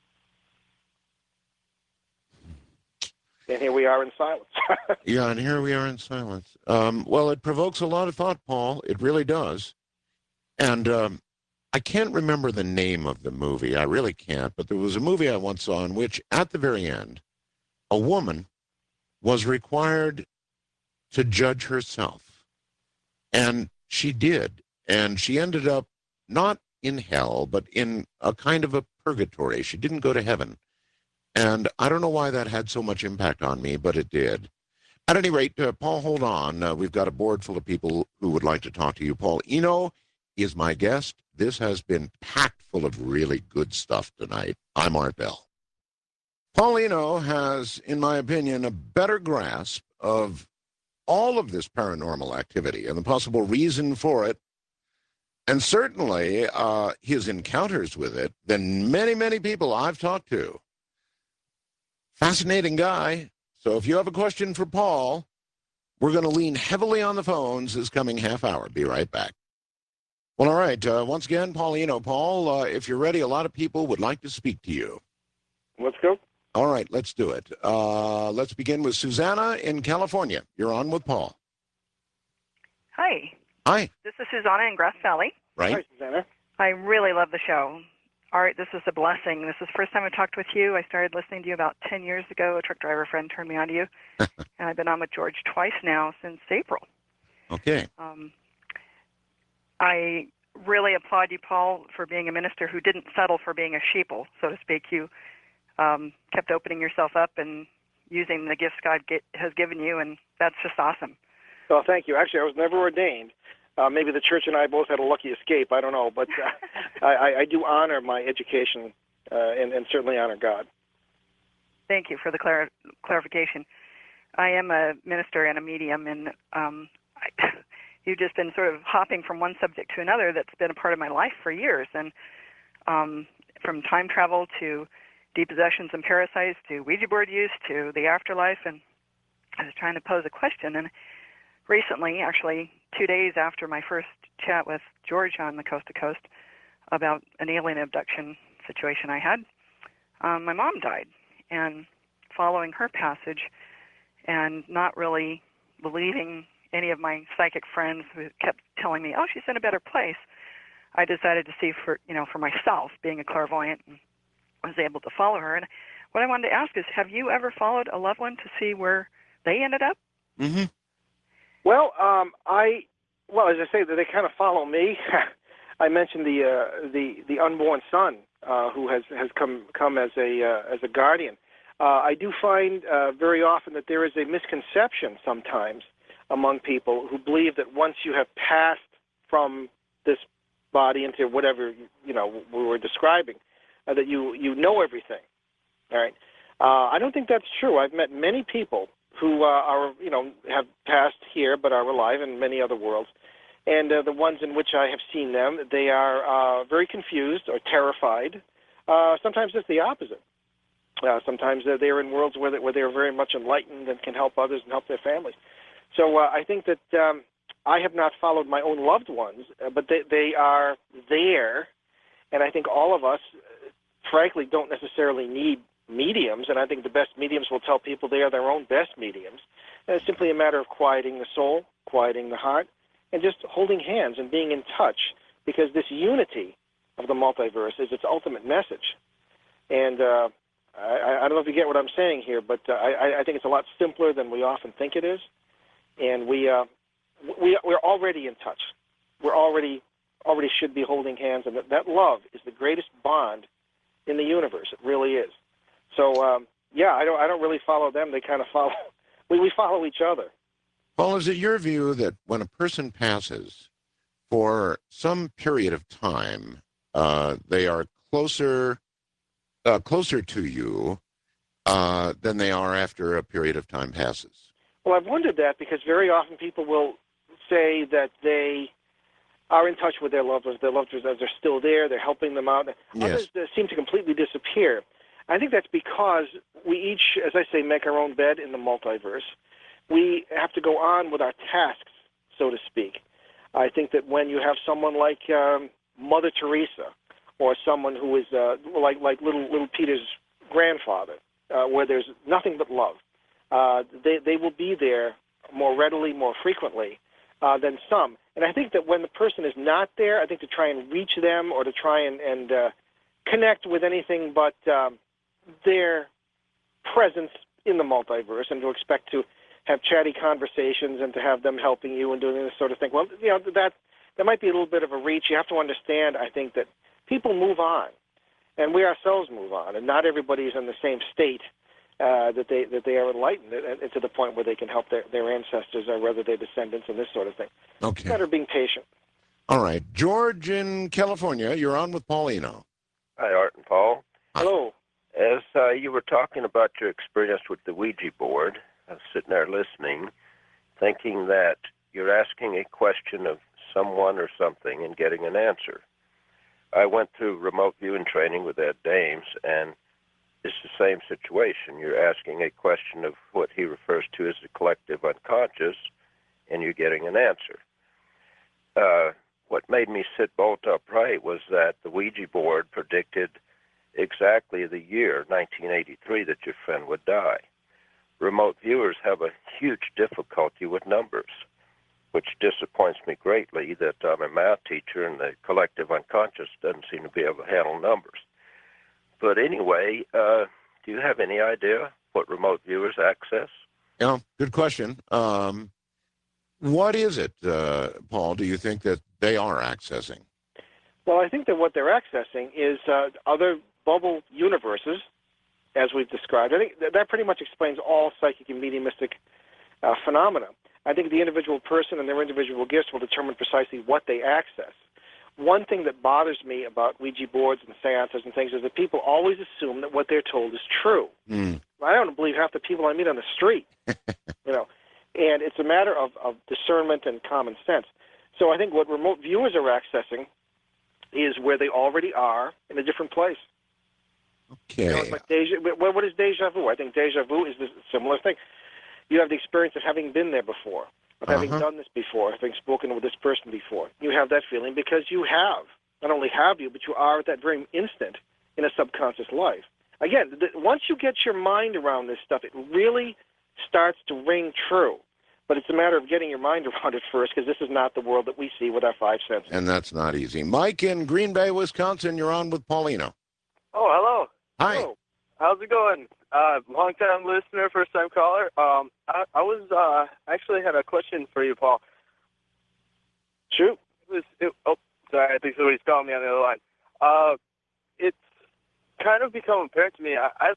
And here we are in silence. Yeah, and here we are in silence. Well, it provokes a lot of thought, Paul. It really does. And I can't remember the name of the movie. I really can't. But there was a movie I once saw in which, at the very end, a woman was required to judge herself. And she did. And she ended up not in hell, but in a kind of a purgatory. She didn't go to heaven. And I don't know why that had so much impact on me, but it did. At any rate, Paul, hold on. We've got a board full of people who would like to talk to you. Paul Eno is my guest. This has been packed full of really good stuff tonight. I'm Art Bell. Paul Eno has, in my opinion, a better grasp of all of this paranormal activity and the possible reason for it, and certainly his encounters with it, than many, many people I've talked to. Fascinating guy. So if you have a question for Paul, we're going to lean heavily on the phones this coming half hour. Be right back. Well, all right. Once again, Paul Eno. Paul, if you're ready, a lot of people would like to speak to you. Let's go. All right, let's do it. Let's begin with Susanna in California. You're on with Paul. Hi. Hi. This is Susanna in Grass Valley. Right. Hi, Susanna. I really love the show. Art, this is a blessing. This is the first time I talked with you. I started listening to you about 10 years ago. A truck driver friend turned me on to you. And I've been on with George twice now since April. Okay. I really applaud you, Paul, for being a minister who didn't settle for being a sheeple, so to speak. You kept opening yourself up and using the gifts God has given you, and that's just awesome. Well, thank you. Actually, I was never ordained. Maybe the church and I both had a lucky escape. I don't know. But I do honor my education and certainly honor God. Thank you for the clarification. I am a minister and a medium, and you've just been sort of hopping from one subject to another that's been a part of my life for years. And from time travel to depossessions and parasites to Ouija board use to the afterlife. And I was trying to pose a question. And recently, actually 2 days after my first chat with George on the Coast to Coast about an alien abduction situation I had, my mom died. And following her passage, and not really believing any of my psychic friends who kept telling me, "Oh, she's in a better place." I decided to see for myself, being a clairvoyant, and was able to follow her. And what I wanted to ask is, have you ever followed a loved one to see where they ended up? Mm-hmm. Well, as I say, they kind of follow me. I mentioned the unborn son who has come as a guardian. I do find very often that there is a misconception sometimes among people who believe that once you have passed from this body into whatever we were describing, that you know everything. All right. I don't think that's true. I've met many people who have passed here but are alive in many other worlds, and the ones in which I have seen them, they are very confused or terrified. Sometimes it's the opposite. Sometimes they're in worlds where they're very much enlightened and can help others and help their families. So I think that I have not followed my own loved ones, but they are there, and I think all of us, frankly, don't necessarily need mediums, and I think the best mediums will tell people they are their own best mediums. And it's simply a matter of quieting the soul, quieting the heart, and just holding hands and being in touch, because this unity of the multiverse is its ultimate message. And I don't know if you get what I'm saying here, but I think it's a lot simpler than we often think it is. And we're already in touch. We're already should be holding hands, and that love is the greatest bond in the universe. It really is. So I don't really follow them. They kind of follow. We follow each other. Paul, is it your view that when a person passes, for some period of time, they are closer to you than they are after a period of time passes? Well, I've wondered that, because very often people will say that they are in touch with their loved ones. Their loved ones are still there. They're helping them out. Yes. Others seem to completely disappear. I think that's because we each, as I say, make our own bed in the multiverse. We have to go on with our tasks, so to speak. I think that when you have someone like Mother Teresa, or someone who is like little Peter's grandfather, where there's nothing but love, they will be there more readily, more frequently than some. And I think that when the person is not there, I think to try and reach them or to try and connect with anything but their presence in the multiverse, and to expect to have chatty conversations and to have them helping you and doing this sort of thing, well, that might be a little bit of a reach. You have to understand, I think, that people move on, and we ourselves move on, and not everybody is in the same state that they are enlightened and to the point where they can help their ancestors or whether their descendants and this sort of thing. Okay. It's a matter of being patient. All right. George in California, you're on with Paulino. Hi, Art and Paul. Hello. As you were talking about your experience with the Ouija board, I was sitting there listening, thinking that you're asking a question of someone or something and getting an answer. I went through remote viewing training with Ed Dames, and it's the same situation. You're asking a question of what he refers to as the collective unconscious, and you're getting an answer. What made me sit bolt upright was that the Ouija board predicted exactly the year, 1983, that your friend would die. Remote viewers have a huge difficulty with numbers, which disappoints me greatly that I'm a math teacher and the collective unconscious doesn't seem to be able to handle numbers. But anyway, do you have any idea what remote viewers access? Yeah, good question. What is it, Paul, do you think that they are accessing? Well, I think that what they're accessing is other bubble universes, as we've described. I think that pretty much explains all psychic and mediumistic phenomena. I think the individual person and their individual gifts will determine precisely what they access. One thing that bothers me about Ouija boards and seances and things is that people always assume that what they're told is true. I don't believe half the people I meet on the street, and it's a matter of discernment and common sense. So I think what remote viewers are accessing is where they already are in a different place. Okay. It's like what is deja vu? I think deja vu is a similar thing. You have the experience of having been there before, of having done this before, having spoken with this person before. You have that feeling because you have. Not only have you, but you are at that very instant in a subconscious life. Again, once you get your mind around this stuff, it really starts to ring true. But it's a matter of getting your mind around it first, because this is not the world that we see with our five senses. And that's not easy. Mike in Green Bay, Wisconsin, you're on with Paulino. Oh, hello. Hi. Hello. How's it going? Long-time listener, first-time caller. I was actually had a question for you, Paul. Shoot. Sorry, I think somebody's calling me on the other line. It's kind of become apparent to me. I've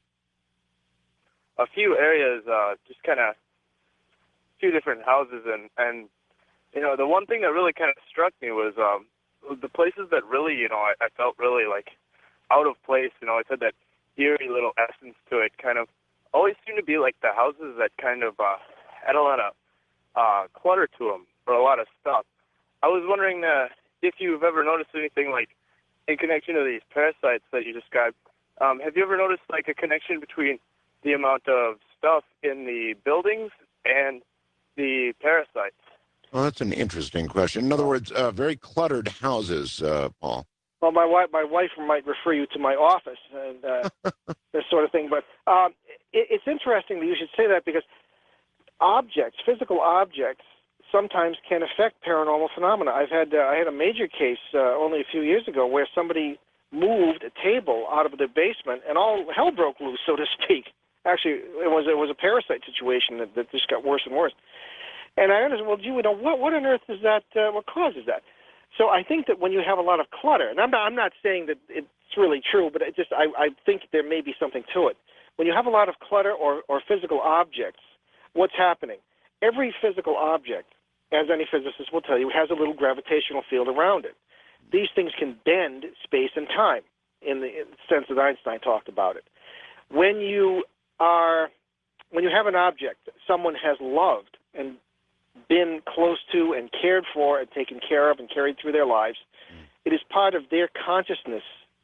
a few areas, just kind of few different houses, and you know, the one thing that really kind of struck me was the places that really, you know, I felt really like out of place. You know, it had that eerie little essence to it. Kind of always seemed to be like the houses that kind of had a lot of clutter to them, or a lot of stuff. I was wondering if you've ever noticed anything like in connection to these parasites that you described. Have you ever noticed like a connection between the amount of stuff in the buildings and the parasites? Well, that's an interesting question. In other words, very cluttered houses, Paul. Well, my wife might refer you to my office and this sort of thing. But it's interesting that you should say that, because objects, physical objects, sometimes can affect paranormal phenomena. I had a major case only a few years ago where somebody moved a table out of their basement and all hell broke loose, so to speak. Actually, it was a parasite situation that just got worse and worse. And I understood, well, gee, what on earth is that? What causes that? So I think that when you have a lot of clutter, and I'm not saying that it's really true, but I think there may be something to it. When you have a lot of clutter or physical objects, what's happening? Every physical object, as any physicist will tell you, has a little gravitational field around it. These things can bend space and time in the sense that Einstein talked about it. When you have an object someone has loved and been close to and cared for and taken care of and carried through their lives, it is part of their consciousness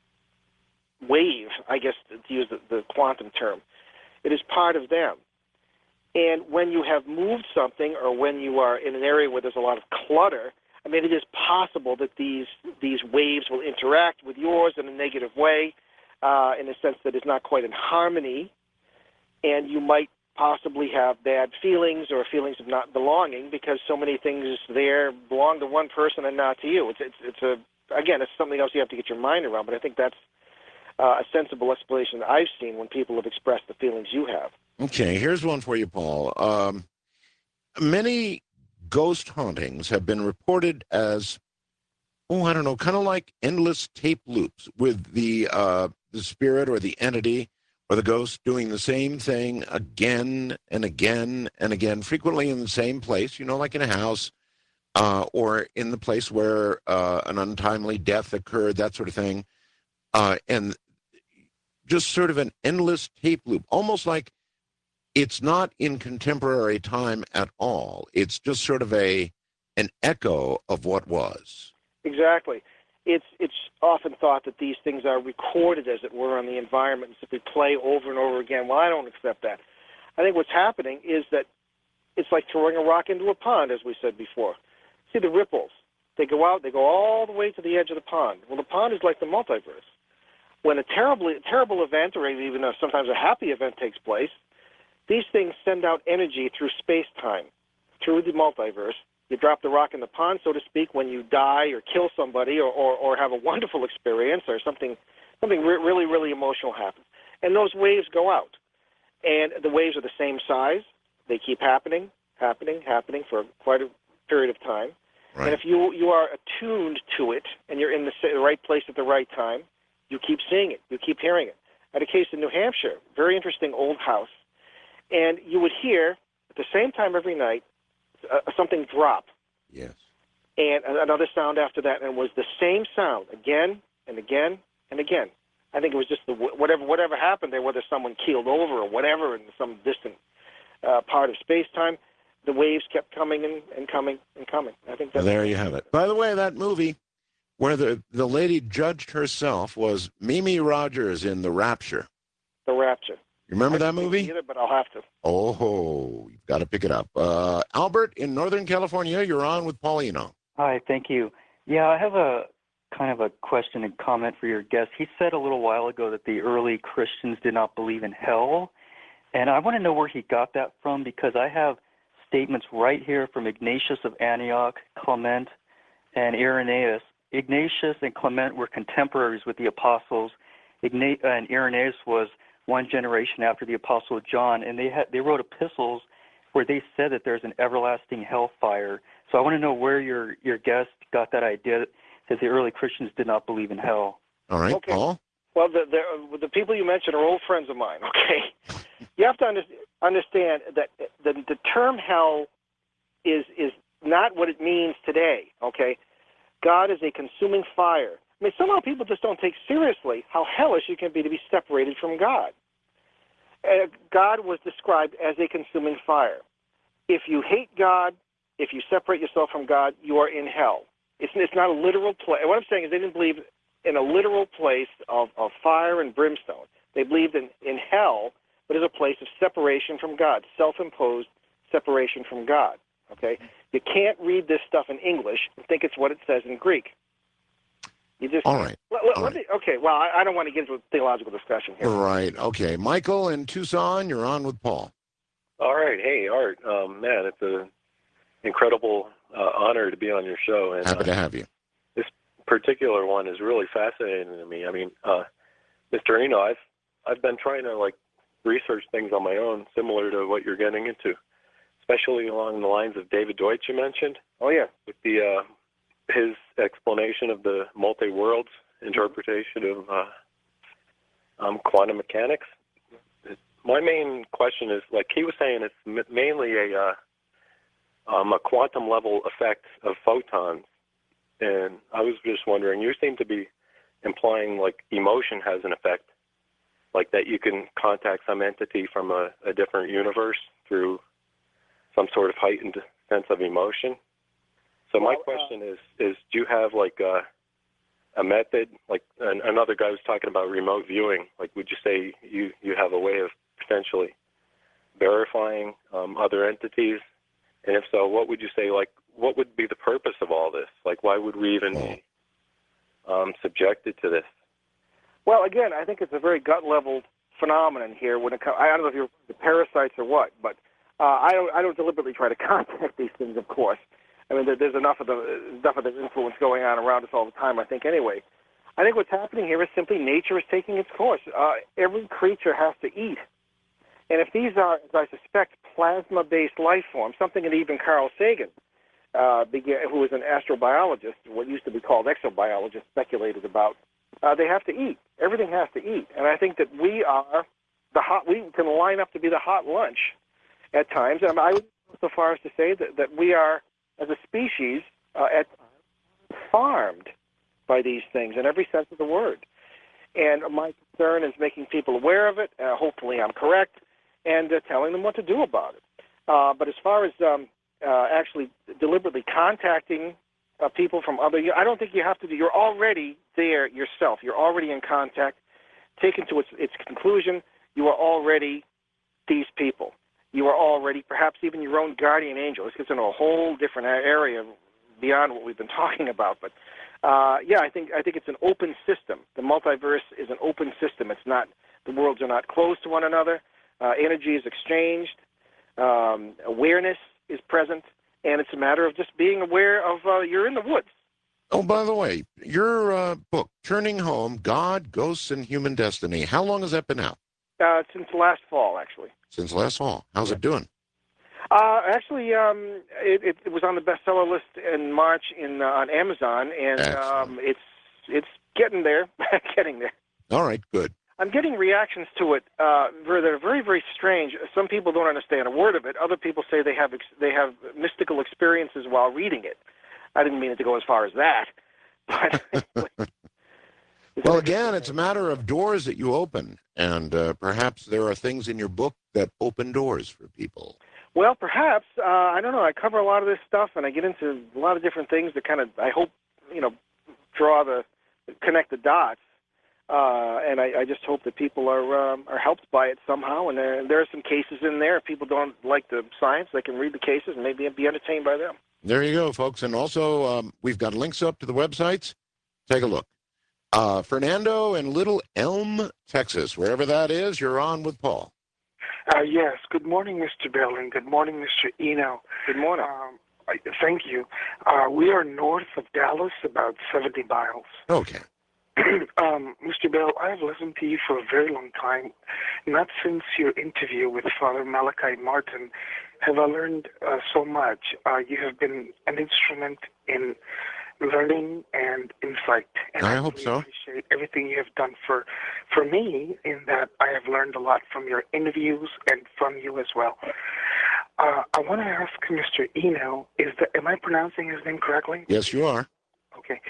wave, I guess, to use the quantum term. It is part of them. And when you have moved something, or when you are in an area where there's a lot of clutter, I mean, it is possible that these waves will interact with yours in a negative way, in a sense that is not quite in harmony, and you might possibly have bad feelings or feelings of not belonging because so many things there belong to one person and not to you. Again, it's something else you have to get your mind around, but I think that's a sensible explanation that I've seen when people have expressed the feelings you have. Okay, here's one for you, Paul. Many ghost hauntings have been reported as, I don't know, kind of like endless tape loops with the spirit or the entity or the ghost doing the same thing again and again and again, frequently in the same place, like in a house or in the place where an untimely death occurred, that sort of thing. And just sort of an endless tape loop, almost like it's not in contemporary time at all. It's just sort of an echo of what was. Exactly. It's often thought that these things are recorded, as it were, on the environment and simply play over and over again. Well, I don't accept that. I think what's happening is that it's like throwing a rock into a pond, as we said before. See the ripples. They go out, they go all the way to the edge of the pond. Well, the pond is like the multiverse. When a terrible event, or even sometimes a happy event takes place, these things send out energy through space-time, through the multiverse. You drop the rock in the pond, so to speak, when you die or kill somebody or have a wonderful experience or something really, really emotional happens. And those waves go out. And the waves are the same size. They keep happening for quite a period of time. Right. And if you are attuned to it and you're in the right place at the right time, you keep seeing it. You keep hearing it. I had a case in New Hampshire, very interesting old house. And you would hear, at the same time every night, something drop. Yes. And another sound after that, and it was the same sound again and again and again. I think it was just whatever happened there, whether someone keeled over or whatever in some distant part of space-time, the waves kept coming and coming and coming. I think that's... There you have it. By the way, that movie where the lady judged herself was Mimi Rogers in The Rapture. The Rapture. You remember that movie? Either, but I'll have to. Oh, you've got to pick it up. Albert in Northern California, you're on with Paulino. Hi, thank you. Yeah, I have a kind of a question and comment for your guest. He said a little while ago that the early Christians did not believe in hell. And I want to know where he got that from, because I have statements right here from Ignatius of Antioch, Clement, and Irenaeus. Ignatius and Clement were contemporaries with the apostles, and Irenaeus was one generation after the apostle John, and they wrote epistles where they said that there's an everlasting hellfire. So I want to know where your guest got that idea that the early Christians did not believe in hell. All right, Okay. Paul? Well, the people you mentioned are old friends of mine, okay? You have to understand that the term hell is not what it means today, okay? God is a consuming fire. I mean, somehow people just don't take seriously how hellish it can be to be separated from God. God was described as a consuming fire. If you hate God, if you separate yourself from God, you are in hell. It's not a literal place. What I'm saying is they didn't believe in a literal place of fire and brimstone. They believed in hell, but as a place of separation from God, self-imposed separation from God. Okay? You can't read this stuff in English and think it's what it says in Greek. You just All right. Okay, well, I don't want to get into a theological discussion here. Right. Okay. Michael in Tucson, you're on with Paul. All right. Hey, Art. Man, it's an incredible honor to be on your show. And Happy to have you. This particular one is really fascinating to me. I mean, Mr. Eno, I've been trying to research things on my own, similar to what you're getting into, especially along the lines of David Deutsch you mentioned. Oh yeah. With the his explanation of the multi-worlds interpretation of quantum mechanics. My main question is, like he was saying, it's mainly a quantum level effect of photons. And I was just wondering, you seem to be implying like emotion has an effect, like that you can contact some entity from a different universe through some sort of heightened sense of emotion. So my question is do you have like a method, like another guy was talking about remote viewing, like would you say you have a way of potentially verifying other entities? And if so, what would you say, like what would be the purpose of all this? Like why would we even be subjected to this? Well, again, I think it's a very gut-level phenomenon here. When it comes, I don't know if you're the parasites or what, but I don't deliberately try to contact these things, of course. I mean, there's enough of the influence going on around us all the time, I think, anyway. I think what's happening here is simply nature is taking its course. Every creature has to eat. And if these are, as I suspect, plasma-based life forms, something that even Carl Sagan, who was an astrobiologist, what used to be called exobiologist, speculated about, they have to eat. Everything has to eat. And I think that we can line up to be the hot lunch at times. And I would go so far as to say that we are, as a species, farmed by these things in every sense of the word. And my concern is making people aware of it. Hopefully I'm correct, and telling them what to do about it. But as far as actually deliberately contacting people from other, I don't think you have to do. You're already there yourself. You're already in contact. Taken to its conclusion, you are already these people. You are already perhaps even your own guardian angel. This gets into a whole different area beyond what we've been talking about. But yeah, I think it's an open system. The multiverse is an open system. It's not, the worlds are not closed to one another. Energy is exchanged. Awareness is present. And it's a matter of just being aware of you're in the woods. Oh, by the way, your book, Turning Home, God, Ghosts, and Human Destiny, how long has that been out? Since last fall, actually. Since last fall. How's it doing? Actually, it was on the bestseller list in March on Amazon, and it's getting there, getting there. All right, good. I'm getting reactions to it that are very, very strange. Some people don't understand a word of it. Other people say they have mystical experiences while reading it. I didn't mean it to go as far as that. But well, again, it's a matter of doors that you open, and perhaps there are things in your book that open doors for people. Well, perhaps. I don't know. I cover a lot of this stuff, and I get into a lot of different things that kind of, I hope, connect the dots. And I just hope that people are helped by it somehow. And there are some cases in there. If people don't like the science, they can read the cases and maybe be entertained by them. There you go, folks. And also, we've got links up to the websites. Take a look. Fernando in Little Elm, Texas. Wherever that is, you're on with Paul. Yes. Good morning, Mr. Bell, and good morning, Mr. Eno. Good morning. Thank you. We are north of Dallas, about 70 miles. Okay. Mr. Bell, I have listened to you for a very long time. Not since your interview with Father Malachi Martin have I learned so much. You have been an instrument in learning and insight. And I hope so. Appreciate everything you have done for me, in that I have learned a lot from your interviews and from you as well. I want to ask Mr. Eno, am I pronouncing his name correctly? Yes, you are. Okay.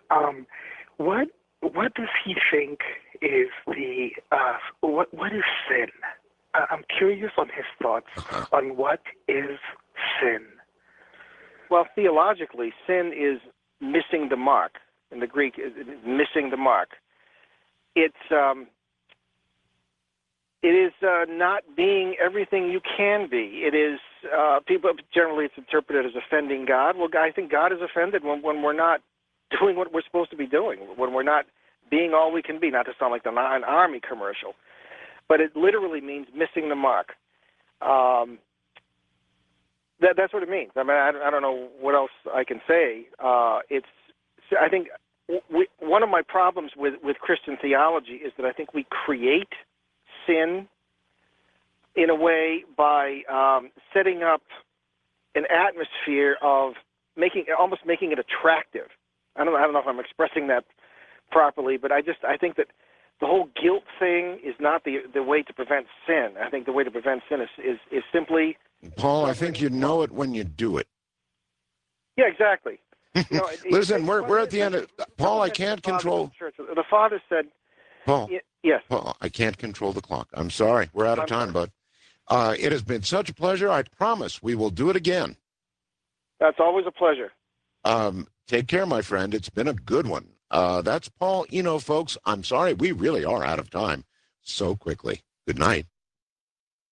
What does he think is what is sin? I'm curious on his thoughts on what is sin. Well, theologically, sin is missing the mark. In the Greek, it is missing the mark. It is not being everything you can be. It is people generally it's interpreted as offending God. Well, I think God is offended when we're not doing what we're supposed to be doing, when we're not being all we can be. Not to sound like an Army commercial, but it literally means missing the mark. That's what it means. I mean, I don't know what else I can say. I think one of my problems with Christian theology is that I think we create sin in a way by setting up an atmosphere of almost making it attractive. I don't know if I'm expressing that properly, but I think that the whole guilt thing is not the way to prevent sin. I think the way to prevent sin is simply. Paul, I think you know it when you do it. Yeah, exactly. Listen, we're at the end of Paul. I can't control. The Father said, Paul. Yes. Paul, I can't control the clock. I'm sorry. We're out of time, bud. It has been such a pleasure. I promise we will do it again. That's always a pleasure. Take care, my friend. It's been a good one. That's Paul Eno, folks. I'm sorry. We really are out of time so quickly. Good night.